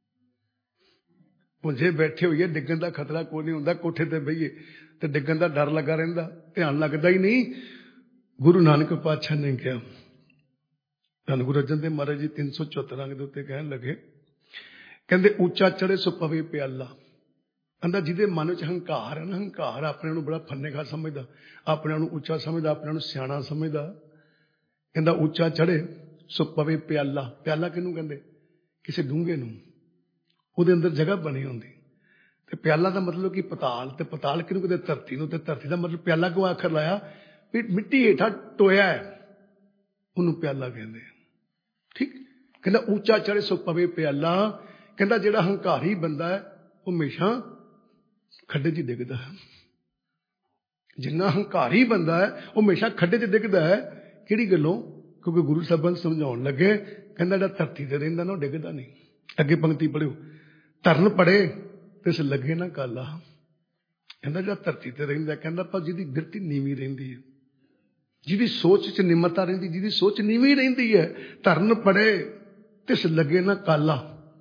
ਪੁੰਜੇ ਬੈਠੇ ਹੋਈਏ ਡਿੱਗਣ ਦਾ ਖਤਰਾ ਕੋਈ ਨਹੀਂ ਹੁੰਦਾ। ਕੋਠੇ ਤੇ ਬਈਏ ਤੇ ਡਿੱਗਣ ਦਾ ਡਰ ਲੱਗਾ ਰਹਿੰਦਾ, ਧਿਆਨ ਲੱਗਦਾ ਹੀ ਨਹੀਂ। ਗੁਰੂ ਨਾਨਕ ਪਾਤਸ਼ਾਹ ਨੇ ਕਿਹਾ, ਧੰਨ ਗੁਰੂ ਅਰਜਨ ਦੇਵ ਮਹਾਰਾਜ ਜੀ ਤਿੰਨ ਸੌ ਚੁਹੱਤਰ ਅੰਗ ਦੇ ਉੱਤੇ ਕਹਿਣ ਲੱਗੇ, ਕਹਿੰਦੇ ਉੱਚਾ ਚੜੇ ਸੋ ਪਵੇ ਪਿਆਲਾ। ਕਹਿੰਦਾ ਜਿਹਦੇ ਮਨ ਵਿੱਚ ਹੰਕਾਰ ਹੈ ਨਾ, ਹੰਕਾਰ ਆਪਣੇ ਨੂੰ ਬੜਾ ਫੰਨੇਖਾ ਸਮਝਦਾ, ਆਪਣੇ ਨੂੰ ਉੱਚਾ ਸਮਝਦਾ, ਆਪਣੇ ਨੂੰ ਸਿਆਣਾ ਸਮਝਦਾ। ਕਹਿੰਦਾ ਉੱਚਾ ਚੜ੍ਹੇ ਸੋ ਪਵੇ ਪਿਆਲਾ। ਪਿਆਲਾ ਕਿਹਨੂੰ ਕਹਿੰਦੇ? ਕਿਸੇ ਡੂੰਘੇ ਨੂੰ, ਉਹਦੇ ਅੰਦਰ ਜਗ੍ਹਾ ਬਣੀ ਹੁੰਦੀ। ਤੇ ਪਿਆਲਾ ਦਾ ਮਤਲਬ ਕਿ ਪਤਾਲ, ਤੇ ਪਤਾਲ ਕਿਹਨੂੰ ਕਹਿੰਦੇ? ਧਰਤੀ ਨੂੰ। ਤੇ ਧਰਤੀ ਦਾ ਮਤਲਬ ਪਿਆਲਾ ਕਿਉਂ ਆਖਰ ਲਾਇਆ? ਵੀ ਮਿੱਟੀ ਹੇਠਾਂ ਟੋਇਆ ਹੈ, ਉਹਨੂੰ ਪਿਆਲਾ ਕਹਿੰਦੇ। ਠੀਕ। ਕਹਿੰਦਾ ਉੱਚਾ ਚੜ੍ਹੇ ਸੋ ਪਵੇ ਪਿਆਲਾ। ਕਹਿੰਦਾ ਜਿਹੜਾ ਹੰਕਾਰੀ ਬੰਦਾ ਹੈ ਉਹ ਹਮੇਸ਼ਾ ਖੱਡੇ 'ਚ ਹੀ ਡਿੱਗਦਾ ਹੈ। ਜਿੰਨਾ ਹੰਕਾਰੀ ਬੰਦਾ ਹੈ ਉਹ ਹਮੇਸ਼ਾ ਖੱਡੇ 'ਚ ਡਿੱਗਦਾ ਹੈ। ਕਿਹੜੀ ਗੱਲੋਂ? ਕਿਉਂਕਿ ਗੁਰੂ ਸਾਹਿਬਾਨ ਸਮਝਾਉਣ ਲੱਗੇ, ਕਹਿੰਦਾ ਜਿਹੜਾ ਧਰਤੀ ਤੇ ਰਹਿੰਦਾ ਨਾ ਉਹ ਡਿੱਗਦਾ ਨਹੀਂ। ਅੱਗੇ ਪੰਕਤੀ ਪੜ੍ਹਿਓ, ਧਰਨ ਪੜੇ ਤਿਸ ਲੱਗੇ ਨਾ ਕਾਲਾ। ਕਹਿੰਦਾ ਜਿਹੜਾ ਧਰਤੀ ਤੇ ਰਹਿੰਦਾ, ਕਹਿੰਦਾ ਪਰ ਜਿਹਦੀ ਬਿਰਤੀ ਨੀਵੀਂ ਰਹਿੰਦੀ ਹੈ, ਜਿਹਦੀ ਸੋਚ 'ਚ ਨਿਮਰਤਾ ਰਹਿੰਦੀ, ਜਿਹਦੀ ਸੋਚ ਨੀਵੀਂ ਰਹਿੰਦੀ ਹੈ, ਧਰਨ ਪੜੇ ਤਿਸ ਲੱਗੇ ਨਾ ਕਾਲਾ।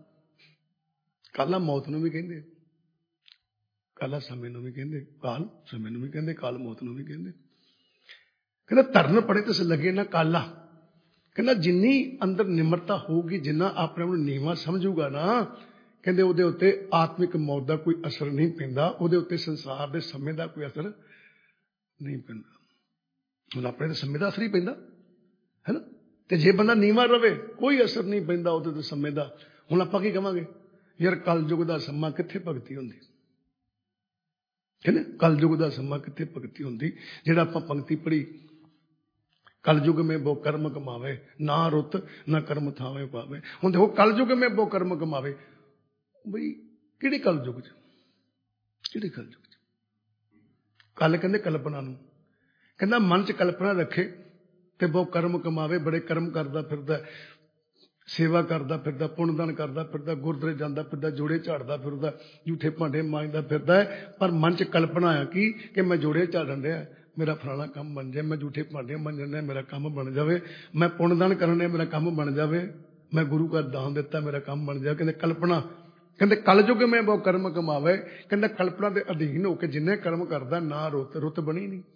ਕਾਲਾ ਮੌਤ ਨੂੰ ਵੀ ਕਹਿੰਦੇ, ਕਾਲਾ ਸਮੇਂ ਨੂੰ ਵੀ ਕਹਿੰਦੇ, ਕਾਲ ਸਮੇਂ ਨੂੰ ਵੀ ਕਹਿੰਦੇ, ਕਾਲ ਮੌਤ ਨੂੰ ਵੀ ਕਹਿੰਦੇ। ਕਹਿੰਦਾ ਧਰਨ ਪੜੇ ਤਿਸ ਲੱਗੇ ਨਾ ਕਾਲਾ। ਕਹਿੰਦਾ ਜਿੰਨੀ ਅੰਦਰ ਨਿਮਰਤਾ ਹੋਊਗੀ, ਜਿੰਨਾ ਆਪਣੇ ਆਪ ਨੂੰ ਨੀਵਾਂ ਸਮਝੂਗਾ ਨਾ, ਕਹਿੰਦੇ ਉਹਦੇ ਉੱਤੇ ਆਤਮਿਕ ਮੌਤ ਦਾ ਕੋਈ ਅਸਰ ਨਹੀਂ ਪੈਂਦਾ, ਉਹਦੇ ਉੱਤੇ ਸੰਸਾਰ ਦੇ ਸਮੇਂ ਦਾ ਕੋਈ ਅਸਰ ਨਹੀਂ ਪੈਂਦਾ। ਹੁਣ ਆਪਣੇ ਤਾਂ ਸਮੇਂ ਦਾ ਅਸਰ ਹੀ ਪੈਂਦਾ ਹੈ ਨਾ। ਤੇ ਜੇ ਬੰਦਾ ਨੀਵਾਂ ਰਵੇ ਕੋਈ ਅਸਰ ਨਹੀਂ ਪੈਂਦਾ ਉਹਦੇ ਤੇ ਸਮੇਂ ਦਾ। ਹੁਣ ਆਪਾਂ ਕੀ ਕਵਾਂਗੇ? ਯਾਰ ਕਲਯੁਗ ਦਾ ਸਮਾਂ ਕਿੱਥੇ ਭਗਤੀ ਹੁੰਦੀ ਹੈ ਨਾ। ਕਲਯੁਗ ਦਾ ਸਮਾਂ ਕਿੱਥੇ ਭਗਤੀ ਹੁੰਦੀ? ਜਿਹੜਾ ਆਪਾਂ ਪੰਕਤੀ ਪੜ੍ਹੀ, ਕਲਯੁਗ ਮੇਂ ਬੋ ਕਰਮ ਕਮਾਵੇ, ਨਾ ਰੁੱਤ ਨਾ ਕਰਮ ਥਾਵੇ ਪਾਵੇ। ਹੁਣ ਦੇਖੋ, ਕਲਯੁਗ ਮੇਂ ਬੋ ਕਰਮ ਕਮਾਵੇ, ਬਈ ਕਿਹੜੇ ਕਲਯੁਗ 'ਚ? ਕਿਹੜੇ ਕਲਯੁਗ 'ਚ? ਕੱਲ ਕਹਿੰਦੇ ਕਲਪਨਾ ਨੂੰ, ਕਹਿੰਦਾ ਮਨ 'ਚ ਕਲਪਨਾ ਰੱਖੇ ਤੇ ਬਹੁ ਕਰਮ ਕਮਾਵੇ। ਬੜੇ ਕਰਮ ਕਰਦਾ ਫਿਰਦਾ, ਸੇਵਾ ਕਰਦਾ ਫਿਰਦਾ, ਪੁੰਨਦਾਨ ਕਰਦਾ ਫਿਰਦਾ, ਗੁਰਦੁਆਰੇ ਜਾਂਦਾ ਫਿਰਦਾ, ਜੋੜੇ ਝਾੜਦਾ ਫਿਰਦਾ, ਝੂਠੇ ਭਾਂਡੇ ਮਾਂਜਦਾ ਫਿਰਦਾ ਹੈ। ਪਰ ਮਨ 'ਚ ਕਲਪਨਾ ਆ ਕੀ? ਕਿ ਮੈਂ ਜੋੜੇ ਝਾੜਨ ਡਿਆ, ਮੇਰਾ ਫਲਾਣਾ ਕੰਮ ਬਣ ਜਾਏ, ਮੈਂ ਝੂਠੇ ਭਾਂਡੇ ਮਾਂਜਣ ਡਿਆ, ਮੇਰਾ ਕੰਮ ਬਣ ਜਾਵੇ, ਮੈਂ ਪੁੰਨਦਾਨ ਕਰਨ ਡਿਆ, ਮੇਰਾ ਕੰਮ ਬਣ ਜਾਵੇ, ਮੈਂ ਗੁਰੂ ਘਰ ਦਾਨ ਦਿੱਤਾ, ਮੇਰਾ ਕੰਮ ਬਣ ਜਾਵੇ। ਕਹਿੰਦੇ ਕਲਪਨਾ, ਕਹਿੰਦੇ ਕਲਯੁਗ ਮੈਂ ਬਹੁ ਕਰਮ ਕਮਾਵੇ। ਕਹਿੰਦਾ ਕਲਪਨਾ ਦੇ ਅਧੀਨ ਹੋ ਕੇ ਜਿੰਨੇ ਕਰਮ ਕਰਦਾ, ਨਾ ਰੁੱਤ, ਰੁੱਤ ਬਣੀ ਨਹੀਂ,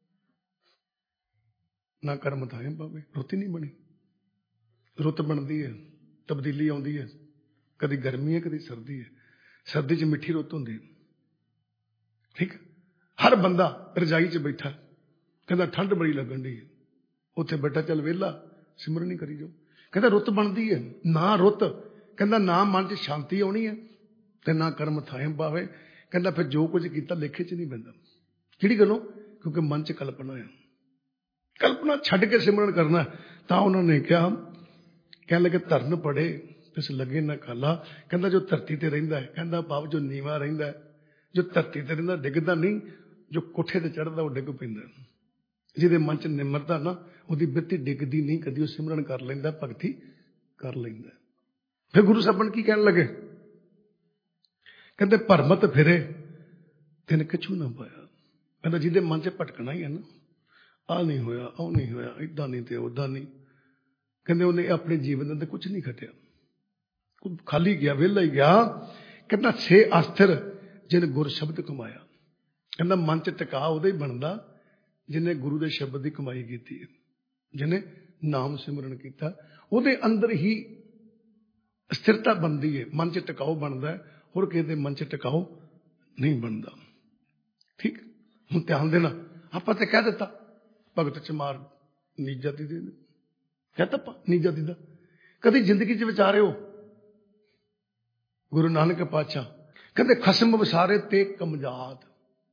ਨਾ ਕਰਮ ਥਾਏ ਪਾਵੇ, ਰੁੱਤ ਹੀ ਨਹੀਂ ਬਣੀ। ਰੁੱਤ ਬਣਦੀ ਹੈ, ਤਬਦੀਲੀ ਆਉਂਦੀ ਹੈ, ਕਦੀ ਗਰਮੀ ਹੈ, ਕਦੀ ਸਰਦੀ ਹੈ। ਸਰਦੀ 'ਚ ਮਿੱਠੀ ਰੁੱਤ ਹੁੰਦੀ, ਠੀਕ। ਹਰ ਬੰਦਾ ਰਜਾਈ 'ਚ ਬੈਠਾ, ਕਹਿੰਦਾ ਠੰਡ ਬੜੀ ਲੱਗਣ ਡਈ ਹੈ, ਉੱਥੇ ਬੈਠਾ ਚੱਲ ਵਿਹਲਾ ਸਿਮਰਨ ਨਹੀਂ ਕਰੀ ਜਾਓ। ਕਹਿੰਦਾ ਰੁੱਤ ਬਣਦੀ ਹੈ, ਨਾ ਰੁੱਤ, ਕਹਿੰਦਾ ਨਾ ਮਨ 'ਚ ਸ਼ਾਂਤੀ ਆਉਣੀ ਹੈ ਤੇ ਨਾ ਕਰਮ ਥਾਏ ਪਾਵੇ। ਕਹਿੰਦਾ ਫਿਰ ਜੋ ਕੁਝ ਕੀਤਾ ਲੇਖੇ 'ਚ ਨਹੀਂ ਪੈਂਦਾ। ਕਿਹੜੀ ਗੱਲੋਂ? ਕਿਉਂਕਿ ਮਨ 'ਚ ਕਲਪਨਾ ਹੈ। ਕਲਪਨਾ ਛੱਡ ਕੇ ਸਿਮਰਨ ਕਰਨਾ। ਤਾਂ ਉਹਨਾਂ ਨੇ ਕਿਹਾ, ਕਹਿਣ ਲੱਗੇ ਧਰਨ ਪੜੇ ਤਿਸ ਲੱਗੇ ਨਾ ਕਾਲਾ। ਕਹਿੰਦਾ ਜੋ ਧਰਤੀ ਤੇ ਰਹਿੰਦਾ ਹੈ, ਕਹਿੰਦਾ ਭਾਵ ਜੋ ਨੀਵਾਂ ਰਹਿੰਦਾ ਹੈ, ਜੋ ਧਰਤੀ ਤੇ ਰਹਿੰਦਾ ਡਿੱਗਦਾ ਨਹੀਂ, ਜੋ ਕੋਠੇ ਤੇ ਚੜ੍ਹਦਾ ਉਹ ਡਿੱਗ ਪੈਂਦਾ। ਜਿਹਦੇ ਮਨ 'ਚ ਨਿਮਰਤਾ ਨਾ, ਉਹਦੀ ਬਿਰਤੀ ਡਿੱਗਦੀ ਨਹੀਂ ਕਦੀ, ਉਹ ਸਿਮਰਨ ਕਰ ਲੈਂਦਾ, ਭਗਤੀ ਕਰ ਲੈਂਦਾ। ਫਿਰ ਗੁਰੂ ਸਾਹਿਬਾਨ ਕੀ ਕਹਿਣ ਲੱਗੇ? ਕਹਿੰਦੇ ਭਰਮਤ ਫਿਰੇ ਤਿਨ ਕਿਛੂ ਨਾ ਪਾਇਆ। ਕਹਿੰਦਾ ਜਿਹਦੇ ਮਨ 'ਚ ਭਟਕਣਾ ਹੀ ਹੈ ਨਾ, ਆਹ ਨਹੀਂ ਹੋਇਆ, ਉਹ ਨਹੀਂ ਹੋਇਆ, ਏਦਾਂ ਨਹੀਂ ਤੇ ਓਦਾਂ ਨਹੀਂ, ਕਹਿੰਦੇ ਉਹਨੇ ਆਪਣੇ ਜੀਵਨ ਦੇ ਅੰਦਰ ਕੁਛ ਨਹੀਂ ਖਟਿਆ, ਖਾਲੀ ਗਿਆ, ਵਿਹਲਾ ਹੀ ਗਿਆ। ਕਹਿੰਦਾ ਸੇ ਅਸਥਿਰ ਜਿਹਨੇ ਗੁਰ ਸ਼ਬਦ ਕਮਾਇਆ। ਕਹਿੰਦਾ ਮਨ 'ਚ ਟਿਕਾ ਉਹਦਾ ਹੀ ਬਣਦਾ ਜਿਹਨੇ ਗੁਰੂ ਦੇ ਸ਼ਬਦ ਦੀ ਕਮਾਈ ਕੀਤੀ ਹੈ, ਜਿਹਨੇ ਨਾਮ ਸਿਮਰਨ ਕੀਤਾ। ਉਹਦੇ ਅੰਦਰ ਹੀ ਸਥਿਰਤਾ ਬਣਦੀ ਹੈ, ਮਨ 'ਚ ਟਿਕਾਓ ਬਣਦਾ ਹੈ, ਹੋਰ ਕਿਸੇ ਦੇ ਮਨ 'ਚ ਟਿਕਾਓ ਨਹੀਂ ਬਣਦਾ। ਠੀਕ। ਹੁਣ ਧਿਆਨ ਦੇਣਾ, ਆਪਾਂ ਤੇ ਕਹਿ ਦਿੱਤਾ ਭਗਤ ਚਮਾਰ ਨੀਜਾ ਦੀ ਦੇ, ਕਹਿਤਾ ਆਪਾਂ ਨੀਜਾ ਦੀ ਦਾ। ਕਦੀ ਜ਼ਿੰਦਗੀ 'ਚ ਵਿਚਾਰਿਓ, ਗੁਰੂ ਨਾਨਕ ਪਾਤਸ਼ਾਹ ਕਹਿੰਦੇ ਖਸਮ ਵਿਸਾਰੇ ਤੇ ਕਮਜਾਤ,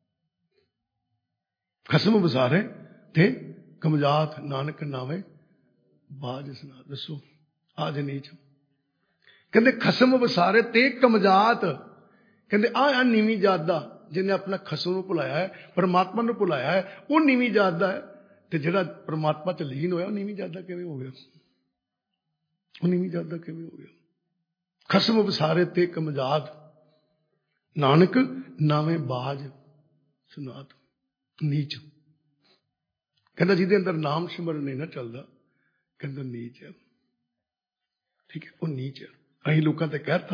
ਖਸਮ ਵਿਸਾਰੇ ਤੇ ਕਮਜਾਤ, ਨਾਨਕ ਨਾਵੇਂ ਬਾਜ ਸੁਣਾ। ਦੱਸੋ ਆਜ ਨੀਚ, ਕਹਿੰਦੇ ਖਸਮ ਵਿਸਾਰੇ ਤੇ ਕਮਜਾਤ। ਕਹਿੰਦੇ ਆਹ ਨੀਵੀਂ ਜਾਤ ਦਾ, ਜਿਹਨੇ ਆਪਣਾ ਖਸਮ ਨੂੰ ਭੁਲਾਇਆ ਹੈ, ਪਰਮਾਤਮਾ ਨੂੰ ਭੁਲਾਇਆ ਹੈ, ਉਹ ਨੀਵੀਂ ਜਾਤ ਦਾ ਹੈ। ਤੇ ਜਿਹੜਾ ਪਰਮਾਤਮਾ 'ਚ ਲੀਨ ਹੋਇਆ ਉਹ ਨੀਵੀਂ ਜਾਤ ਦਾ ਕਿਵੇਂ ਹੋ ਗਿਆ? ਉਹ ਨੀਵੀਂ ਜਾਤ ਦਾ ਕਿਵੇਂ ਹੋ ਗਿਆ? ਖਸਮ ਵਿਸਾਰੇ ਤੇ ਕਮਜਾਤ, ਨਾਨਕ ਨਾਵੇਂ ਬਾਜ ਸੁਨਾਤ। ਨੀਚ, ਕਹਿੰਦਾ ਜਿਹਦੇ ਅੰਦਰ ਨਾਮ ਸਿਮਰਨ ਨਹੀਂ ਨਾ ਚੱਲਦਾ, ਕਹਿੰਦਾ ਨੀਚ ਹੈ। ਠੀਕ ਹੈ, ਉਹ ਨੀਚ ਹੈ। ਅਸੀਂ ਲੋਕਾਂ ਤੇ ਕਹਿਤਾ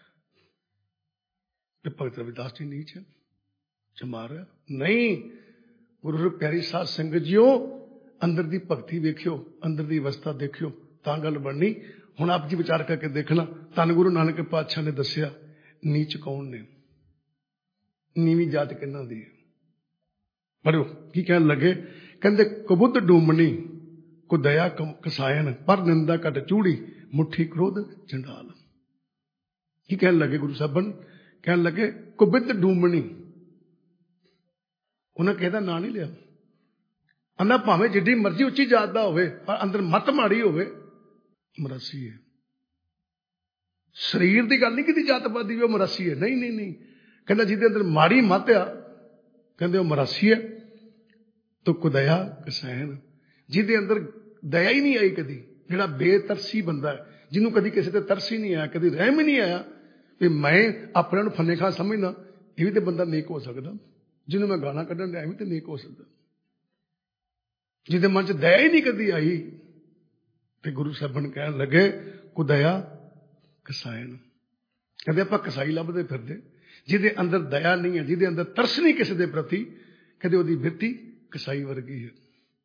ਕਿ ਭਗਤ ਰਵਿਦਾਸ ਜੀ ਨੀਚ ਹੈ, ਚਮਾਰ ਹੈ। ਨਹੀਂ, ਗੁਰੂ ਪਿਆਰੀ ਸਾਧ ਸੰਗਤ ਜੀਓ, ਅੰਦਰ ਦੀ ਭਗਤੀ ਵੇਖਿਓ, ਅੰਦਰ ਦੀ ਅਵਸਥਾ ਦੇਖਿਓ, ਤਾਂ ਗੱਲ ਬਣਨੀ। ਹੁਣ ਆਪ ਜੀ ਵਿਚਾਰ ਕਰਕੇ ਦੇਖਣਾ, ਧੰਨ ਗੁਰੂ ਨਾਨਕ ਪਾਤਸ਼ਾਹ ਨੇ ਦੱਸਿਆ ਨੀਚ ਕੌਣ ਨੇ। ਨੀਵੀਂ ਜਾਤ ਕਿਹਨਾਂ ਦੀ ਹੈ। ਪੜ੍ਹੋ ਕੀ ਕਹਿਣ ਲੱਗੇ, ਕਹਿੰਦੇ ਕੁਬੁੱਧ ਡੂਮਣੀ ਕੋ ਦਇਆ ਕਸਾਇਨ ਪਰ ਨਿੰਦਾ ਘਟ ਚੂੜੀ ਮੁੱਠੀ ਕ੍ਰੋਧ ਚੰਡਾਲ। ਕੀ ਕਹਿਣ ਲੱਗੇ ਗੁਰੂ ਸਾਹਿਬਾਨ, ਕਹਿਣ ਲੱਗੇ ਕੁਬਿੱਧ ਡੂਮਣੀ, ਉਹਨਾਂ ਕਿਸੇ ਦਾ ਨਾਂ ਨਹੀਂ ਲਿਆ। ਅੰਨਾ ਭਾਵੇਂ ਜਿੱਡੀ ਮਰਜ਼ੀ ਉੱਚੀ ਜਾਤ ਦਾ ਹੋਵੇ ਪਰ ਅੰਦਰ ਮੱਤ ਮਾੜੀ ਹੋਵੇ, ਮਰਾਸੀ ਹੈ। ਸਰੀਰ ਦੀ ਗੱਲ ਨਹੀਂ ਕੀਤੀ ਜਾਤਪਾਤ ਦੀ ਵੀ ਉਹ ਮਰਾਸੀ ਹੈ, ਨਹੀਂ ਨਹੀਂ ਨਹੀਂ। ਕਹਿੰਦਾ ਜਿਹਦੇ ਅੰਦਰ ਮਾੜੀ ਮੱਤ ਆ, ਕਹਿੰਦੇ ਉਹ ਮਰਾਸੀ ਹੈ। ਤੁਕ ਦਇਆ ਕਸੈਨ, ਜਿਹਦੇ ਅੰਦਰ ਦਇਆ ਹੀ ਨਹੀਂ ਆਈ ਕਦੀ, ਜਿਹੜਾ ਬੇਤਰਸੀ ਬੰਦਾ ਹੈ, ਜਿਹਨੂੰ ਕਦੀ ਕਿਸੇ ਤੇ ਤਰਸ ਹੀ ਨਹੀਂ ਆਇਆ, ਕਦੀ ਰਹਿਮ ਹੀ ਨਹੀਂ ਆਇਆ ਵੀ ਮੈਂ ਆਪਣੇ ਨੂੰ ਫੰਨੇ ਖਾ ਸਮਝਦਾ, ਇਹ ਵੀ ਤੇ ਬੰਦਾ ਨੇਕ ਹੋ ਸਕਦਾ। ਜਿਹਨੂੰ ਮੈਂ ਗਾਣਾ ਕੱਢਣ ਲਿਆ ਵੀ ਤੇ ਨੇਕ ਹੋ ਸਕਦਾ। ਜਿਹਦੇ ਮਨ ਚ ਦਇਆ ਹੀ ਨਹੀਂ ਕਦੀ ਆਈ, ਤੇ ਗੁਰੂ ਸਾਹਿਬਾਨ ਕਹਿਣ ਲੱਗੇ ਕੁਦਇਆ ਕਸਾਇਨ। ਕਹਿੰਦੇ ਆਪਾਂ ਕਸਾਈ ਲੱਭਦੇ ਫਿਰਦੇ, ਜਿਹਦੇ ਅੰਦਰ ਦਇਆ ਨਹੀਂ ਹੈ, ਜਿਹਦੇ ਅੰਦਰ ਤਰਸ ਨਹੀਂ ਕਿਸੇ ਦੇ ਪ੍ਰਤੀ, ਕਹਿੰਦੇ ਉਹਦੀ ਬਿਰਤੀ ਕਸਾਈ ਵਰਗੀ ਹੈ।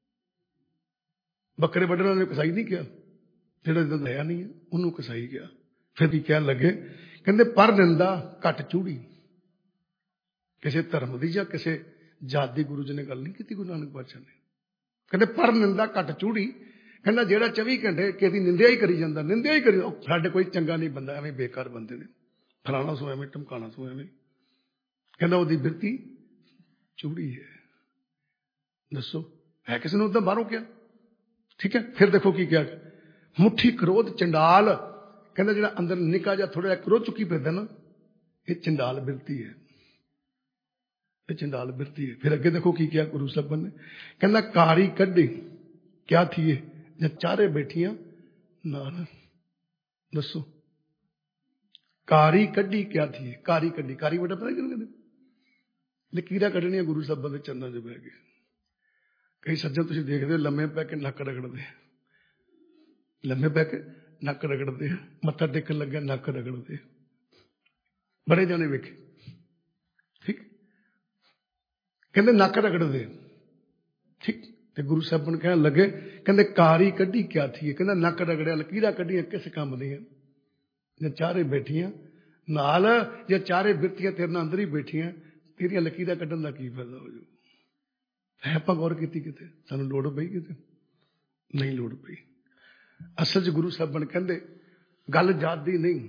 ਬੱਕਰੇ ਵੱਢਣ ਵਾਲੇ ਨੂੰ ਕਸਾਈ ਨਹੀਂ ਕਿਹਾ, ਜਿਹੜਾ ਅੰਦਰ ਦਇਆ ਨਹੀਂ ਹੈ ਉਹਨੂੰ ਕਸਾਈ ਕਿਹਾ। ਫਿਰ ਵੀ ਕਹਿਣ ਲੱਗੇ, ਕਹਿੰਦੇ ਪਰ ਨਿੰਦਾ ਘੱਟ ਚੂੜੀ। ਕਿਸੇ ਧਰਮ ਦੀ ਜਾਂ ਕਿਸੇ ਜਾਤ ਦੀ ਗੁਰੂ ਜੀ ਨੇ ਗੱਲ ਨਹੀਂ ਕੀਤੀ ਗੁਰੂ ਨਾਨਕ ਪਾਤਸ਼ਾਹ ਨੇ। ਕਹਿੰਦੇ ਪਰ ਨਿੰਦਾ ਘੱਟ ਚੂੜੀ, ਕਹਿੰਦਾ ਜਿਹੜਾ ਚੌਵੀ ਘੰਟੇ ਕਿਸੇ ਦੀ ਨਿੰਦਿਆ ਹੀ ਕਰੀ ਜਾਂਦਾ, ਨਿੰਦਿਆ ਹੀ ਕਰੀ, ਸਾਡੇ ਕੋਈ ਚੰਗਾ ਨਹੀਂ ਬੰਦਾ, ਐਵੇਂ ਬੇਕਾਰ ਬੰਦੇ ਨੇ, ਫਲਾਣਾ ਸੋ ਐਵੇਂ, ਟਮਕਾਣਾ ਸੋ ਐਵੇਂ। ਕਹਿੰਦਾ ਉਹਦੀ ਬਿਰਤੀ ਚੂੜੀ ਹੈ। ਦੱਸੋ ਹੈ ਕਿਸੇ ਨੂੰ ਉਦਾਂ ਬਾਹਰੋਂ ਕਿਹਾ? ਠੀਕ ਹੈ। ਫਿਰ ਦੇਖੋ ਕੀ ਕਿਹਾ, ਮੁੱਠੀ ਕ੍ਰੋਧ ਚੰਡਾਲ। ਕਹਿੰਦਾ ਜਿਹੜਾ ਅੰਦਰ ਨਿੱਕਾ ਜਿਹਾ ਥੋੜਾ ਜਿਹਾ ਕ੍ਰੋਧ ਚੁੱਕੀ ਫਿਰਦਾ ਨਾ, ਇਹ ਚੰਡਾਲ ਬਿਰਤੀ ਹੈ, ਇਹ ਚੰਡਾਲ ਬਿਰਤੀ ਹੈ। ਫਿਰ ਅੱਗੇ ਦੇਖੋ ਕੀ ਕਿਹਾ ਗੁਰੂ ਸਾਹਿਬਾਨ ਨੇ, ਕਹਿੰਦਾ ਕਾਰੀ ਕੱਢੀ ਕਿਆ ਥੀਏ ਜਾਂ ਚਾਰੇ ਬੈਠੀਆਂ ਨਾਲ। ਦੱਸੋ ਕਾਰੀ ਕੱਢੀ ਕਿਆ ਥੀਏ, ਕਾਰੀ ਕੱਢੀ, ਕਾਰੀ ਵੱਡਾ ਪਤਾ ਕਿਹਨੂੰ ਕਹਿੰਦੇ? ਲਕੀਰਾਂ ਕੱਢਣੀਆਂ ਗੁਰੂ ਸਾਹਿਬਾਨ ਦੇ ਚਰਨਾਂ 'ਚ ਬਹਿ ਕੇ। ਕਈ ਸੱਜਣ ਤੁਸੀਂ ਦੇਖਦੇ ਹੋ ਲੰਮੇ ਪੈ ਕੇ ਨੱਕ ਰਗੜਦੇ, ਲੰਮੇ ਪੈ ਕੇ ਨੱਕ ਰਗੜਦੇ, ਮੱਥਾ ਟੇਕਣ ਲੱਗਿਆ ਨੱਕ ਰਗੜਦੇ, ਬੜੇ ਜਾਣੇ ਵੇਖੇ। ਠੀਕ, ਕਹਿੰਦੇ ਨੱਕ ਰਗੜਦੇ। ਠੀਕ, ਤੇ ਗੁਰੂ ਸਾਹਿਬਾਨ ਕਹਿਣ ਲੱਗੇ, ਕਹਿੰਦੇ ਕਾਰੀ ਕੱਢੀ ਕਿਆ ਥੀ, ਕਹਿੰਦਾ ਨੱਕ ਰਗੜਿਆ, ਲਕੀਰਾਂ ਕੱਢੀਆਂ ਕਿਸ ਕੰਮ ਦੀਆਂ? ਜੇ ਚਾਰੇ ਬੈਠੀਆਂ ਨਾਲ, ਜੇ ਚਾਰੇ ਬਿਰਤੀਆਂ ਤੇਰੇ ਨਾਲ ਅੰਦਰ ਹੀ ਬੈਠੀਆਂ, ਤੇਰੀਆਂ ਲਕੀਰਾਂ ਕੱਢਣ ਦਾ ਕੀ ਫਾਇਦਾ ਹੋ ਜਾਊ? ਹੈ ਆਪਾਂ ਗੌਰ ਕੀਤੀ ਕਿਤੇ? ਸਾਨੂੰ ਲੋੜ ਪਈ ਕਿਤੇ? ਨਹੀਂ ਲੋੜ ਪਈ। ਅਸਲ 'ਚ ਗੁਰੂ ਸਾਹਿਬਾਨ ਕਹਿੰਦੇ ਗੱਲ ਜਾਤ ਦੀ ਨਹੀਂ,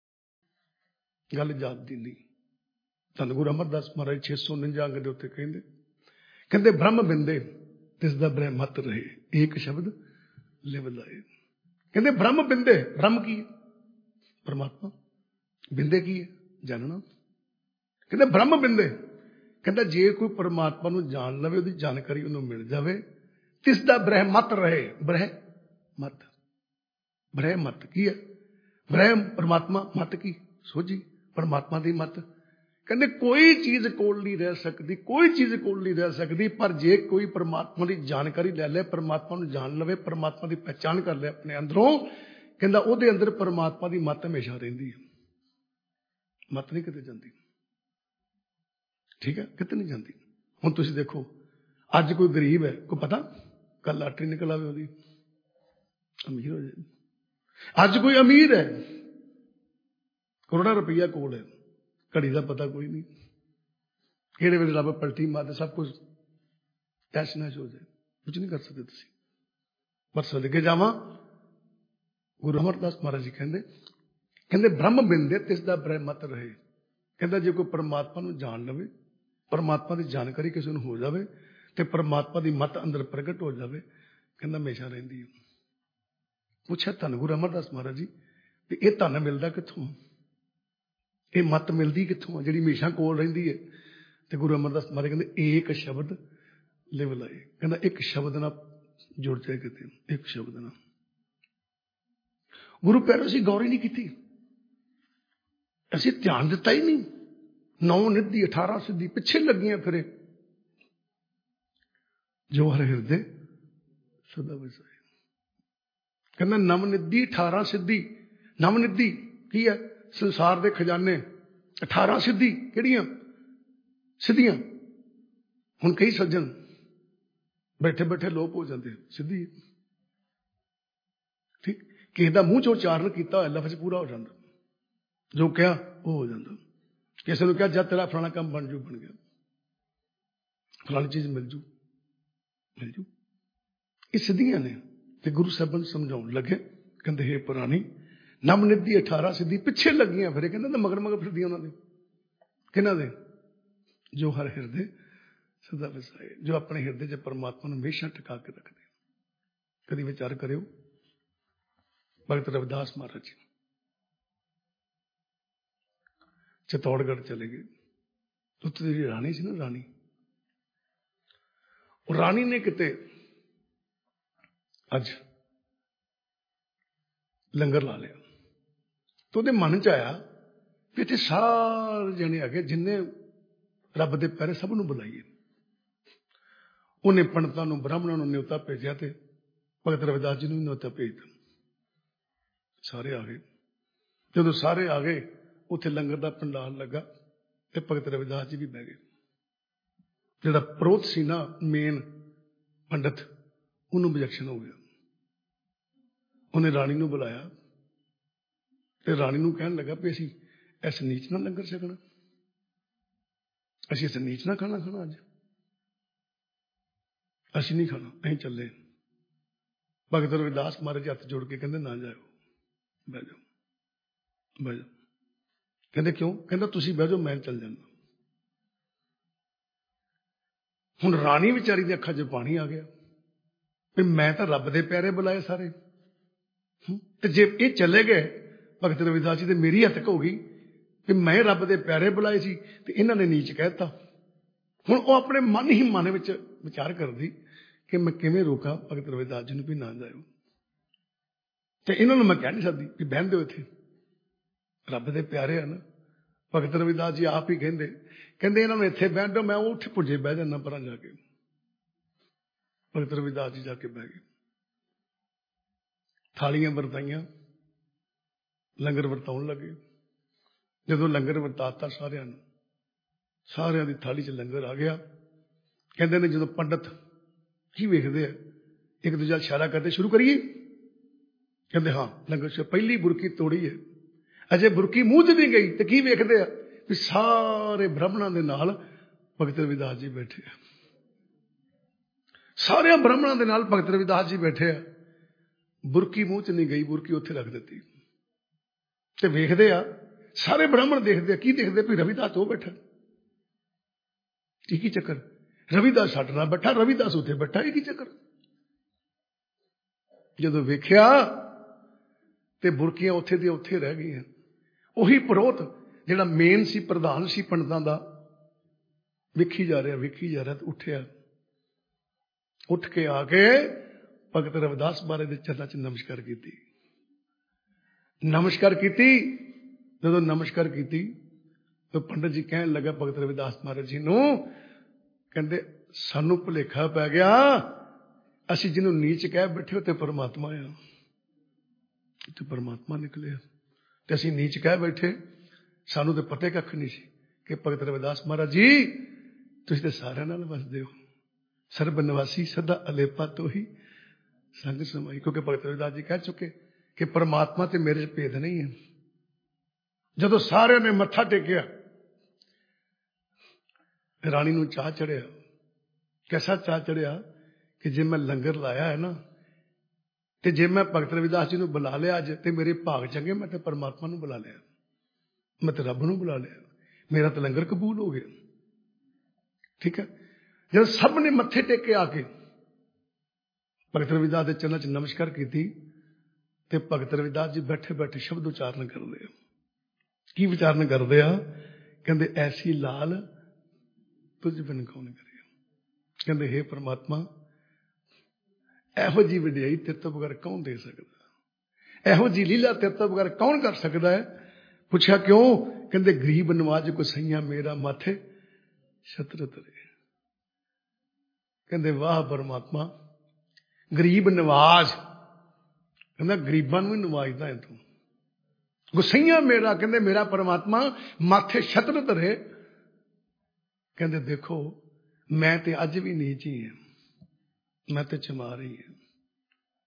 ਗੱਲ ਜਾਤ ਦੀ ਨਹੀਂ। ਧੰਨ ਗੁਰੂ ਅਮਰਦਾਸ ਮਹਾਰਾਜ ਛੇ ਸੌ ਉਨੰਜਾ ਅੰਗ ਦੇ ਉੱਤੇ ਕਹਿੰਦੇ, ਕਹਿੰਦੇ ਬ੍ਰਹਮ ਬਿੰਦੇ ਤਿਸ ਦਾ ਬ੍ਰਹਮਤ ਰਹੇ, ਏਕ ਸ਼ਬਦ ਲਿਵ ਲਾਏ। ਕਹਿੰਦੇ ਬ੍ਰਹਮ ਬਿੰਦੇ, ਬ੍ਰਹਮ ਕੀ ਹੈ? ਪਰਮਾਤਮਾ। ਬਿੰਦੇ ਕੀ ਹੈ? ਜਾਣਨਾ। ਕਹਿੰਦੇ ਬ੍ਰਹਮ ਬਿੰਦੇ, ਕਹਿੰਦਾ ਜੇ ਕੋਈ ਪਰਮਾਤਮਾ ਨੂੰ ਜਾਣ ਲਵੇ, ਉਹਦੀ ਜਾਣਕਾਰੀ ਉਹਨੂੰ ਮਿਲ ਜਾਵੇ, ਤਿਸ ਦਾ ਬ੍ਰਹਮਤ ਰਹੇ। ਬ੍ਰਹਮਤ, ਬ੍ਰਹਮਤ ਕੀ ਹੈ? ਬ੍ਰਹਮ ਪਰਮਾਤਮਾ, ਮਤ ਕੀ? ਸੋਝੀ, ਪਰਮਾਤਮਾ ਦੀ ਮਤ। ਕਹਿੰਦੇ ਕੋਈ ਚੀਜ਼ ਕੋਲ ਨਹੀਂ ਰਹਿ ਸਕਦੀ, ਕੋਈ ਚੀਜ਼ ਕੋਲ ਨਹੀਂ ਰਹਿ ਸਕਦੀ, ਪਰ ਜੇ ਕੋਈ ਪਰਮਾਤਮਾ ਦੀ ਜਾਣਕਾਰੀ ਲੈ ਲੈ, ਪਰਮਾਤਮਾ ਨੂੰ ਜਾਣ ਲਵੇ, ਪਰਮਾਤਮਾ ਦੀ ਪਹਿਚਾਣ ਕਰ ਲੈ ਆਪਣੇ ਅੰਦਰੋਂ, ਕਹਿੰਦਾ ਉਹਦੇ ਅੰਦਰ ਪਰਮਾਤਮਾ ਦੀ ਮਤ ਹਮੇਸ਼ਾ ਰਹਿੰਦੀ ਹੈ। ਮਤ ਨਹੀਂ ਕਿਤੇ ਜਾਂਦੀ। ਠੀਕ ਹੈ, ਕਿਤੇ ਨਹੀਂ ਜਾਂਦੀ। ਹੁਣ ਤੁਸੀਂ ਦੇਖੋ, ਅੱਜ ਕੋਈ ਗਰੀਬ ਹੈ, ਕੋਈ ਪਤਾ ਕੱਲ ਲਾਟਰੀ ਨਿਕਲ ਆਵੇ ਉਹਦੀ, ਅਮੀਰ ਹੋ ਜਾਏ। ਅੱਜ ਕੋਈ ਅਮੀਰ ਹੈ, ਕਰੋੜਾਂ ਰੁਪਈਆ ਕੋਲ ਹੈ, ਘੜੀ ਦਾ ਪਤਾ ਕੋਈ ਨਹੀਂ, ਕਿਹੜੇ ਵੇਲੇ ਰੱਬ ਪਲਟੀ ਮਾਰਦੇ, ਸਭ ਕੁਝ ਤੈਸ਼ ਨੈਸ਼ ਹੋ ਜਾਏ, ਕੁਝ ਨਹੀਂ ਕਰ ਸਕਦੇ ਤੁਸੀਂ। ਪਰ ਸਦਕੇ ਜਾਵਾਂ, ਗੁਰੂ ਅਮਰਦਾਸ ਮਹਾਰਾਜ ਜੀ ਕਹਿੰਦੇ, ਕਹਿੰਦੇ ਬ੍ਰਹਮ ਬਿੰਦੇ ਤਿਸ ਦਾ ਬ੍ਰਹਮਤ ਰਹੇ। ਕਹਿੰਦਾ ਜੇ ਕੋਈ ਪਰਮਾਤਮਾ ਨੂੰ ਜਾਣ ਲਵੇ, ਪਰਮਾਤਮਾ ਦੀ ਜਾਣਕਾਰੀ ਕਿਸੇ ਨੂੰ ਹੋ ਜਾਵੇ, ਤੇ ਪਰਮਾਤਮਾ ਦੀ ਮਤ ਅੰਦਰ ਪ੍ਰਗਟ ਹੋ ਜਾਵੇ, ਕਹਿੰਦਾ ਹਮੇਸ਼ਾ ਰਹਿੰਦੀ ਹੈ। ਪੁੱਛਿਆ ਧੰਨ ਗੁਰੂ ਅਮਰਦਾਸ ਮਹਾਰਾਜ ਜੀ ਵੀ ਇਹ ਧਨ ਮਿਲਦਾ ਕਿੱਥੋਂ, ਇਹ ਮਤ ਮਿਲਦੀ ਕਿੱਥੋਂ ਜਿਹੜੀ ਹਮੇਸ਼ਾ ਕੋਲ ਰਹਿੰਦੀ ਹੈ? ਤੇ ਗੁਰੂ ਅਮਰਦਾਸ ਮਹਾਰਾਜ ਕਹਿੰਦੇ ਏਕ ਸ਼ਬਦ ਲਿਵ ਲਾਏ। ਕਹਿੰਦਾ ਇੱਕ ਸ਼ਬਦ ਨਾਲ ਜੁੜ ਜਾਏ ਕਿਤੇ, ਇੱਕ ਸ਼ਬਦ ਨਾਲ। ਗੁਰੂ ਪਿਆਰੇ ਅਸੀਂ ਗੌਰ ਹੀ ਨਹੀਂ ਕੀਤੀ, ਅਸੀਂ ਧਿਆਨ ਦਿੱਤਾ ਹੀ ਨਹੀਂ। ਨੌ ਨਿਧੀ ਅਠਾਰਾਂ ਸਿੱਧੀ ਪਿੱਛੇ ਲੱਗੀਆਂ ਫਿਰੇ, ਜੋ ਹਰ ਹਿਰਦੇ ਸਦਾ ਵਸਾਏ। ਕਹਿੰਦਾ ਨਵ ਨਿਧੀ ਅਠਾਰਾਂ ਸਿੱਧੀ। ਨਵ ਨਿਧੀ ਕੀ ਹੈ? ਸੰਸਾਰ ਦੇ ਖਜ਼ਾਨੇ। ਅਠਾਰਾਂ ਸਿੱਧੀ ਕਿਹੜੀਆਂ? ਸਿੱਧੀਆਂ। ਹੁਣ ਕਈ ਸੱਜਣ ਬੈਠੇ ਬੈਠੇ ਲੋਪ ਹੋ ਜਾਂਦੇ, ਸਿੱਧੀ ਠੀਕ, ਕਿਸੇ ਦਾ ਮੂੰਹ ਚੋਂ ਉਚਾਰਨ ਕੀਤਾ ਹੋਇਆ ਲਫ਼ਜ਼ ਪੂਰਾ ਹੋ ਜਾਂਦਾ, ਜੋ ਕਿਹਾ ਉਹ ਹੋ ਜਾਂਦਾ। ਕਿਸੇ ਨੂੰ ਕਿਹਾ ਜਦ ਤੇਰਾ ਫਲਾਣਾ ਕੰਮ ਬਣ ਜੂ, ਬਣ ਗਿਆ, ਫਲਾਣੀ ਚੀਜ਼ ਮਿਲ ਜੂ ਮਿਲ ਜੂ ਇਹ ਸਿੱਧੀਆਂ ਨੇ। ਤੇ ਗੁਰੂ ਸਾਹਿਬਾਨ ਸਮਝਾਉਣ ਲੱਗੇ, ਕਹਿੰਦੇ ਹੇ ਪੁਰਾਣੀ ਨਵ ਨਿਧੀ ਅਠਾਰਾਂ ਸਿੱਧੀ ਪਿੱਛੇ ਲੱਗੀਆਂ ਫਿਰੇ, ਕਹਿੰਦੇ ਮਗਰ ਮਗਰ ਫਿਰਦੀਆਂ ਉਹਨਾਂ ਦੇ। ਕਿਹਨਾਂ ਦੇ? ਜੋ ਹਰ ਹਿਰਦੇ ਸਦਾ ਵਸਾਏ, ਜੋ ਆਪਣੇ ਹਿਰਦੇ 'ਚ ਪਰਮਾਤਮਾ ਨੂੰ ਹਮੇਸ਼ਾ ਟਿਕਾ ਕੇ ਰੱਖਦੇ। ਕਦੀ ਵਿਚਾਰ ਕਰਿਓ, ਭਗਤ ਰਵਿਦਾਸ ਮਹਾਰਾਜ ਜੀ ਚਿਤੌੜਗੜ੍ਹ ਚਲੇ ਗਏ। ਉੱਥੇ ਜਿਹੜੀ ਰਾਣੀ ਸੀ ਨਾ, ਰਾਣੀ, ਉਹ ਰਾਣੀ ਨੇ ਕਿਤੇ ਅੱਜ ਲੰਗਰ ਲਾ ਲਿਆ, ਤੇ ਉਹਦੇ ਮਨ 'ਚ ਆਇਆ ਵੀ ਇੱਥੇ ਸਾਰੇ ਜਣੇ ਆ ਗਏ, ਜਿੰਨੇ ਰੱਬ ਦੇ ਪਿਆਰੇ ਸਭ ਨੂੰ ਬੁਲਾਈਏ। ਉਹਨੇ ਪੰਡਤਾਂ ਨੂੰ, ਬ੍ਰਾਹਮਣਾਂ ਨੂੰ ਨਿਉਤਾ ਭੇਜਿਆ ਤੇ ਭਗਤ ਰਵਿਦਾਸ ਜੀ ਨੂੰ ਵੀ ਨਿਉਤਾ ਭੇਜ ਦਿੱਤਾ। ਸਾਰੇ ਆ ਗਏ। ਜਦੋਂ ਸਾਰੇ ਆ ਗਏ, ਉੱਥੇ ਲੰਗਰ ਦਾ ਪੰਡਾਲ ਲੱਗਾ ਤੇ ਭਗਤ ਰਵਿਦਾਸ ਜੀ ਵੀ ਬਹਿ ਗਏ। ਜਿਹੜਾ ਪ੍ਰੋਤ ਸੀ ਨਾ, ਮੇਨ ਪੰਡਤ, ਉਹਨੂੰ objection ਹੋ ਗਿਆ। ਉਹਨੇ ਰਾਣੀ ਨੂੰ ਬੁਲਾਇਆ ਤੇ ਰਾਣੀ ਨੂੰ ਕਹਿਣ ਲੱਗਾ ਵੀ ਅਸੀਂ ਇਸ ਨੀਚ ਨਾਲ ਲੰਗਰ ਛਕਣਾ, ਅਸੀਂ ਇਸ ਨੀਚ ਨਾਲ ਖਾਣਾ ਖਾਣਾ, ਅੱਜ ਅਸੀਂ ਨਹੀਂ ਖਾਣਾ, ਅਸੀਂ ਚੱਲੇ। ਭਗਤ ਰਵਿਦਾਸ ਮਹਾਰਾਜ ਹੱਥ ਜੋੜ ਕੇ ਕਹਿੰਦੇ ਨਾ ਜਾਓ, ਬਹਿ ਜਾਓ ਬਹਿ ਜਾਓ। ਕਹਿੰਦੇ ਕਿਉਂ? ਕਹਿੰਦਾ ਤੁਸੀਂ ਬਹਿ ਜਾਓ, ਮੈਂ ਚੱਲ ਜਾਂਦਾ। ਹੁਣ ਰਾਣੀ ਵਿਚਾਰੀ ਦੇ ਅੱਖਾਂ 'ਚ ਪਾਣੀ ਆ ਗਿਆ ਵੀ ਮੈਂ ਤਾਂ ਰੱਬ ਦੇ ਪਿਆਰੇ ਬੁਲਾਏ ਸਾਰੇ, ਤੇ ਜੇ ਇਹ ਚਲੇ ਗਏ ਭਗਤ ਰਵਿਦਾਸ ਜੀ, ਤੇ ਮੇਰੀ ਹੱਤਕ ਹੋ ਗਈ ਕਿ ਮੈਂ ਰੱਬ ਦੇ ਪਿਆਰੇ ਬੁਲਾਏ ਸੀ ਤੇ ਇਹਨਾਂ ਨੇ ਨੀਚ ਕਹਿ ਦਿੱਤਾ। ਹੁਣ ਉਹ ਆਪਣੇ ਮਨ ਹੀ ਮਨ ਵਿੱਚ ਵਿਚਾਰ ਕਰਦੀ ਕਿ ਮੈਂ ਕਿਵੇਂ ਰੋਕਾਂ ਭਗਤ ਰਵਿਦਾਸ ਜੀ ਨੂੰ ਵੀ ਨਾ ਜਾਇਓ, ਤੇ ਇਹਨਾਂ ਨੂੰ ਮੈਂ ਕਹਿ ਨਹੀਂ ਸਕਦੀ ਵੀ ਬਹਿਣ ਦਿਓ, ਇੱਥੇ ਰੱਬ ਦੇ ਪਿਆਰੇ ਆ ਨਾ। ਭਗਤ ਰਵਿਦਾਸ ਜੀ ਆਪ ਹੀ ਕਹਿੰਦੇ ਕਹਿੰਦੇ ਇਹਨਾਂ ਨੂੰ ਇੱਥੇ ਬਹਿਣ ਦਿਓ, ਮੈਂ ਉੱਥੇ ਪੁੱਜੇ ਬਹਿ ਜਾਂਦਾ ਪਰਾਂ ਜਾ ਕੇ। ਭਗਤ ਰਵਿਦਾਸ ਜੀ ਜਾ ਕੇ ਬਹਿ ਗਏ, ਥਾਲੀਆਂ ਵਰਤਾਈਆਂ, ਲੰਗਰ ਵਰਤਾਉਣ ਲੱਗੇ। ਜਦੋਂ ਲੰਗਰ ਵਰਤਾਤਾ ਸਾਰਿਆਂ ਨੂੰ, ਸਾਰਿਆਂ ਦੀ ਥਾਲੀ 'ਚ ਲੰਗਰ ਆ ਗਿਆ। ਕਹਿੰਦੇ ਨੇ ਜਦੋਂ ਪੰਡਤ ਕੀ ਵੇਖਦੇ ਆ, ਇੱਕ ਦੂਜਾ ਇਸ਼ਾਰਾ ਕਰਦੇ, ਸ਼ੁਰੂ ਕਰੀਏ? ਕਹਿੰਦੇ ਹਾਂ। ਲੰਗਰ 'ਚ ਪਹਿਲੀ ਬੁਰਕੀ ਤੋੜੀ ਹੈ, ਅਜੇ ਬੁਰਕੀ ਮੂੰਹ 'ਚ ਨਹੀਂ ਗਈ ਤੇ ਕੀ ਵੇਖਦੇ ਆ ਵੀ ਸਾਰੇ ਬ੍ਰਾਹਮਣਾਂ ਦੇ ਨਾਲ ਭਗਤ ਰਵਿਦਾਸ ਜੀ ਬੈਠੇ ਆ। ਸਾਰਿਆਂ ਬ੍ਰਾਹਮਣਾਂ ਦੇ ਨਾਲ ਭਗਤ ਰਵਿਦਾਸ ਜੀ ਬੈਠੇ ਆ। ਬੁਰਕੀ ਮੂੰਹ 'ਚ ਨਹੀਂ ਗਈ, ਬੁਰਕੀ ਉੱਥੇ ਰੱਖ ਦਿੱਤੀ ਤੇ ਵੇਖਦੇ ਆ, ਸਾਰੇ ਬ੍ਰਾਹਮਣ ਦੇਖਦੇ ਆ। ਕੀ ਦੇਖਦੇ? ਵੀ ਰਵਿਦਾਸ ਉਹ ਬੈਠਾ, ਇਹ ਕੀ ਚੱਕਰ? ਰਵਿਦਾਸ ਸਾਡੇ ਨਾਲ ਬੈਠਾ, ਰਵਿਦਾਸ ਉੱਥੇ ਬੈਠਾ, ਇਹ ਕੀ ਚੱਕਰ? ਜਦੋਂ ਵੇਖਿਆ ਤੇ ਬੁਰਕੀਆਂ ਉੱਥੇ ਦੀਆਂ ਉੱਥੇ ਰਹਿ ਗਈਆਂ। ਉਹੀ ਪ੍ਰੋਤ ਜਿਹੜਾ ਮੇਨ ਸੀ, ਪ੍ਰਧਾਨ ਸੀ ਪੰਡਤਾਂ ਦਾ, ਵੇਖੀ ਜਾ ਰਿਹਾ ਵੇਖੀ ਜਾ ਰਿਹਾ ਤੇ ਉੱਠਿਆ। ਉੱਠ ਕੇ ਆ ਕੇ ਭਗਤ ਰਵਿਦਾਸ ਮਹਾਰਾਜ ਦੇ ਚਰਨਾਂ 'ਚ ਨਮਸਕਾਰ ਕੀਤੀ। ਨਮਸਕਾਰ ਕੀਤੀ ਜਦੋਂ ਨਮਸਕਾਰ ਕੀਤੀ ਤਾਂ ਪੰਡਤ ਜੀ ਕਹਿਣ ਲੱਗਾ ਭਗਤ ਰਵਿਦਾਸ ਮਹਾਰਾਜ ਜੀ ਨੂੰ, ਕਹਿੰਦੇ ਸਾਨੂੰ ਭੁਲੇਖਾ ਪੈ ਗਿਆ, ਅਸੀਂ ਜਿਹਨੂੰ ਨੀਚ ਕਹਿ ਬੈਠੇ ਉਹ ਤੇ ਪਰਮਾਤਮਾ ਆ, ਤੇ ਪਰਮਾਤਮਾ ਨਿਕਲਿਆ ਤੇ ਅਸੀਂ ਨੀਚ ਕਹਿ ਬੈਠੇ। ਸਾਨੂੰ ਤੇ ਪਤਾ ਕੱਖ ਨਹੀਂ ਸੀ ਕਿ ਭਗਤ ਰਵਿਦਾਸ ਮਹਾਰਾਜ ਜੀ ਤੁਸੀਂ ਤੇ ਸਾਰਿਆਂ ਨਾਲ ਵਸਦੇ ਹੋ, ਸਰਬ ਨਿਵਾਸੀ ਸਦਾ ਅਲੇਪਾ ਤੋਂ ਹੀ ਸੰਗ ਸਮਾਈ। ਕਿਉਂਕਿ ਭਗਤ ਰਵਿਦਾਸ ਜੀ ਕਹਿ ਚੁੱਕੇ ਕਿ ਪਰਮਾਤਮਾ ਤੇ ਮੇਰੇ 'ਚ ਭੇਦ ਨਹੀਂ ਹੈ। ਜਦੋਂ ਸਾਰਿਆਂ ਨੇ ਮੱਥਾ ਟੇਕਿਆ, ਰਾਣੀ ਨੂੰ ਚਾਹ ਚੜਿਆ। ਕੈਸਾ ਚਾਹ ਚੜਿਆ ਕਿ ਜੇ ਮੈਂ ਲੰਗਰ ਲਾਇਆ ਹੈ ਨਾ, ਤੇ ਜੇ ਮੈਂ ਭਗਤ ਰਵਿਦਾਸ ਜੀ ਨੂੰ ਬੁਲਾ ਲਿਆ ਅੱਜ, ਤੇ ਮੇਰੇ ਭਾਗ ਚੰਗੇ, ਮੈਂ ਤੇ ਪਰਮਾਤਮਾ ਨੂੰ ਬੁਲਾ ਲਿਆ, ਮੈਂ ਤੇ ਰੱਬ ਨੂੰ ਬੁਲਾ ਲਿਆ, ਮੇਰਾ ਤਾਂ ਲੰਗਰ ਕਬੂਲ ਹੋ ਗਿਆ। ਠੀਕ ਹੈ। ਜਦੋਂ ਸਭ ਨੇ ਮੱਥੇ ਟੇਕ ਕੇ ਆ ਕੇ ਭਗਤ ਰਵਿਦਾਸ ਦੇ ਚਰਨਾਂ 'ਚ ਨਮਸਕਾਰ ਕੀਤੀ ਤੇ ਭਗਤ ਰਵਿਦਾਸ ਜੀ ਬੈਠੇ ਬੈਠੇ ਸ਼ਬਦ ਉਚਾਰਨ ਕਰਦੇ ਆ। ਕੀ ਵਿਚਾਰਨ ਕਰਦੇ ਆ? ਕਹਿੰਦੇ ਐਸੀ ਲਾਲ ਤੁਝ ਬਿਨ ਕੌਣ ਕਰੇ। ਕਹਿੰਦੇ ਹੇ ਪਰਮਾਤਮਾ, ਇਹੋ ਜਿਹੀ ਵਡਿਆਈ ਤੇਰੇ ਤੋਂ ਬਗੈਰ ਕੌਣ ਦੇ ਸਕਦਾ, ਇਹੋ ਜਿਹੀ ਲੀਲਾ ਤੇਰੇ ਤੋਂ ਬਗੈਰ ਕੌਣ ਕਰ ਸਕਦਾ ਹੈ? ਪੁੱਛਿਆ ਕਿਉਂ? ਕਹਿੰਦੇ ਗਰੀਬ ਨਵਾਜ ਕੋ ਸਈਆ ਮੇਰਾ ਮਾਥੇ ਛਤਰ ਤਰੇ। ਕਹਿੰਦੇ ਵਾਹ ਪਰਮਾਤਮਾ, ਗਰੀਬ ਨਵਾਜ, ਕਹਿੰਦਾ ਗਰੀਬਾਂ ਨੂੰ ਵੀ ਨਵਾਜਦਾ ਹੈ ਤੂੰ। ਗੁਸਈਆ ਮੇਰਾ, ਕਹਿੰਦੇ ਮੇਰਾ ਪਰਮਾਤਮਾ ਮਾਥੇ ਛਤਰ ਧਰੇ। ਕਹਿੰਦੇ ਦੇਖੋ ਮੈਂ ਤੇ ਅੱਜ ਵੀ ਨੀਚ ਹੀ ਹਾਂ, ਮੈਂ ਤੇ ਚਮਾਰ ਹੀ ਹਾਂ।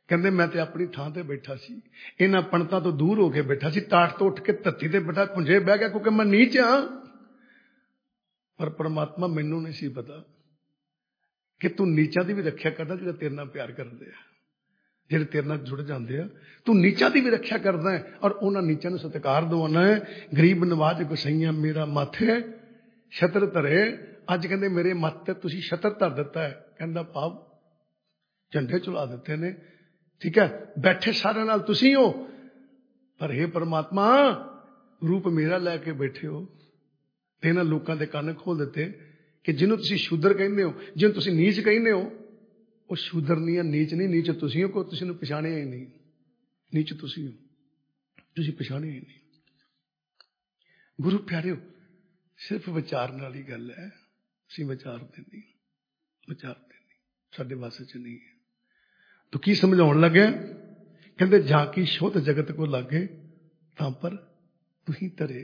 ਕਹਿੰਦੇ ਮੈਂ ਤੇ ਆਪਣੀ ਥਾਂ ਤੇ ਬੈਠਾ ਸੀ, ਇਹਨਾਂ ਪੰਡਤਾਂ ਤੋਂ ਦੂਰ ਹੋ ਕੇ ਬੈਠਾ ਸੀ, ਟਾਟ ਤੋਂ ਉੱਠ ਕੇ ਧਰਤੀ ਤੇ ਬੈਠਾ ਪੁੰਜੇ ਬਹਿ ਗਿਆ, ਕਿਉਂਕਿ ਮੈਂ ਨੀਚ ਹਾਂ। ਪਰ ਪਰਮਾਤਮਾ ਮੈਨੂੰ ਨਹੀਂ ਸੀ ਪਤਾ ਕਿ ਤੂੰ ਨੀਚਾਂ ਦੀ ਵੀ ਰੱਖਿਆ ਕਰਦਾ, ਜਿਹੜਾ ਤੇਰੇ ਨਾਲ ਪਿਆਰ ਕਰਦੇ ਆ, ਜਿਹੜੇ ਤੇਰੇ ਨਾਲ ਜੁੜ ਜਾਂਦੇ ਆ। ਤੂੰ ਨੀਚਾਂ ਦੀ ਵੀ ਰੱਖਿਆ ਕਰਦਾ ਹੈ, ਔਰ ਉਹਨਾਂ ਨੀਚਾਂ ਨੂੰ ਸਤਿਕਾਰ ਦਵਾਉਣਾ ਹੈ। ਗਰੀਬ ਨਵਾਜ ਗੁਸਈਆਂ ਮੇਰਾ ਮਾਥੇ ਛਤਰ ਧਰੇ। ਅੱਜ ਕਹਿੰਦੇ ਮੇਰੇ ਮੱਥੇ ਤੇ ਤੁਸੀਂ ਛਤਰ ਧਰ ਦਿੱਤਾ ਹੈ, ਕਹਿੰਦਾ ਭਾਵ ਝੰਡੇ ਚੁਲਾ ਦਿੱਤੇ ਨੇ। ਠੀਕ ਹੈ, ਬੈਠੇ ਸਾਰਿਆਂ ਨਾਲ ਤੁਸੀਂ ਹੋ, ਪਰ ਹੇ ਪਰਮਾਤਮਾ ਰੂਪ ਮੇਰਾ ਲੈ ਕੇ ਬੈਠੇ ਹੋ ਤੇ ਇਹਨਾਂ ਲੋਕਾਂ ਦੇ ਕੰਨ ਖੋਲ ਦਿੱਤੇ ਕਿ ਜਿਹਨੂੰ ਤੁਸੀਂ ਸ਼ੂਦਰ ਕਹਿੰਦੇ ਹੋ, ਜਿਹਨੂੰ ਤੁਸੀਂ ਨੀਚ ਕਹਿੰਦੇ ਹੋ, ਉਹ ਸ਼ੂਦਰ ਨਹੀਂ ਹੈ, ਨੀਚ ਨਹੀਂ। ਨੀਚ ਤੁਸੀਂ ਹੋ, ਕੋ ਤੁਸੀਂ ਨੂੰ ਪਛਾਣਿਆ ਹੀ ਨਹੀਂ। ਨੀਚ ਤੁਸੀਂ ਹੋ, ਤੁਸੀਂ ਪਛਾਣਿਆ ਹੀ ਨਹੀਂ। ਗੁਰੂ ਪਿਆਰਿਓ, ਸਿਰਫ ਵਿਚਾਰਨ ਵਾਲੀ ਗੱਲ ਹੈ। ਅਸੀਂ ਵਿਚਾਰਦੇ ਨਹੀਂ, ਵਿਚਾਰਦੇ ਨਹੀਂ, ਸਾਡੇ ਵਾਸਤੇ ਚ ਨਹੀਂ ਹੈ। ਤੂੰ ਕੀ ਸਮਝਾਉਣ ਲੱਗਿਆ? ਕਹਿੰਦੇ ਜਾਂ ਕੀ ਸ਼ੋਧ ਜਗਤ ਕੋ ਲਾਗੇ ਤਾਂ ਪਰ ਤੁਸੀਂ ਤਰੇ।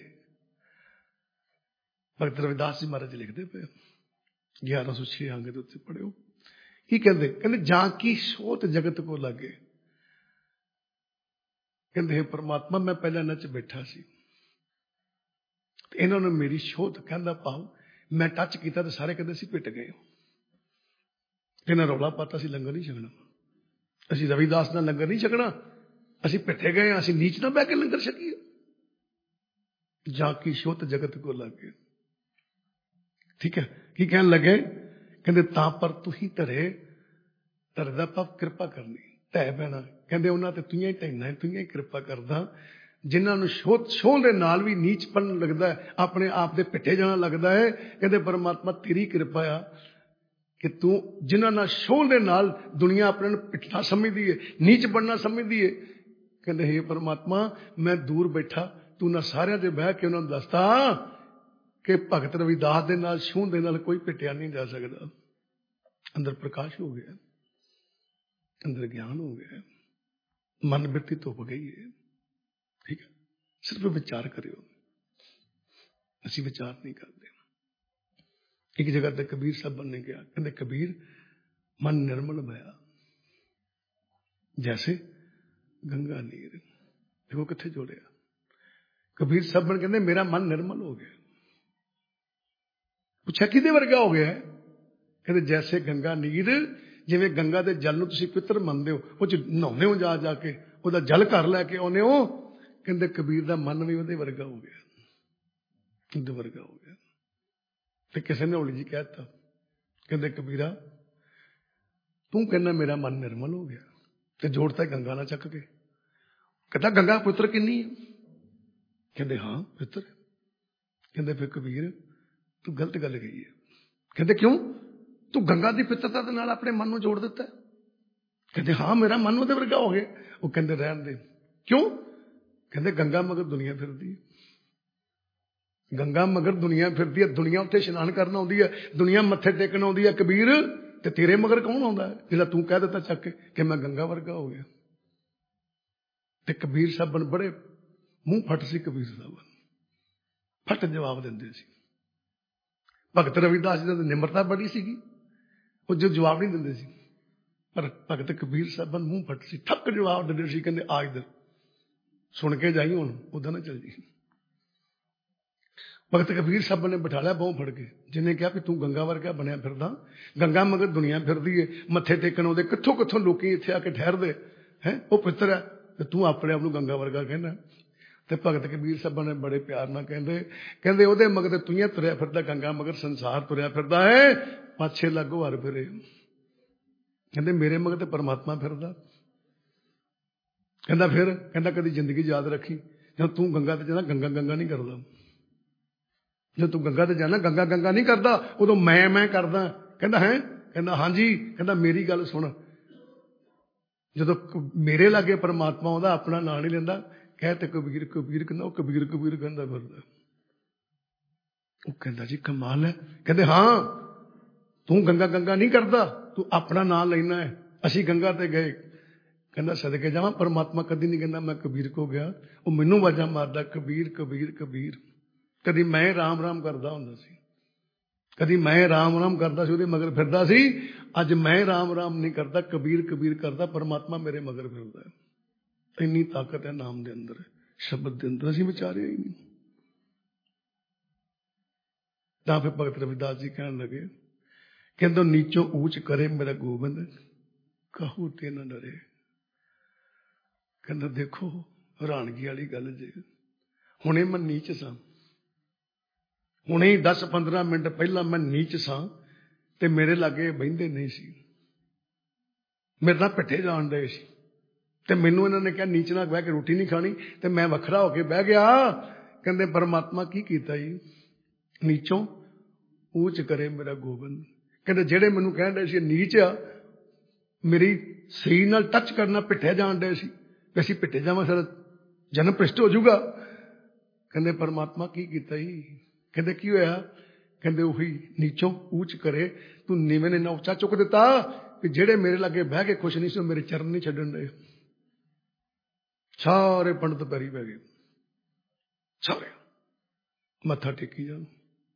ਭਗਤ ਰਵਿਦਾਸ ਜੀ ਮਹਾਰਾਜ ਲਿਖਦੇ ਪਏ, ਗਿਆਰਾਂ ਸੌ ਛੇ ਅੰਗ ਦੇ ਉੱਤੇ ਪੜਿਓ। ਕੀ ਕਹਿੰਦੇ? ਕਹਿੰਦੇ ਜਾਂ ਕੀ ਸੋਧ ਜਗਤ ਕੋ ਲਾਗੇ। ਕਹਿੰਦੇ ਪਰਮਾਤਮਾ ਮੈਂ ਪਹਿਲਾਂ ਇਹਨਾਂ ਚ ਬੈਠਾ ਸੀ, ਇਹਨਾਂ ਨੂੰ ਮੇਰੀ ਸੋਧ, ਕਹਿੰਦਾ ਭਾਵ ਮੈਂ ਟੱਚ ਕੀਤਾ ਤੇ ਸਾਰੇ ਕਹਿੰਦੇ ਸੀ ਪਿੱਟ ਗਏ। ਇਹਨਾਂ ਰੌਲਾ ਪਾਤਾ ਸੀ ਲੰਗਰ ਨਹੀਂ ਛਕਣਾ, ਅਸੀਂ ਰਵਿਦਾਸ ਨਾਲ ਲੰਗਰ ਨਹੀਂ ਛਕਣਾ, ਅਸੀਂ ਪਿੱਟੇ ਗਏ, ਅਸੀਂ ਨੀਚ ਨਾ ਬਹਿ ਕੇ ਲੰਗਰ ਛਕੀਏ। ਜਾਂ ਕੀ ਸੋਧ ਜਗਤ ਕੋ ਲਾਗੇ। ਠੀਕ ਹੈ, ਕੀ ਕਹਿਣ ਲੱਗੇ? ਕਹਿੰਦੇ ਤਾਂ ਪਰ ਤੁਸੀਂ ਧਰੇ। ਧਰੇ ਦਾ ਭਾਵ ਕਿਰਪਾ ਕਰਨੀ, ਢਹਿ ਪੈਣਾ। ਕਹਿੰਦੇ ਉਹਨਾਂ ਤੇ ਤੂੰ ਹੀ ਢਹਿਣਾ, ਤੂੰ ਹੀ ਕਿਰਪਾ ਕਰਦਾ। ਜਿਨ੍ਹਾਂ ਨੂੰ ਸ਼ੋਧ ਸ਼ੋਹ ਦੇ ਨਾਲ ਵੀ ਨੀਚਪਨ ਲੱਗਦਾ ਹੈ, ਆਪਣੇ ਆਪ ਦੇ ਪਿੱਟੇ ਜਾਣਾ ਲੱਗਦਾ ਹੈ, ਕਹਿੰਦੇ ਪਰਮਾਤਮਾ ਤੇਰੀ ਕਿਰਪਾ ਆ ਕਿ ਤੂੰ ਜਿਨ੍ਹਾਂ ਨਾਲ ਸ਼ੋਹ ਦੇ ਨਾਲ ਦੁਨੀਆ ਆਪਣੇ ਨੂੰ ਪਿੱਟਣਾ ਸਮਝਦੀ ਹੈ, ਨੀਚ ਬਣਨਾ ਸਮਝਦੀ ਹੈ, ਕਹਿੰਦੇ ਹੇ ਪਰਮਾਤਮਾ ਮੈਂ ਦੂਰ ਬੈਠਾ, ਤੂੰ ਨਾ ਸਾਰਿਆਂ ਦੇ ਬਹਿ ਕੇ ਉਹਨਾਂ ਨੂੰ ਦੱਸਦਾ ਕਿ ਭਗਤ ਰਵਿਦਾਸ ਦੇ ਨਾਲ ਛੂਹ ਦੇ ਨਾਲ ਕੋਈ ਪਿੱਟਿਆ ਨਹੀਂ ਜਾ ਸਕਦਾ। ਅੰਦਰ ਪ੍ਰਕਾਸ਼ ਹੋ ਗਿਆ, ਅੰਦਰ ਗਿਆਨ ਹੋ ਗਿਆ, ਮਨ ਬਿਰਤੀ ਧੁੱਪ ਗਈ ਹੈ। ਠੀਕ ਹੈ, ਸਿਰਫ ਵਿਚਾਰ ਕਰਿਓ। ਅਸੀਂ ਵਿਚਾਰ ਨਹੀਂ ਕਰਦੇ। ਇੱਕ ਜਗ੍ਹਾ ਤੇ ਕਬੀਰ ਸਾਹਿਬ ਨੇ ਕਿਹਾ, ਕਹਿੰਦੇ ਕਬੀਰ ਮਨ ਨਿਰਮਲ ਹੋਇਆ ਜੈਸੇ ਗੰਗਾ ਨੀਰ। ਦੇਖੋ ਕਿੱਥੇ ਜੋੜਿਆ। ਕਬੀਰ ਸਾਹਿਬ ਨੇ ਕਹਿੰਦੇ ਮੇਰਾ ਮਨ ਨਿਰਮਲ ਹੋ ਗਿਆ। ਪੁੱਛਿਆ ਕਿਹਦੇ ਵਰਗਾ ਹੋ ਗਿਆ? ਕਹਿੰਦੇ ਜੈਸੇ ਗੰਗਾ ਨੀਰ, ਜਿਵੇਂ ਗੰਗਾ ਦੇ ਜਲ ਨੂੰ ਤੁਸੀਂ ਪਿੱਤਰ ਮੰਨਦੇ ਹੋ, ਉਹ ਚ ਨਹਾਉਂਦੇ ਹੋ, ਜਾ ਜਾ ਕੇ ਉਹਦਾ ਜਲ ਘਰ ਲੈ ਕੇ ਆਉਂਦੇ ਹੋ। ਕਹਿੰਦੇ ਕਬੀਰ ਦਾ ਮਨ ਵੀ ਉਹਦੇ ਵਰਗਾ ਹੋ ਗਿਆ, ਉਹਦੇ ਵਰਗਾ ਹੋ ਗਿਆ। ਤੇ ਕਿਸੇ ਨੇ ਹੌਲੀ ਜੀ ਕਹਿ ਦਿੱਤਾ, ਕਹਿੰਦੇ ਕਬੀਰਾ ਤੂੰ ਕਹਿੰਦਾ ਮੇਰਾ ਮਨ ਨਿਰਮਲ ਹੋ ਗਿਆ, ਤੇ ਜੋੜਤਾ ਗੰਗਾ ਨਾਲ ਚੱਕ ਕੇ। ਕਹਿੰਦਾ ਗੰਗਾ ਪੁੱਤਰ ਕਿੰਨੀ ਹੈ? ਕਹਿੰਦੇ ਹਾਂ ਪੁੱਤਰ। ਕਹਿੰਦੇ ਫਿਰ ਕਬੀਰ ਤੂੰ ਗਲਤ ਗੱਲ ਕਹੀ ਹੈ। ਕਹਿੰਦੇ ਕਿਉਂ? ਤੂੰ ਗੰਗਾ ਦੀ ਪਿੱਤਰਤਾ ਦੇ ਨਾਲ ਆਪਣੇ ਮਨ ਨੂੰ ਜੋੜ ਦਿੱਤਾ। ਕਹਿੰਦੇ ਹਾਂ ਮੇਰਾ ਮਨ ਉਹਦੇ ਵਰਗਾ ਹੋ ਗਿਆ। ਉਹ ਕਹਿੰਦੇ ਰਹਿਣ ਦੇ। ਕਿਉਂ? ਕਹਿੰਦੇ ਗੰਗਾ ਮਗਰ ਦੁਨੀਆ ਫਿਰਦੀ ਹੈ, ਗੰਗਾ ਮਗਰ ਦੁਨੀਆ ਫਿਰਦੀ ਹੈ। ਦੁਨੀਆ ਉੱਥੇ ਇਸ਼ਨਾਨ ਕਰਨ ਆਉਂਦੀ ਹੈ, ਦੁਨੀਆ ਮੱਥੇ ਟੇਕਣ ਆਉਂਦੀ ਹੈ ਕਬੀਰ, ਤੇ ਤੇਰੇ ਮਗਰ ਕੌਣ ਆਉਂਦਾ ਹੈ ਜਿਹੜਾ ਤੂੰ ਕਹਿ ਦਿੱਤਾ ਚੱਕ ਕੇ ਕਿ ਮੈਂ ਗੰਗਾ ਵਰਗਾ ਹੋ ਗਿਆ। ਤੇ ਕਬੀਰ ਸਾਹਿਬ ਬੜੇ ਮੂੰਹ ਫੱਟ ਸੀ। ਕਬੀਰ ਸਾਹਿਬ ਫੱਟ ਜਵਾਬ ਦਿੰਦੇ ਸੀ। ਭਗਤ ਰਵਿਦਾਸ ਜੀ ਦੀ ਨਿਮਰਤਾ ਬੜੀ ਸੀਗੀ, ਉਹ ਜੋ ਜਵਾਬ ਨਹੀਂ ਦਿੰਦੇ ਸੀ। ਪਰ ਭਗਤ ਕਬੀਰ ਸਾਹਿਬ ਮੂੰਹ ਫੱਟ ਸੀ, ਠੱਕ ਜਵਾਬ ਦਿੰਦੇ ਸੀ। ਕਹਿੰਦੇ ਆ ਇੱਧਰ ਸੁਣ ਕੇ ਜਾਈ, ਹੁਣ ਉਦਾਂ ਨਾ ਚੱਲ ਜੀ। ਭਗਤ ਕਬੀਰ ਸਾਹਿਬ ਨੇ ਬਿਠਾ ਲਿਆ ਬਾਹੋਂ ਫੜ ਕੇ, ਜਿਹਨੇ ਕਿਹਾ ਵੀ ਤੂੰ ਗੰਗਾ ਵਰਗਾ ਬਣਿਆ ਫਿਰਦਾ, ਗੰਗਾ ਮਗਰ ਦੁਨੀਆ ਫਿਰਦੀ ਹੈ, ਮੱਥੇ ਟੇਕਣ ਆਉਂਦੇ ਕਿੱਥੋਂ ਕਿੱਥੋਂ ਲੋਕੀ ਇੱਥੇ ਆ ਕੇ ਠਹਿਰਦੇ ਹੈ, ਉਹ ਪੁੱਤਰ ਹੈ ਤੇ ਤੂੰ ਆਪਣੇ ਆਪ ਨੂੰ ਗੰਗਾ ਵਰਗਾ ਕਹਿੰਦਾ। ਤੇ ਭਗਤ ਕਬੀਰ ਸਾਹਿਬ ਨੇ ਬੜੇ ਪਿਆਰ ਨਾਲ ਕਹਿੰਦੇ ਕਹਿੰਦੇ ਉਹਦੇ ਮਗਰ ਤੂੰ ਹੀ ਤੁਰਿਆ ਫਿਰਦਾ, ਗੰਗਾ ਮਗਰ ਸੰਸਾਰ ਤੁਰਿਆ ਫਿਰਦਾ ਹੈ, ਪਾਛੇ ਲੱਗੋ ਹਰ ਫਿਰੇ। ਕਹਿੰਦੇ ਮੇਰੇ ਮਗਰ ਤੇ ਪਰਮਾਤਮਾ ਫਿਰਦਾ। ਕਹਿੰਦਾ ਫਿਰ ਕਹਿੰਦਾ ਕਦੀ ਜ਼ਿੰਦਗੀ ਯਾਦ ਰੱਖੀ, ਜਦੋਂ ਤੂੰ ਗੰਗਾ ਤੇ ਜਾਣਾ ਗੰਗਾ ਗੰਗਾ ਨਹੀਂ ਕਰਦਾ, ਜਦੋਂ ਤੂੰ ਗੰਗਾ ਤੇ ਜਾਣਾ ਗੰਗਾ ਗੰਗਾ ਨਹੀਂ ਕਰਦਾ, ਉਦੋਂ ਮੈਂ ਮੈਂ ਕਰਦਾ। ਕਹਿੰਦਾ ਹੈ? ਕਹਿੰਦਾ ਹਾਂਜੀ। ਕਹਿੰਦਾ ਮੇਰੀ ਗੱਲ ਸੁਣ, ਜਦੋਂ ਮੇਰੇ ਲਾਗੇ ਪਰਮਾਤਮਾ ਉਹਦਾ ਆਪਣਾ ਨਾਂ ਨਹੀਂ ਲੈਂਦਾ, ਕਹਿ ਤੇ ਕਬੀਰ ਕਬੀਰ ਕਹਿੰਦਾ, ਉਹ ਕਬੀਰ ਕਬੀਰ ਕਹਿੰਦਾ ਫਿਰਦਾ। ਉਹ ਕਹਿੰਦਾ ਜੀ ਕਮਾਲ ਹੈ। ਕਹਿੰਦੇ ਹਾਂ ਤੂੰ ਗੰਗਾ ਗੰਗਾ ਨਹੀਂ ਕਰਦਾ, ਤੂੰ ਆਪਣਾ ਨਾਂ ਲੈਣਾ ਹੈ। ਅਸੀਂ ਗੰਗਾ ਤੇ ਗਏ, ਕਹਿੰਦਾ ਸਦਕੇ ਜਾਵਾਂ ਪਰਮਾਤਮਾ ਕਦੀ ਨਹੀਂ ਕਹਿੰਦਾ ਮੈਂ ਕਬੀਰ ਕੋ ਗਿਆ, ਉਹ ਮੈਨੂੰ ਆਵਾਜ਼ਾਂ ਮਾਰਦਾ ਕਬੀਰ ਕਬੀਰ ਕਬੀਰ। ਕਦੀ ਮੈਂ ਰਾਮ ਰਾਮ ਕਰਦਾ ਹੁੰਦਾ ਸੀ, कभी मैं राम राम करता सी उहदे मगर फिरदा सी, अज मैं राम राम नहीं करता, कबीर कबीर करता, परमात्मा मेरे मगर फिरदा है। इन्नी ताकत है नाम दे अंदर, शब्द दे अंदर, असीं विचारिया ही नहीं। तां फिर भगत रविदास जी कहन लगे, कहंदे नीचों ऊंच करे मेरा गोबिंद, कहू ते न डरे। कहंदा देखो हैरानगी वाली गल जे, हुणे मैं नीच सां, हुणे ही दस पंद्रह मिनट पहला मैं नीच सां ते मेरे लागे बहिंदे नहीं सी, मेरे नाल पिट्ठे जाण दे सी, ते मैनूं इन्हां ने कहा नीच नाल बह के रोटी नहीं खानी, ते मैं वखरा होके बह गया। कहंदे परमात्मा की कीता जी, नीचों ऊंच करे मेरा गोबिंद। कहंदे जेड़े मैनूं कहण दे सी नीच आ, मेरी सरीर नाल टच करना पिट्ठे जाण दे सी, कि असीं पिट्ठे जावां साਡਾ जन्म भ्रिष्ट हो जाऊगा। कहंदे परमात्मा की कीता जी? कहंदे की होया? कहंदे उही नीचों ऊंच करे, तू नीवें ने ना उच्चा चुक दिता कि जेड़े मेरे लागे बह के खुश नहीं सी मेरे चरण नहीं छड्डण दे। सारे पंडित पैरी पै गए, सारे मत्था टेकी जाओ।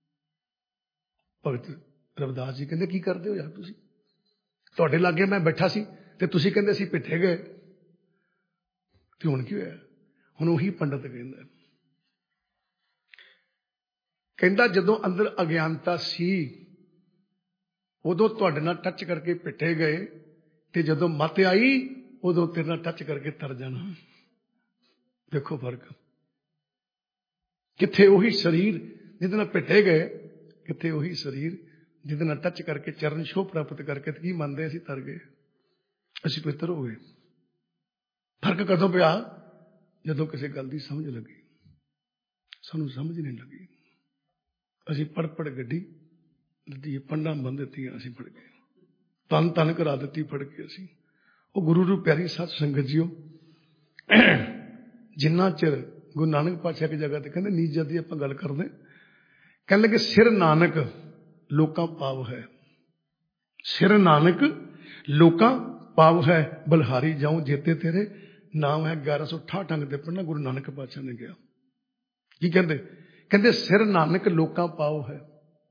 भगत रविदास जी कहंदे की करदे हो यार तुसीं, तुहाडे लागे मैं बैठा सी ते तुसीं कहंदे असीं पिट्ठे गए, ते हुण की होया? हुण उही पंडित कहंदा कहंदा जदों अंदर अज्ञानता सी उदों तुहाडे नाल टच करके पिट्ठे गए, ते जदों मत आई उदों तेरे नाल टच करके तर जाना। देखो फर्क, किथे उही शरीर जिहदे नाल पिट्ठे गए, किथे उही शरीर जिहदे नाल टच करके चरण छो प्राप्त करके की मनदे असीं तर गए, असीं पवित्र हो गए। फर्क कदों पिया? जदों किसी गल दी समझ लगी। सानूं समझ नहीं लगी, असीं पढ़ पढ़ गड्डी लद्दी, पंडां बन दित्तियां, असीं फड़ गए, तन तन करा दित्ती फड़ के असीं। ਉਹ ਗੁਰੂ ਨੂੰ ਪਿਆਰੀ ਸਾਧ ਸੰਗਤ ਜੀਓ, ਜਿੰਨਾ ਚਿਰ ਗੁਰੂ ਨਾਨਕ ਪਾਤਸ਼ਾਹ ਦੀ ਜਗ੍ਹਾ ਤੇ ਕਹਿੰਦੇ ਨੀਚ ਦੀ ਆਪਾਂ ਗੱਲ ਕਰਦੇ, ਕਹਿੰਦੇ ਕਿ ਸਿਰ ਨਾਨਕ ਲੋਕਾਂ ਪਾਵ ਹੈ, ਸਿਰ ਨਾਨਕ ਲੋਕਾਂ ਪਾਵ ਹੈ, ਬਲਹਾਰੀ ਜਾਉ ਜੇਤੇ ਤੇਰੇ ਨਾਮ ਹੈ। ਗਿਆਰਾਂ ਸੌ ਅਠਾਹਠ ਅੰਗ ਤੇ ਪੜ੍ਹਨਾ ਗੁਰੂ ਨਾਨਕ ਪਾਤਸ਼ਾਹ ਨੇ ਕਿਹਾ। ਕੀ ਕਹਿੰਦੇ? ਕਹਿੰਦੇ ਸਿਰ ਨਾਨਕ ਲੋਕਾਂ ਪਾਵ ਹੈ।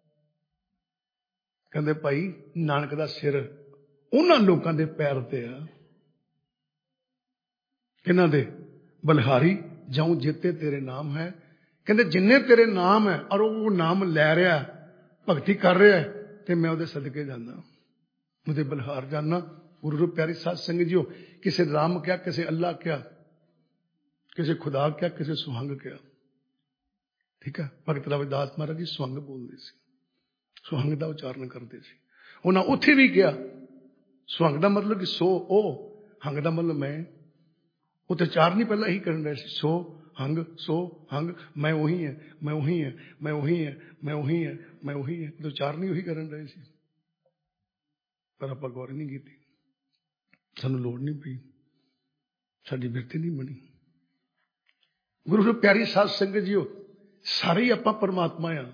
ਕਹਿੰਦੇ ਭਾਈ ਨਾਨਕ ਦਾ ਸਿਰ ਉਹਨਾਂ ਲੋਕਾਂ ਦੇ ਪੈਰ ਤੇ ਆ, ਕਿਹਨਾਂ ਦੇ? ਬਲਹਾਰੀ ਜਾਉ ਜੇਤੇ ਤੇਰੇ ਨਾਮ ਹੈ। ਕਹਿੰਦੇ ਜਿੰਨੇ ਤੇਰੇ ਨਾਮ ਹੈ ਔਰ ਉਹ ਨਾਮ ਲੈ ਰਿਹਾ, ਭਗਤੀ ਕਰ ਰਿਹਾ, ਤੇ ਮੈਂ ਉਹਦੇ ਸਦਕੇ ਜਾਂਦਾ, ਉਹਦੇ ਬਲਹਾਰ ਜਾਨਾ। ਗੁਰੂ ਰੂਪ ਪਿਆਰੀ ਸਾਧ ਸੰਗਤ ਜੀਓ, ਕਿਸੇ ਰਾਮ ਕਿਹਾ, ਕਿਸੇ ਅੱਲਾ ਕਿਹਾ, ਕਿਸੇ ਖੁਦਾ ਕਿਹਾ, ਕਿਸੇ ਸੁਹੰਗ ਕਿਹਾ। ਠੀਕ ਹੈ, ਭਗਤ ਰਵਿਦਾਸ ਮਹਾਰਾਜ ਜੀ ਸੁਹੰਗ ਬੋਲਦੇ ਸੀ, ਸੁਹੰਗ ਦਾ ਉਚਾਰਨ ਕਰਦੇ ਸੀ। ਉਹਨਾਂ ਉੱਥੇ ਵੀ ਕਿਹਾ ਸੁਹੰਗ ਦਾ ਮਤਲਬ ਕਿ ਸੋ ਉਹ, ਹੰਗ ਦਾ ਮਤਲਬ ਮੈਂ। ਉੱਥੇ ਚਾਰ ਨਹੀਂ ਪਹਿਲਾਂ ਇਹੀ ਕਰਨ ਰਹੇ ਸੀ, ਸੋ ਹੰਗ ਸੋ ਹੰਗ, ਮੈਂ ਉਹੀ ਹੈ, ਮੈਂ ਉਹੀ ਹੈ, ਮੈਂ ਉਹੀ ਹੈ, ਮੈਂ ਉਹੀ ਹੈ, ਮੈਂ ਉਹੀ ਹੈ। ਉੱਥੇ ਚਾਰ ਨਹੀਂ ਉਹੀ ਕਰਨ ਰਹੇ ਸੀ, ਪਰ ਆਪਾਂ ਗੌਰ ਨਹੀਂ ਕੀਤੀ, ਸਾਨੂੰ ਲੋੜ ਨਹੀਂ ਪਈ, ਸਾਡੀ ਬਿਰਤੀ ਨਹੀਂ ਬਣੀ। ਗੁਰੂ ਨੂੰ ਪਿਆਰੀ ਸਾਧ ਸੰਗਤ ਜੀਓ, ਸਾਰੇ ਹੀ ਆਪਾਂ ਪਰਮਾਤਮਾ ਆ।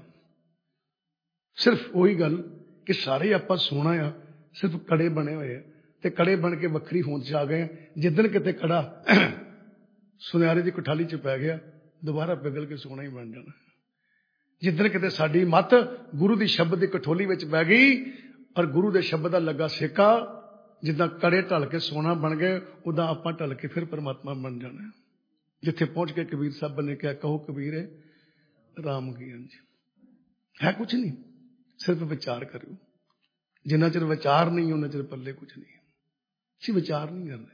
ਸਿਰਫ ਉਹੀ ਗੱਲ ਕਿ ਸਾਰੇ ਆਪਾਂ ਸੋਹਣਾ ਆ, ਸਿਰਫ ਕੜੇ ਬਣੇ ਹੋਏ ਆ, ਤੇ ਕੜੇ ਬਣ ਕੇ ਵੱਖਰੀ ਹੋਂਦ ਚ ਆ ਗਏ। ਜਿੱਦਣ ਕਿਤੇ ਕੜਾ ਸੁਨਿਆਰੇ ਦੀ ਕੋਠਾਲੀ ਚ ਪੈ ਗਿਆ, ਦੁਬਾਰਾ ਪਿਘਲ ਕੇ ਸੋਹਣਾ ਹੀ ਬਣ ਜਾਣਾ। ਜਿੱਦਣ ਕਿਤੇ ਸਾਡੀ ਮੱਤ ਗੁਰੂ ਦੀ ਸ਼ਬਦ ਦੀ ਕਠੋਲੀ ਵਿੱਚ ਪੈ ਗਈ ਔਰ ਗੁਰੂ ਦੇ ਸ਼ਬਦ ਦਾ ਲੱਗਾ ਸੇਕਾ, ਜਿੱਦਾਂ ਕੜੇ ਢਲ ਕੇ ਸੋਨਾ ਬਣ ਗਏ, ਉਦਾਂ ਆਪਾਂ ਢਲ ਕੇ ਫਿਰ ਪਰਮਾਤਮਾ ਬਣ ਜਾਣਾ। ਜਿੱਥੇ ਪਹੁੰਚ ਕੇ ਕਬੀਰ ਸਾਹਿਬ ਨੇ ਕਿਹਾ, ਕਹੋ ਕਬੀਰੇ ਰਾਮ ਕੀ ਅੰਜ। ਹੈ ਕੁਛ ਨਹੀਂ, ਸਿਰਫ ਵਿਚਾਰ ਕਰਿਓ। ਜਿੰਨਾ ਚਿਰ ਵਿਚਾਰ ਨਹੀਂ ਉਹਨਾਂ ਚਿਰ ਪੱਲੇ ਕੁਛ ਨਹੀਂ। ਅਸੀਂ ਵਿਚਾਰ ਨਹੀਂ ਕਰਦੇ,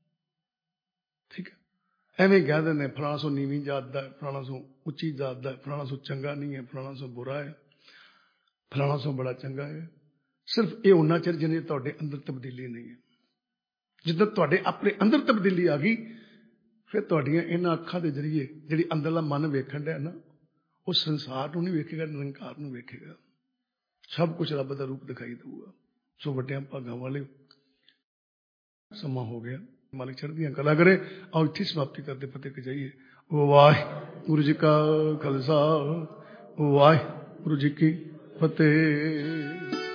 ਠੀਕ ਹੈ। ਐਵੇਂ ਕਹਿ ਦਿੰਦੇ ਫਲਾਣਾ ਸੋ ਨੀਵੀਂ ਜਾਤ ਦਾ, ਫਲਾਣਾ ਸੋ ਉੱਚੀ ਜਾਤ ਦਾ, ਫਲਾਣਾ ਸੋ ਚੰਗਾ ਨਹੀਂ ਹੈ, ਫਲਾਣਾ ਸੋ ਬੁਰਾ ਹੈ, ਫਲਾਣਾ ਸੋ ਬੜਾ ਚੰਗਾ ਹੈ। ਸਿਰਫ ਇਹ ਉਹਨਾਂ ਚਿਰ ਜਿੰਨੇ ਤੁਹਾਡੇ ਅੰਦਰ ਤਬਦੀਲੀ ਨਹੀਂ ਹੈ। ਜਿੱਦਾਂ ਤੁਹਾਡੇ ਆਪਣੇ ਅੰਦਰ ਤਬਦੀਲੀ ਆ ਗਈ, ਫਿਰ ਤੁਹਾਡੀਆਂ ਇਹਨਾਂ ਅੱਖਾਂ ਦੇ ਜ਼ਰੀਏ ਜਿਹੜੀ ਅੰਦਰਲਾ ਮਨ ਵੇਖਣ ਡਿਆ ਨਾ, ਉਹ ਸੰਸਾਰ ਨੂੰ ਨਹੀਂ ਵੇਖੇਗਾ, ਨਿਰੰਕਾਰ ਨੂੰ ਵੇਖੇਗਾ। ਸਭ ਕੁਝ ਰੱਬ ਦਾ ਰੂਪ ਦਿਖਾਈ ਦੇਊਗਾ। ਸੋ ਵੱਡਿਆਂ ਭਾਗਾਂ ਵਾਲੇ, ਸਮਾਂ ਹੋ ਗਿਆ, ਮਾਲਕ ਚੜ੍ਹਦੀਆਂ ਕਲਾ ਕਰੇ। ਆਓ ਇੱਥੇ ਸਮਾਪਤੀ ਕਰਦੇ ਫਤਿਹ ਕੇ ਜਾਈਏ। ਵਾਹਿਗੁਰੂ ਜੀ ਕਾ ਖਾਲਸਾ, ਵਾਹਿਗੁਰੂ ਜੀ ਕੀ ਫਤਿਹ।